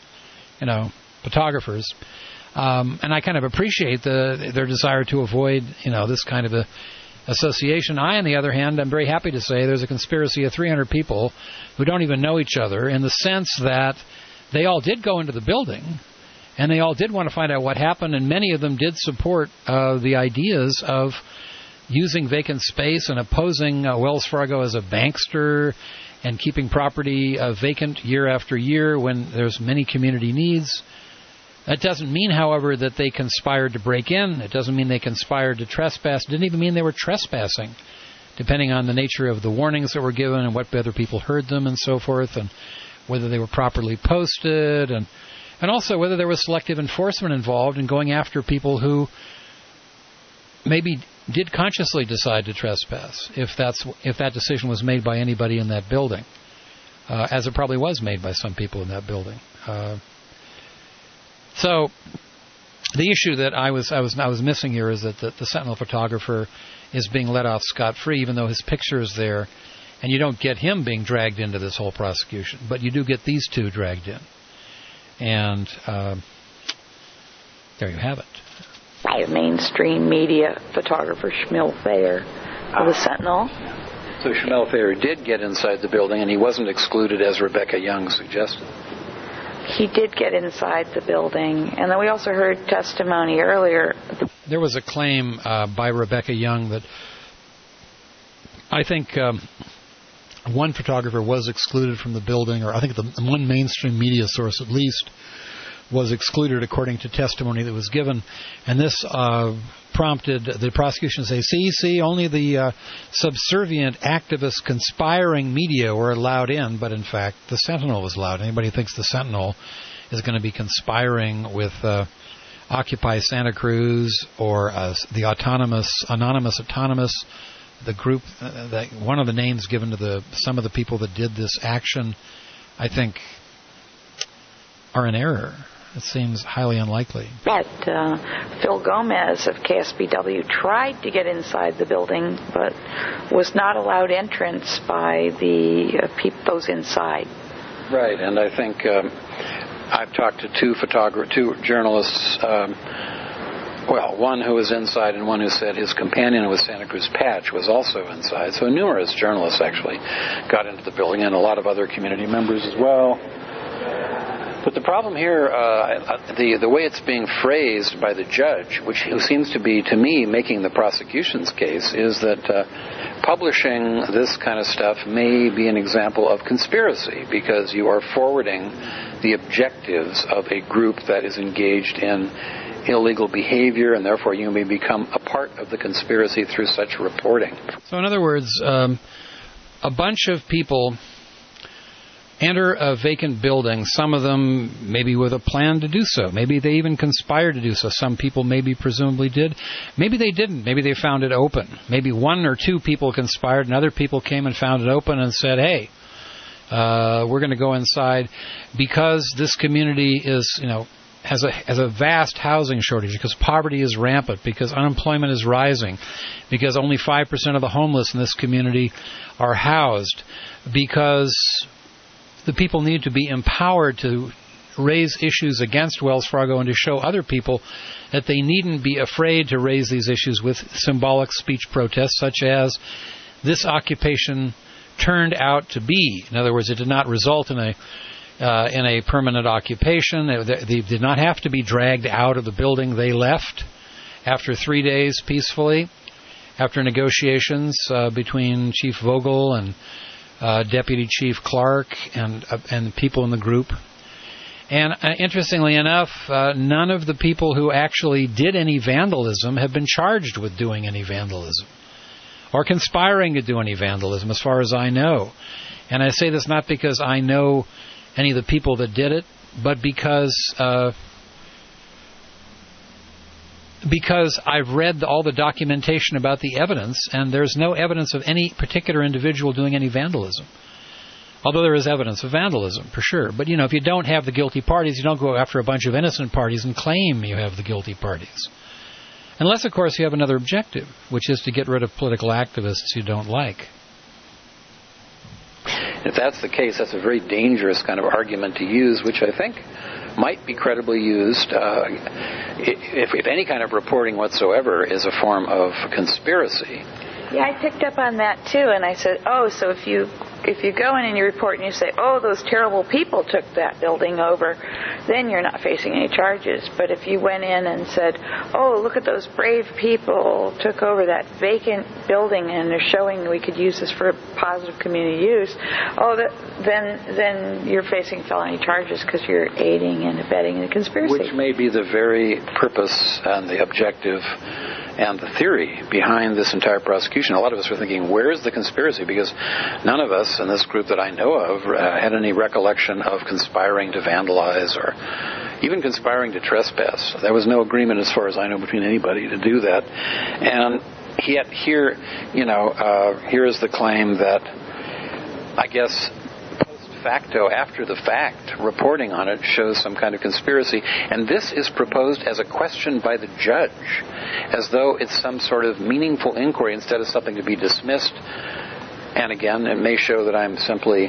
photographers. And I kind of appreciate their desire to avoid, this kind of association. I, on the other hand, I'm very happy to say there's a conspiracy of 300 people who don't even know each other, in the sense that they all did go into the building, and they all did want to find out what happened, and many of them did support the ideas of using vacant space and opposing Wells Fargo as a bankster and keeping property vacant year after year when there's many community needs. That doesn't mean, however, that they conspired to break in. It doesn't mean they conspired to trespass. It didn't even mean they were trespassing, depending on the nature of the warnings that were given and what other people heard them and so forth, and whether they were properly posted, and also whether there was selective enforcement involved in going after people who maybe did consciously decide to trespass, if that decision was made by anybody in that building, as it probably was made by some people in that building. So the issue that I was missing here is that the Sentinel photographer is being let off scot-free, even though his picture is there, and you don't get him being dragged into this whole prosecution, but you do get these two dragged in. And there you have it. By mainstream media photographer Shmuel Thayer of the Sentinel. So Shmuel Thayer did get inside the building, and he wasn't excluded as Rebecca Young suggested. He did get inside the building. And then we also heard testimony earlier. There was a claim by Rebecca Young that I think one photographer was excluded from the building, or I think the one mainstream media source at least was excluded according to testimony that was given. And this prompted the prosecution to say, see, only the subservient, activist, conspiring media were allowed in, but in fact the Sentinel was allowed. Anybody who thinks the Sentinel is going to be conspiring with Occupy Santa Cruz or the Anonymous Autonomous, the group, that one of the names given to some of the people that did this action, I think, are in error. It seems highly unlikely. But Phil Gomez of KSBW tried to get inside the building, but was not allowed entrance by those inside. Right, and I think I've talked to two journalists, one who was inside and one who said his companion with Santa Cruz Patch was also inside. So numerous journalists actually got into the building, and a lot of other community members as well. But the problem here, the way it's being phrased by the judge, who seems to be, to me, making the prosecution's case, is that publishing this kind of stuff may be an example of conspiracy, because you are forwarding the objectives of a group that is engaged in illegal behavior, and therefore you may become a part of the conspiracy through such reporting. So in other words, a bunch of people enter a vacant building, some of them maybe with a plan to do so. Maybe they even conspired to do so. Some people maybe presumably did. Maybe they didn't. Maybe they found it open. Maybe one or two people conspired and other people came and found it open and said, hey, we're going to go inside because this community is, has a vast housing shortage, because poverty is rampant, because unemployment is rising, because only 5% of the homeless in this community are housed, because the people need to be empowered to raise issues against Wells Fargo and to show other people that they needn't be afraid to raise these issues with symbolic speech protests, such as this occupation turned out to be. In other words, it did not result in a permanent occupation. They did not have to be dragged out of the building. They left after 3 days peacefully, after negotiations between Chief Vogel and Deputy Chief Clark and people in the group. And interestingly enough, none of the people who actually did any vandalism have been charged with doing any vandalism or conspiring to do any vandalism, as far as I know. And I say this not because I know any of the people that did it, but because I've read all the documentation about the evidence, and there's no evidence of any particular individual doing any vandalism. Although there is evidence of vandalism, for sure. But, if you don't have the guilty parties, you don't go after a bunch of innocent parties and claim you have the guilty parties. Unless, of course, you have another objective, which is to get rid of political activists you don't like. If that's the case, that's a very dangerous kind of argument to use, which I think might be credibly used if any kind of reporting whatsoever is a form of conspiracy. Yeah, I picked up on that too, and I said, so if you go in and you report and you say, those terrible people took that building over, then you're not facing any charges. But if you went in and said, look at those brave people took over that vacant building and they're showing we could use this for positive community use, then you're facing felony charges because you're aiding and abetting the conspiracy. Which may be the very purpose and the objective and the theory behind this entire prosecution. A lot of us were thinking, where's the conspiracy? Because none of us in this group that I know of had any recollection of conspiring to vandalize or even conspiring to trespass. There was no agreement, as far as I know, between anybody to do that. And yet here, here is the claim that, I guess, facto, after the fact, reporting on it shows some kind of conspiracy. And this is proposed as a question by the judge, as though it's some sort of meaningful inquiry instead of something to be dismissed. And again, it may show that I'm simply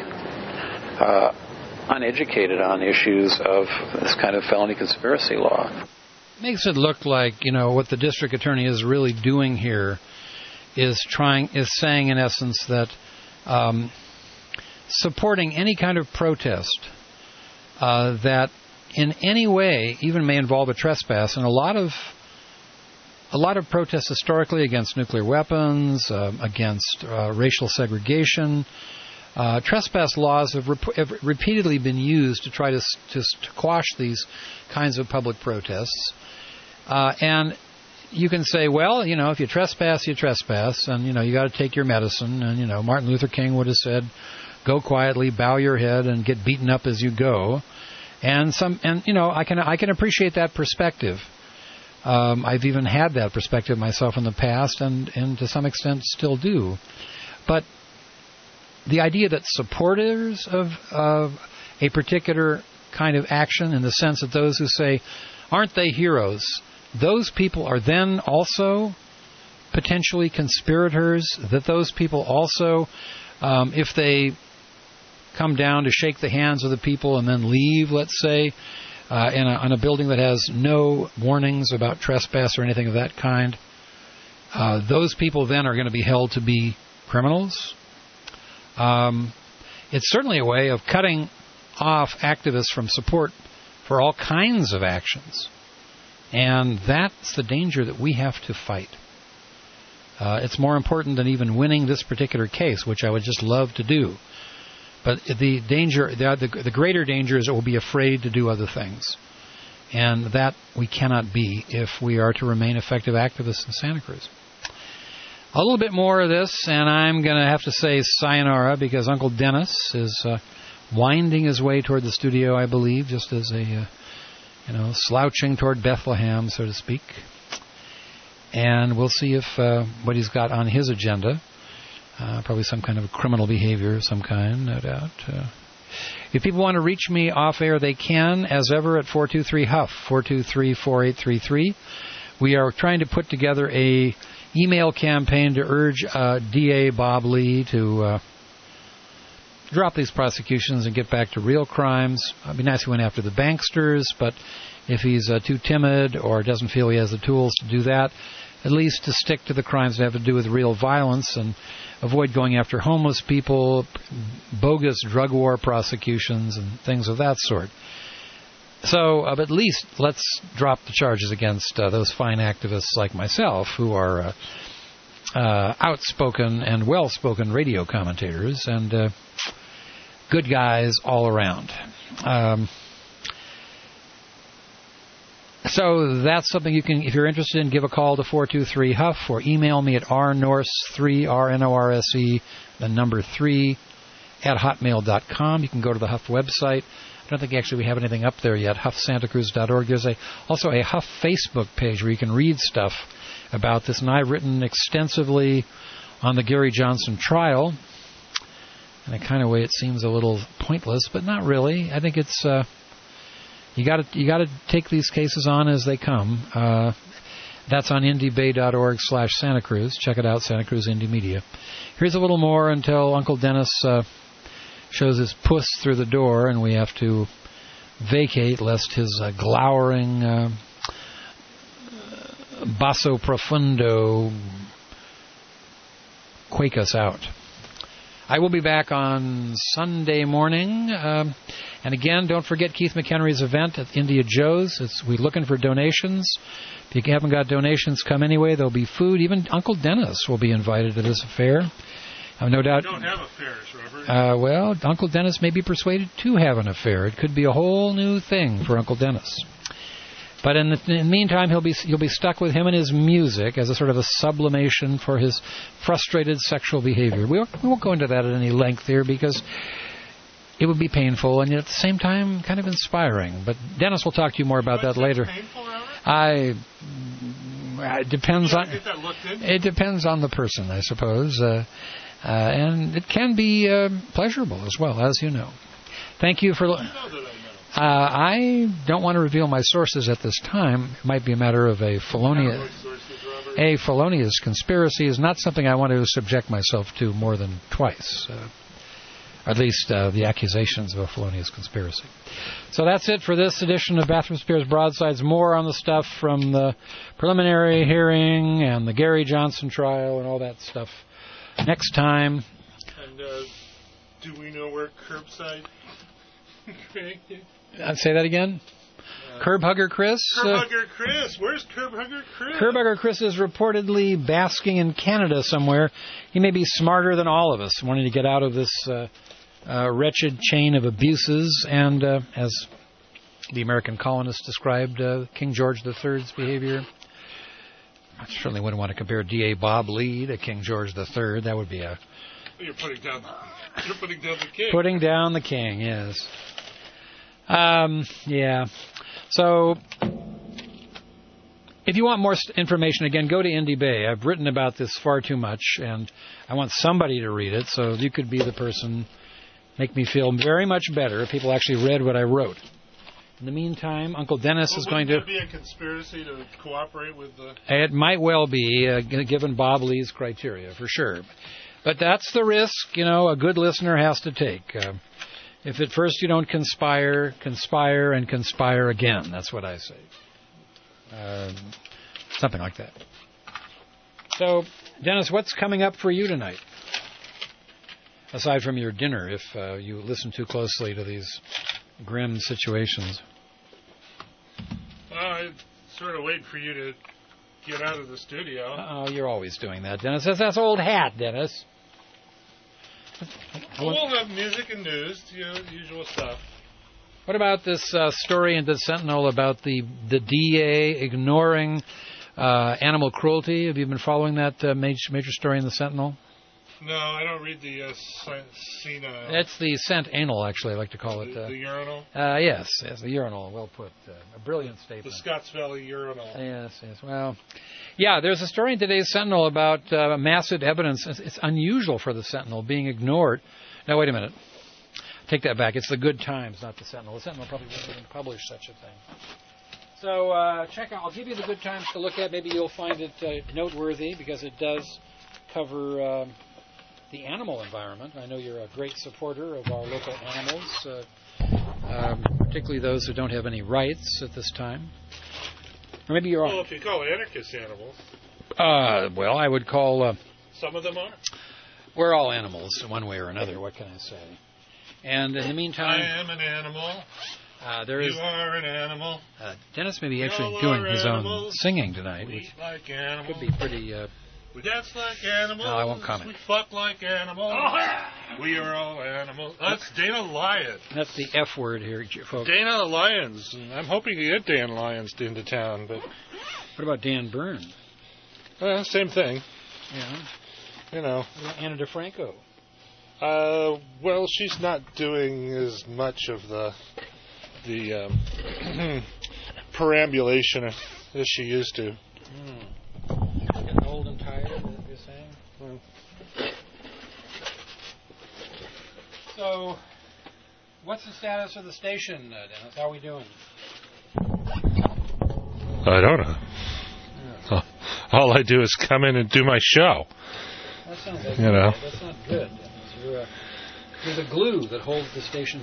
uneducated on issues of this kind of felony conspiracy law. Makes it look like, what the district attorney is really doing here is saying in essence that supporting any kind of protest that in any way even may involve a trespass, and a lot of protests historically against nuclear weapons, against racial segregation, trespass laws have repeatedly been used to try to quash these kinds of public protests. And you can say, well, if you trespass, you trespass, and you got to take your medicine. And Martin Luther King would have said, go quietly, bow your head, and get beaten up as you go. And I can appreciate that perspective. I've even had that perspective myself in the past, and to some extent still do. But the idea that supporters of a particular kind of action, in the sense that those who say, aren't they heroes, those people are then also potentially conspirators, that those people also, if they come down to shake the hands of the people and then leave, let's say, on a building that has no warnings about trespass or anything of that kind, those people then are going to be held to be criminals. It's certainly a way of cutting off activists from support for all kinds of actions. And that's the danger that we have to fight. It's more important than even winning this particular case, which I would just love to do. But the danger, the greater danger, is that we'll be afraid to do other things. And that we cannot be if we are to remain effective activists in Santa Cruz. A little bit more of this, and I'm going to have to say sayonara, because Uncle Dennis is winding his way toward the studio, I believe, just as a, slouching toward Bethlehem, so to speak. And we'll see if what he's got on his agenda. Probably some kind of criminal behavior of some kind, no doubt. If people want to reach me off air, they can, as ever, at 423-HUFF, 423-4833. We are trying to put together a email campaign to urge DA Bob Lee to drop these prosecutions and get back to real crimes. It'd be nice if he went after the banksters, but if he's too timid or doesn't feel he has the tools to do that, at least to stick to the crimes that have to do with real violence and avoid going after homeless people, bogus drug war prosecutions, and things of that sort. So, at least let's drop the charges against those fine activists like myself, who are outspoken and well-spoken radio commentators and good guys all around. So that's something you can, if you're interested in, give a call to 423-HUFF or email me at rnorse3, RNORSE, the number 3, at hotmail.com. You can go to the Huff website. I don't think actually we have anything up there yet, huffsantacruz.org. There's also a Huff Facebook page where you can read stuff about this, and I've written extensively on the Gary Johnson trial. In a kind of way it seems a little pointless, but not really. I think it's you got to take these cases on as they come. That's on indiebay.org/Santa Cruz. Check it out, Santa Cruz Indie Media. Here's a little more until Uncle Dennis shows his puss through the door, and we have to vacate lest his glowering basso profundo quake us out. I will be back on Sunday morning. And again, don't forget Keith McHenry's event at India Joe's. We're looking for donations. If you haven't got donations, come anyway. There'll be food. Even Uncle Dennis will be invited to this affair. No doubt. We don't have affairs, Robert. Well, Uncle Dennis may be persuaded to have an affair. It could be a whole new thing for Uncle Dennis. But in the meantime, you'll be stuck with him and his music as a sort of a sublimation for his frustrated sexual behavior. We won't go into that at any length here because it would be painful and yet at the same time kind of inspiring. But Dennis will talk to you more about that later. Painful, Robert? It depends on. It depends on the person, I suppose, and it can be pleasurable as well, as you know. Thank you for. I don't want to reveal my sources at this time. It might be a matter of a felonious conspiracy is not something I want to subject myself to more than twice. At least the accusations of a felonious conspiracy. So that's it for this edition of Bathroom Spears Broadsides. More on the stuff from the preliminary hearing and the Gary Johnson trial and all that stuff next time. And do we know where Curbside Craig is? Say that again? Curb Hugger Chris? Curb Hugger Chris. Where's Curb Hugger Chris? Curb Hugger Chris is reportedly basking in Canada somewhere. He may be smarter than all of us, wanting to get out of this wretched chain of abuses. And as the American colonists described King George III's behavior, I certainly wouldn't want to compare D.A. Bob Lee to King George III. That would be a... You're putting down the king. Putting down the king, yes. Yeah. So, if you want more information, again, go to Indie Bay. I've written about this far too much, and I want somebody to read it, so you could be the person, make me feel very much better if people actually read what I wrote. In the meantime, Uncle Dennis is going to... Would it be a conspiracy to cooperate with the... It might well be, given Bob Lee's criteria, for sure. But that's the risk, a good listener has to take. If at first you don't conspire and conspire again. That's what I say. Something like that. So, Dennis, what's coming up for you tonight? Aside from your dinner, if you listen too closely to these grim situations. Well, I sort of wait for you to get out of the studio. Oh, you're always doing that, Dennis. That's old hat, Dennis. We'll have music and news, usual stuff. What about this story in the Sentinel about the DA ignoring animal cruelty? Have you been following that major story in the Sentinel? No, I don't read the senile. It's the Sentinel, actually, I like to call it. The urinal? Yes, the urinal. Well put. A brilliant statement. The Scotts Valley urinal. Yes. Well, yeah, there's a story in today's Sentinel about massive evidence. It's unusual for the Sentinel being ignored. Now, wait a minute. Take that back. It's the Good Times, not the Sentinel. The Sentinel probably wouldn't even publish such a thing. So check out. I'll give you the Good Times to look at. Maybe you'll find it noteworthy because it does cover the animal environment. I know you're a great supporter of our local animals, particularly those who don't have any rights at this time. Or maybe you're Well, if you call anarchist animals. Well, I would call... some of them are. We're all animals one way or another. What can I say? And in the meantime... I am an animal. You are an animal. Dennis may be actually doing his own singing tonight. We eat like animals. Could be pretty... we dance like animals. No, I won't comment. We fuck like animals. We are all animals. That's Dana Lyons. That's the F word here, folks. Dana Lyons. I'm hoping to get Dan Lyons into town, but... What about Dan Byrne? Same thing. Yeah. What about Anna DeFranco? Well, she's not doing as much of the perambulation as she used to. Getting old and tired, is what you're saying? So, what's the status of the station, Dennis? How are we doing? I don't know. Yeah. All I do is come in and do my show. That sounds like that's not good. You're the glue that holds the station